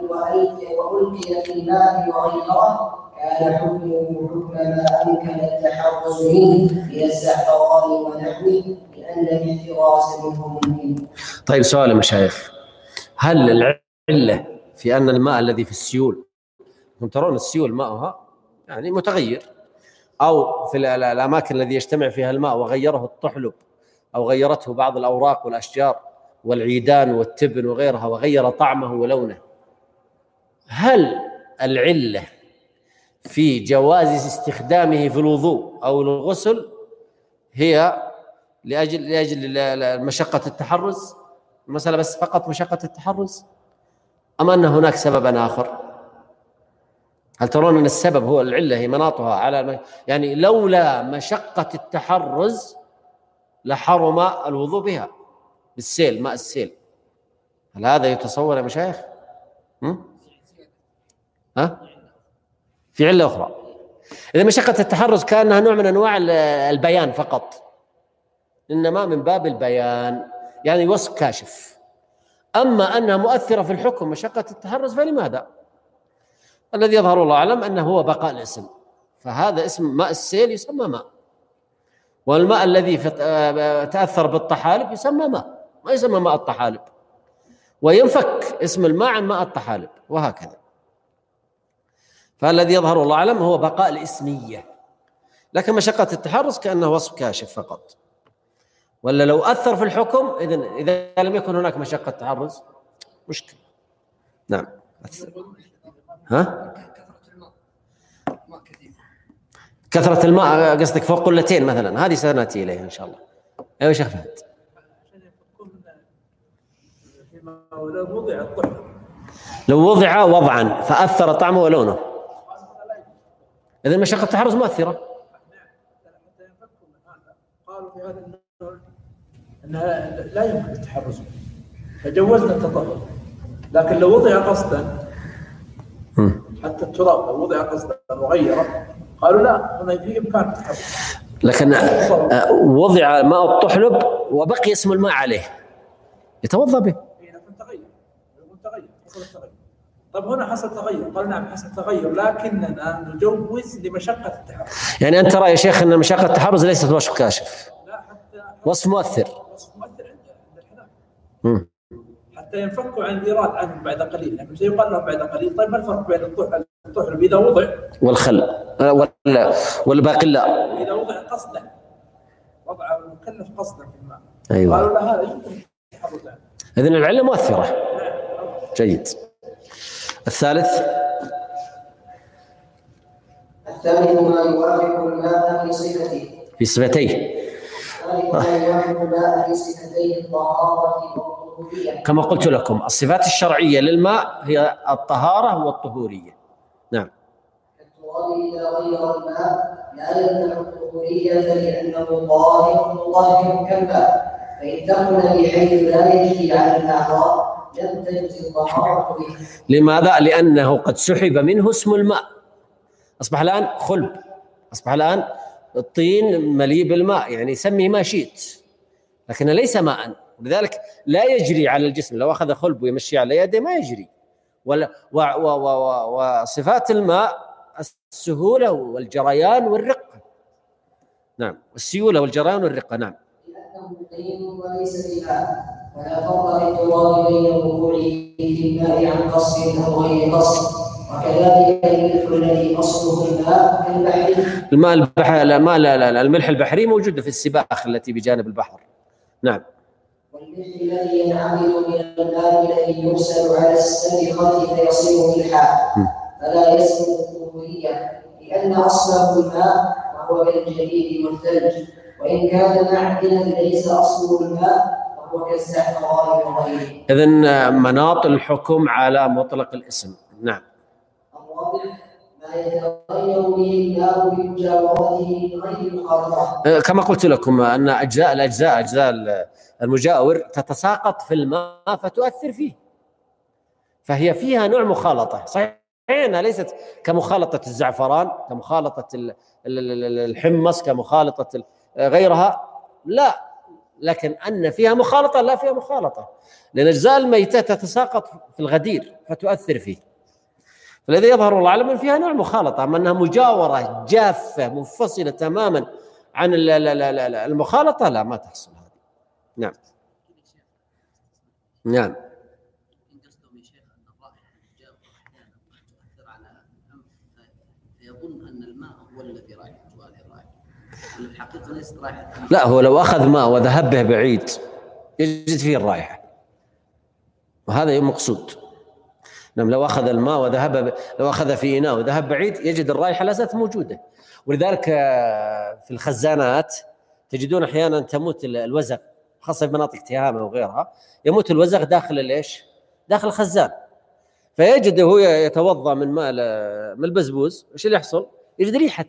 وألقي في الماء وغيره كان حكمه حكم ما أمكن التحرز منه من الزعفران ونحوه، لأن الاحتراز منه ممكن. طيب سؤال يا مشايخ، هل العلة في أن الماء الذي في السيول، هم ترون السيول ماءها يعني متغير، أو في الأماكن الذي يجتمع فيها الماء وغيره الطحلب أو غيرته بعض الأوراق والأشجار والعيدان والتبن وغيرها وغير طعمه ولونه، هل العلة في جواز استخدامه في الوضوء أو الغسل هي لأجل لأجل مشقة التحرز؟ المسألة بس فقط مشقة التحرز، أم أن هناك سببا آخر؟ هل ترون أن السبب هو العلة هي مناطها على يعني لولا مشقة التحرز لحرم الوضوء بها بالسيل، ماء السيل؟ هل هذا يتصور يا مشايخ؟ ها؟ في علة أخرى. إذا مشقة التحرز كأنها نوع من أنواع البيان فقط، إنما من باب البيان يعني وصف كاشف. أما أنها مؤثرة في الحكم مشقة التحرز فلماذا؟ الذي يظهر الله أعلم أنه هو بقاء الاسم، فهذا اسم ماء السيل يسمى ماء، والماء الذي تأثر بالطحالب يسمى ماء، ما يسمى ماء الطحالب، وينفك اسم الماء عن ماء الطحالب، وهكذا. فالذي يظهر الله أعلم هو بقاء الاسمية، لكن مشقة التحرز كأنه وصف كاشف فقط. ولا لو أثر في الحكم، إذن إذا لم يكن هناك مشقة تحرز مشكلة. نعم. ها؟ كثرة الماء قصدك فوق قلتين مثلا، هذه سنأتي إليها إن شاء الله. أيوة شيخ فهد. لو وضع الطحن لو وضع وضعا فأثر طعمه ولونه، إذن مشقة التحرز مؤثرة. قالوا في هذا النوع أنها لا يمكن التحرز، فجوزنا التطهر. لكن لو وضع قصدا حتى التراب لو وضع قصدا وغيره قالوا لا، هنا في إمكان التحرز. لكن وضع ماء الطحلب وبقي اسم الماء عليه يتوضأ به. لكن تغير، تغير حصل التغير. طب هنا حصل تغير، قال نعم حصل تغير، لكننا نجوز لمشقة التحرز. يعني أنت ترى يا شيخ أن مشقة التحرز ليست وصف كاشف، لا حتى وصف مؤثر. وصف مؤثر عند الحنابلة حتى ينفكوا عن الإيراد عنه بعد قليل، لكن سيقال له بعد قليل. طيب ما الفرق بين الطحل الطحل إذا وضع والخل ولا والباقلاء إذا وضع قصدا، وضع المكلف قصدا في الماء؟ أيوة. قالوا لا هذا يمكن التحرز عنه. إذن العلة مؤثرة. جيد. الثالث الثالث ما يوافق الماء في صفته في صفتيه، الثالث ما يوافق الماء في صفتيه الطهارة والطهورية. كما قلت لكم الصفات الشرعية للماء هي الطهارة والطهورية. نعم. التراب إذا غير الماء لا يمنع الطهورية لأنه طاهر طاهر كالماء، فإن دخل بحيث لا يجري على الأعضاء لم تجز الطهارة به. لماذا؟ لأنه قد سحب منه اسم الماء، أصبح الآن خلب، أصبح الآن الطين مليء بالماء، يعني سميه ما شئت، لكن ليس ماء، لذلك لا يجري على الجسم. لو أخذ خلب ويمشي على يده ما يجري. وصفات الماء السهولة والجريان والرقة. نعم، السيولة والجريان والرقة. نعم. لأنه طين وليس بماء، فلا فرق في التراب بين وقوعه في الماء عن قصد أو غير قصد. وكذلك الملح الذي أصله الماء كالبحر. الماء البحر الماء لا لا لا الملح البحري موجود في السباخ التي بجانب البحر. نعم. والملح الذي ينعمل من الماء الذي يرسل على السبخة فيصير ملحا فلا يسلم الطهورية، لأن أصله الماء وهو كالجليد والثلج، وإن كان معدنا ليس أصله الماء وهو كالزعفران وغيره. إذن مناط الحكم على مطلق الاسم. نعم. الرابع ما يتغير به الماء بمجاورته من غير مخالطة. كما قلت لكم أن أجزاء الأجزاء أجزاء المجاور تتساقط في الماء فتؤثر فيه، فهي فيها نوع مخالطة. صحيح أنها ليست كمخالطة الزعفران، كمخالطة الحمص، كمخالطة غيرها، لا، لكن أن فيها مخالطة، لا فيها مخالطة، لأن أجزاء الميتة تتساقط في الغدير فتؤثر فيه. فالذي يظهر والله أعلم أن فيها نوع مخالطة، أما أنها مجاورة جافة منفصلة تماما عن المخالطة لا، ما تحصل هذه. نعم. نعم. يظن أن الماء هو الذي رايحته هذه الرائحة، الحقيقة ليست رائحة. لا، هو لو أخذ ماء وذهب به بعيد يجد فيه الرائحة، وهذا مقصود. نعم، لو أخذ الماء وذهب ب... لو أخذ في إناء وذهب بعيد يجد الرائحة لا زالت موجودة. ولذلك في الخزانات تجدون أحيانا تموت الوزغ، خاصة في مناطق تهامة وغيرها، يموت الوزغ داخل الإيش؟ داخل الخزان، فيجد هو يتوضأ من ماء من البزبوز، ايش اللي يحصل؟ يجد ريحه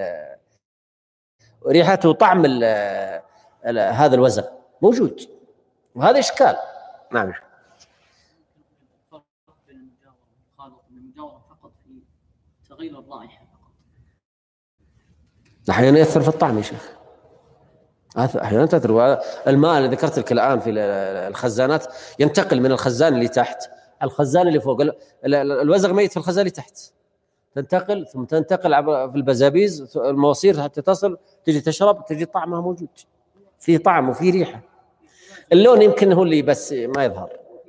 ريحته وطعم ال ال هذا الوزغ موجود، وهذا اشكال. نعم. الفرق بين المجاورة والمخالطة، المجاورة فقط في تغيير الرائحة فقط. احيانا يأثر في الطعم يا شيخ، احيانا تأثر. الماء اللي ذكرت لك الان في الخزانات ينتقل من الخزان اللي تحت الخزان اللي فوق، الوزغ ميت في الخزان اللي تحت، تنتقل ثم تنتقل في البزابيز المواسير حتى تصل، تجي تشرب تجي طعمها موجود، فيه طعم وفيه ريحة. اللون يمكن هو اللي بس ما يظهر.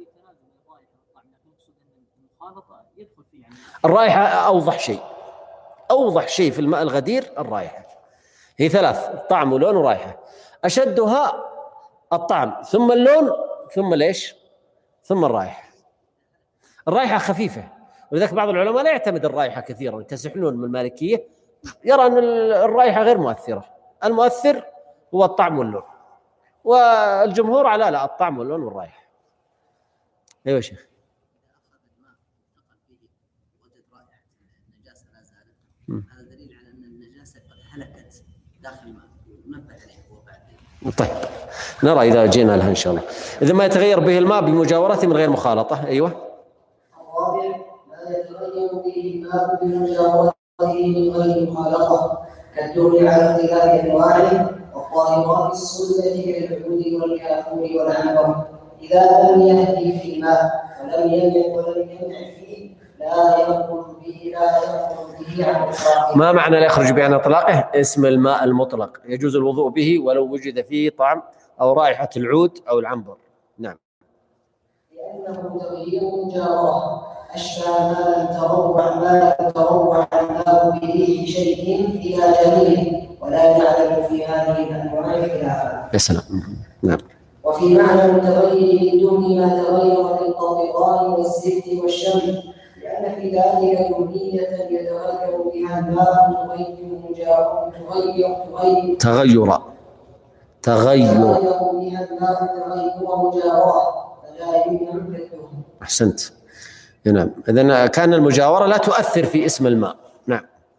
الرائحة أوضح شيء، أوضح شيء في الماء الغدير الرائحة، هي ثلاث: طعم ولون ورائحة. أشدها الطعم ثم اللون ثم ليش؟ ثم الرائحة. الرائحة خفيفة، ولذلك بعض العلماء لا يعتمد الرائحة كثيرا كسحنون من المالكية، يرى أن الرائحة غير مؤثرة، المؤثر هو الطعم واللون، والجمهور على لا الطعم واللون والرائحة. أيوة شيخ. هذا دليل على أن النجاسة قد هلكت داخل الماء، ونبه عليه هو بعد. طيب نرى إذا جينا لها إن شاء الله. إذا ما يتغير به الماء بمجاورته من غير مخالطة. أيوة. الرابع ما يتغير به الماء بمجاورته من غير مخالطة كالدهن على اختلاف أنواعه، والطاهرات السنة كالعود والكافور والعنبر إذا لم يهدي في الماء ولم يمنع ولم يمنع فيه لا يخرج به لا يخرج به عن إطلاقه. ما معنى لا يخرج به عن إطلاقه؟ اسم الماء المطلق يجوز الوضوء به ولو وجد فيه طعم أو رائحة العود أو العنبر. نعم. لأنه تغيير مجاورة أشبه ما لم تروع ما لم تروع الماء بريح شيء إلى جميله ولا نعلم في هذه الأنواع خلافا. يا سلام. نعم. وفي معنى المتغير بالدهن ما تغير في القطران والزفت والشمس، لأن في ذلك دهنية يتغير بها الماء تغير مجاورة تغير تغير تغير تغير بها الماء تغير مجاورة فلا يمنع كالدهن. أحسنت. نعم. إذن كان المجاورة لا تؤثر في اسم الماء. نعم.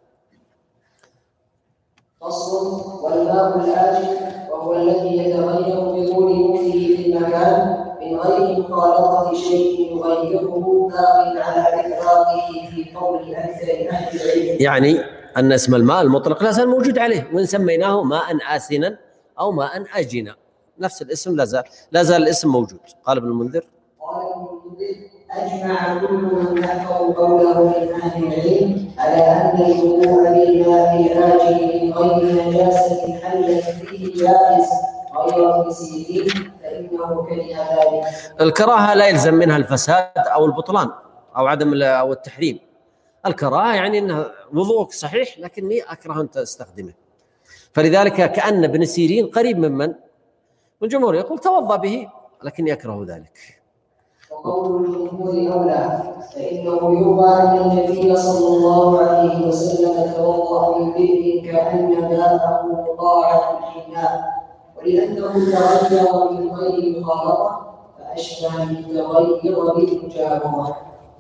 فصل. والماء الآجن وهو الذي يتغير بدون مكثه في المكان من غير مخالطة شيء يغيره باق على إطلاقه في قول أكثر أهل العلم. يعني أن اسم الماء المطلق لا زال موجود عليه، وإن سميناه ماء آسنا أو ماء آجنا نفس الاسم لا زال لا زال الاسم موجود. قال ابن المنذر قال ابن المنذر أجمع كل من يحفظ قوله من أهل العلم على أن الوضوء بالماء الآجن من غير نجاسة حلت فيه جائز غير تسيير فإنه كره ذلك. الكراهة لا يلزم منها الفساد أو البطلان أو عدم أو التحريم. الكراهة يعني أن وضوءك صحيح لكني أكره أن تستخدمه. فلذلك كأن ابن سيرين قريب ممن والجمهور يقول توضأ به لكني أكره ذلك. وقول الجمهور أولى فإنه يروى أن النبي صلى الله عليه وسلم توضأ من بئر كأن ماءه مضاعف الحناء، ولأنه تغير من غير مخالطة فأشبه بالتغير بالمجاورة.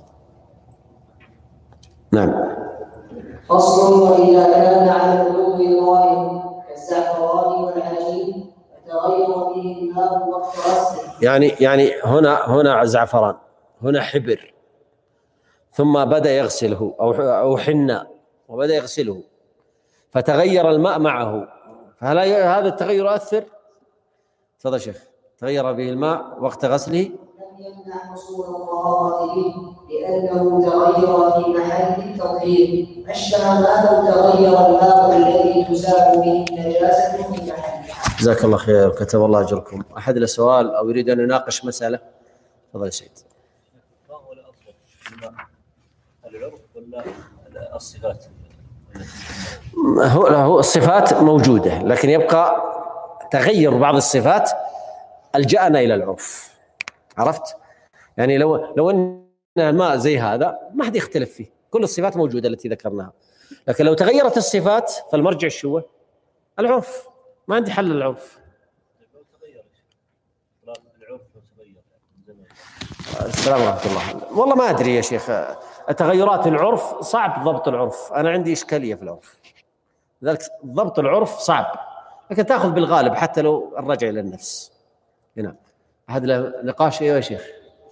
نعم. فصل. وإذا كان على الوضوء ظاهر كالزعفران والعجين فتغير به الماء وقت غسله. يعني يعني هنا هنا زعفران، هنا حبر، ثم بدأ يغسله أو أو حناء وبدأ يغسله فتغير الماء معه، فهل هذا التغير يؤثر؟ تفضل شيخ. تغير به الماء وقت غسله لم يمنع حصول الطهارة به لأنه تغير في محل التطهير أشبه ما لو تغير الماء الذي تزال به النجاسة في محلها. جزاك الله خير كتب الله أجركم. أحد له سؤال أو يريد أن يناقش مسألة؟ تفضل يا سيد. ما هو الأفضل الماء العرف ولا الصفات؟ هو هو الصفات موجودة لكن يبقى تغير بعض الصفات ألجأنا إلى العرف. عرفت؟ يعني لو لو أن الماء زي هذا ما حد يختلف فيه، كل الصفات موجودة التي ذكرناها، لكن لو تغيرت الصفات فالمرجع شو؟ العرف. ما عندي حل للعرف. السلام ورحمة الله. والله ما أدري يا شيخ، التغيرات العرف صعب ضبط العرف، أنا عندي إشكالية في العرف، لذلك ضبط العرف صعب، لكن تأخذ بالغالب حتى لو الرجع إلى النفس. هنا أحد له نقاش. أيوة يا شيخ.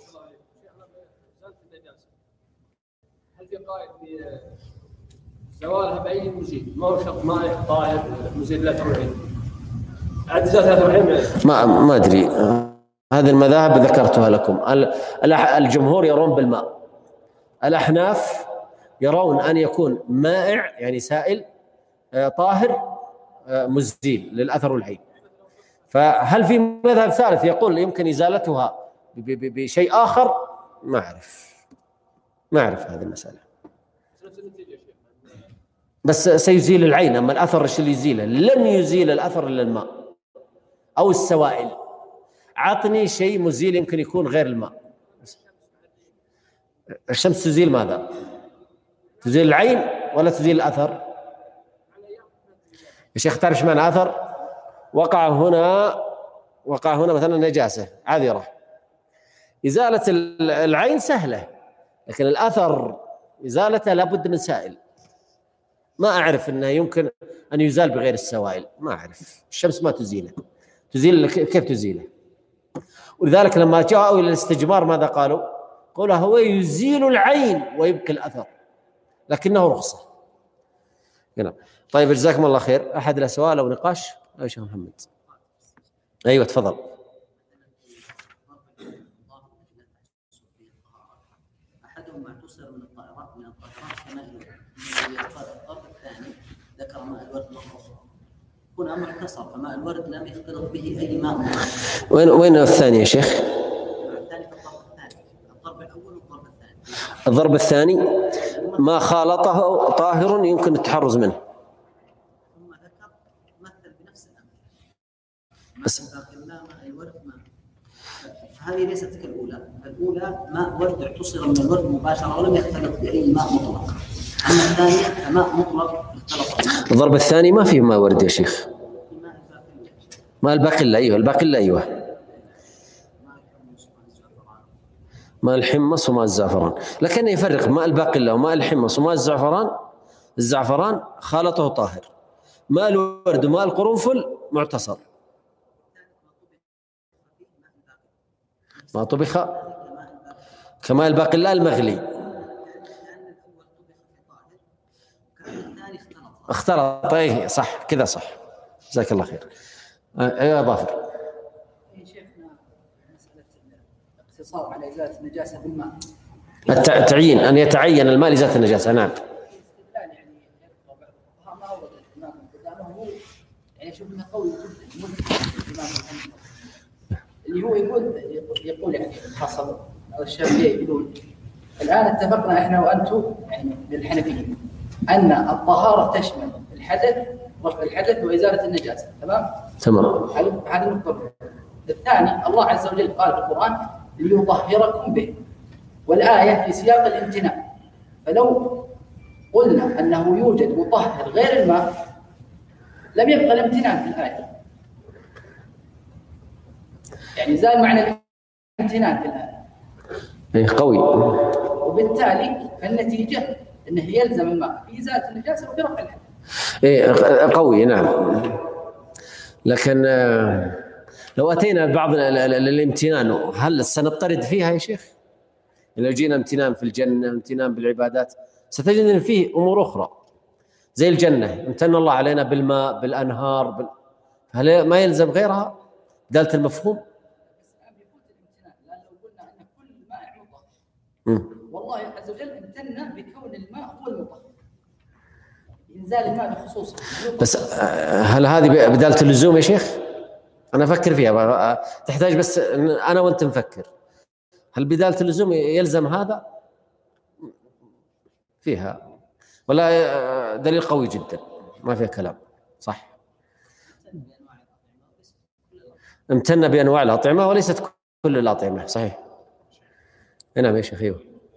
هل في قائد زوالها بأي مزيل؟ ما هو شرط مائح طاهر مزيل لا تروحين أجزاء لا تروحين ما ما أدري، هذه المذاهب ذكرتها لكم. الجمهور يرون بالماء، الأحناف يرون أن يكون مائع يعني سائل طاهر مزيل للأثر والعين. فهل في مذهب ثالث يقول يمكن إزالتها بشيء آخر؟ ما أعرف ما أعرف هذه المسألة، بس سيزيل العين. أما الأثر إيش اللي يزيله؟ لن يزيل الأثر إلا الماء أو السوائل. عطني شيء مزيل يمكن يكون غير الماء. الشمس تزيل ماذا؟ تزيل العين ولا تزيل الأثر؟ يا شيخ تعرف ايش معنى أثر؟ وقع هنا وقع هنا مثلا نجاسة عذرة، إزالة العين سهلة، لكن الأثر إزالته لابد من سائل. ما أعرف أنه يمكن أن يزال بغير السوائل، ما أعرف. الشمس ما تزيله، تزيل كيف تزيله؟ ولذلك لما جاءوا إلى الاستجمار ماذا قالوا؟ قالوا هو يزيل العين ويبقي الأثر، لكنه رخصة. هنا طيب جزاكم الله خير. أحد له سؤال أو نقاش؟ أيوة شيخ محمد. أيوة تفضل. أحدهم اعتصر من الطائرات من الطائرات كما الضرب الثاني ذكر ماء الورد والرصاص. هنا معتصر فماء الورد لم يختلط به أي ماء. وين وين الثاني يا شيخ؟ الثاني في الضرب الثاني، الضرب الأول والضرب الثاني. الضرب الثاني ما خالطه طاهر يمكن التحرز منه. ثم ذكر مثل بنفس الأمر. بس ماء الورد ماء. هذه ليست كالأولى، الأولى ماء ورد اعتصر من الورد مباشرة ولم يختلط بأي ماء مطلق. أما الثانية فماء مطلق اختلط. الضرب الثاني ما فيه ماء ورد يا شيخ. ماء الباقلة. أيوه الباقلة أيوه. ماء الحمص وماء الزعفران، لكن يفرق ماء الباقلة وماء الحمص وماء الزعفران. الزعفران خالطه طاهر، ماء الورد وماء القرنفل معتصر. ما طبخ كماء الباقلة المغلي اختلط. ايه صح كذا صح، جزاك الله خير. ايوه ظافر. شيخنا مسألة الاقتصار على إزالة النجاسة بالماء. التعيين أن يتعين الماء لإزالة النجاسة. نعم. يعني ما هو الإمام قدامه هو يعني شوف انه قوي جدا الإمام اللي هو يقول يقول يعني حصل الشافعية يقولون الآن اتفقنا احنا وأنتم يعني للحنفيين أن الطهارة تشمل الحدث رفع الحدث وإزالة النجاسة. تمام؟ تمام. هذه النقطة. الثاني الله عز وجل قال في القرآن ليطهركم به، والآية في سياق الامتناع. فلو قلنا أنه يوجد مطهر غير الماء لم يبقى الامتناع في الآية، يعني زال معنى الامتناع في الآية. إيه قوي. وبالتالي النتيجة أنه يلزم الماء في إزالة النجاسة وفي رفع الحدث. إيه قوي نعم. لكن لو أتينا بعض الامتنان هل سنضطرد فيها يا شيخ؟ لو جينا امتنان في الجنة، امتنان بالعبادات، ستجد أن فيه أمور أخرى زي الجنة امتن الله علينا بالماء بالأنهار بال... هل ما يلزم غيرها؟ دالة المفهوم. والله عز وجل امتن بكون الماء هو المطهر، انزال الماء بخصوصه. بس هل هذه بدالة اللزوم يا شيخ؟ انا افكر فيها، تحتاج بس انا وانت نفكر. هل بدالة اللزوم يلزم هذا؟ فيها ولا دليل قوي جدا ما فيها كلام. صح، امتن بانواع الاطعمه وليست كل الاطعمه. صحيح. نعم يا شيخ. ايوه.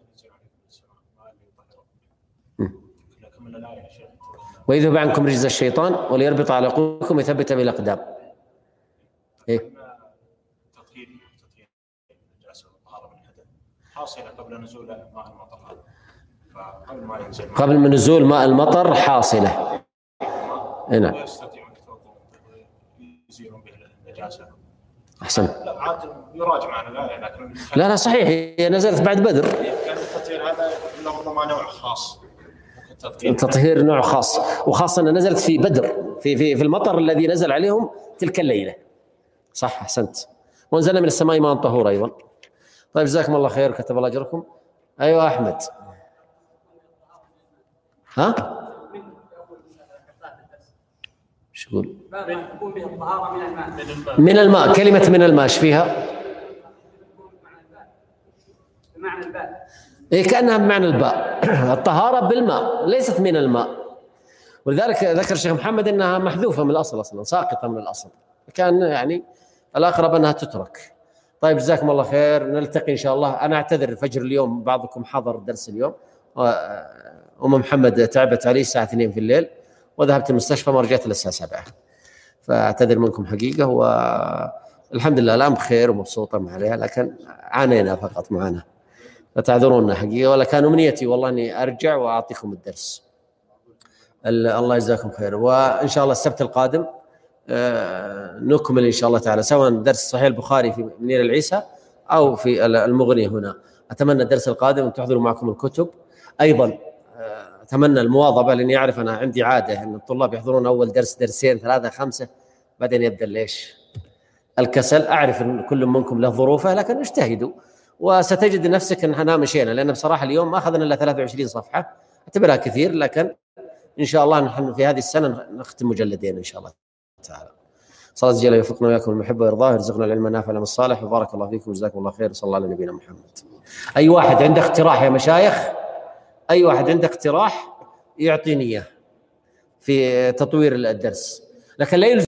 ويذهب عنكم رجز الشيطان وليربط على قلوبكم ويثبت بالاقدام. ايه تطهير تطهير النجاسه والطهاره من الحدث حاصله قبل نزول ماء المطر، فقبل ما ينزل قبل من نزول ماء المطر حاصله. نعم. ويستطيعون يزيلون به النجاسه. احسن. لا عاد يراجع معنا لا لكن لا لا صحيح، هي نزلت بعد بدر. كان التطهير هذا ربما نوع خاص. التطهير نوع خاص، وخاصة أنها نزلت في بدر في في في المطر الذي نزل عليهم تلك الليلة. صح أحسنت. وانزلنا من السماء ماء طهورا أيضا. طيب جزاكم الله خير كتب الله أجركم. أيوة أحمد. ها؟ شو يقول؟ تكون به الطهارة من الماء. من الماء. كلمة من الماء ايش فيها؟ بمعنى الباء. إيه كأنها بمعنى الباء. الطهارة بالماء ليست من الماء، ولذلك ذكر الشيخ محمد أنها محذوفة من الأصل، أصلا ساقطة من الأصل، كان يعني الأقرب أنها تترك. طيب جزاكم الله خير، نلتقي ان شاء الله. انا اعتذر الفجر اليوم، بعضكم حضر درس اليوم، ام محمد تعبت علي الساعه اثنين في الليل وذهبت المستشفى ما رجعت الا الساعه سبعة، فاعتذر منكم حقيقه. والحمد لله الان بخير ومبسوطه مع عليها، لكن عانينا فقط معنا، فتعذرونا حقيقه. ولا كان امنيتي والله اني ارجع واعطيكم الدرس. الله يجزاكم خير. وان شاء الله السبت القادم نكمل ان شاء الله تعالى، سواء درس صحيح البخاري في منير العيسى او في المغني هنا. اتمنى الدرس القادم ان تحضروا معكم الكتب. ايضا اتمنى المواظبه، لاني اعرف انا عندي عاده ان الطلاب يحضرون اول درس درسين ثلاثه خمسه، بعدين يبدا ليش الكسل. اعرف ان كل منكم له ظروفه، لكن اجتهدوا وستجد نفسك ان احنا مشينا، لان بصراحه اليوم ما اخذنا الا ثلاثة وعشرين صفحه، اعتبرها كثير، لكن ان شاء الله نحن في هذه السنه نختم مجلدين ان شاء الله تعالى. صلى الله جل يوفقنا وياكم المحب ويرضاه، يرزقنا العلم النافع والعمل الصالح، وبارك الله فيكم وجزاكم الله خير. صلى الله على نبينا محمد. اي واحد عنده اقتراح يا مشايخ، اي واحد عنده اقتراح يعطيني اياه في تطوير الدرس، لكن لا يلزم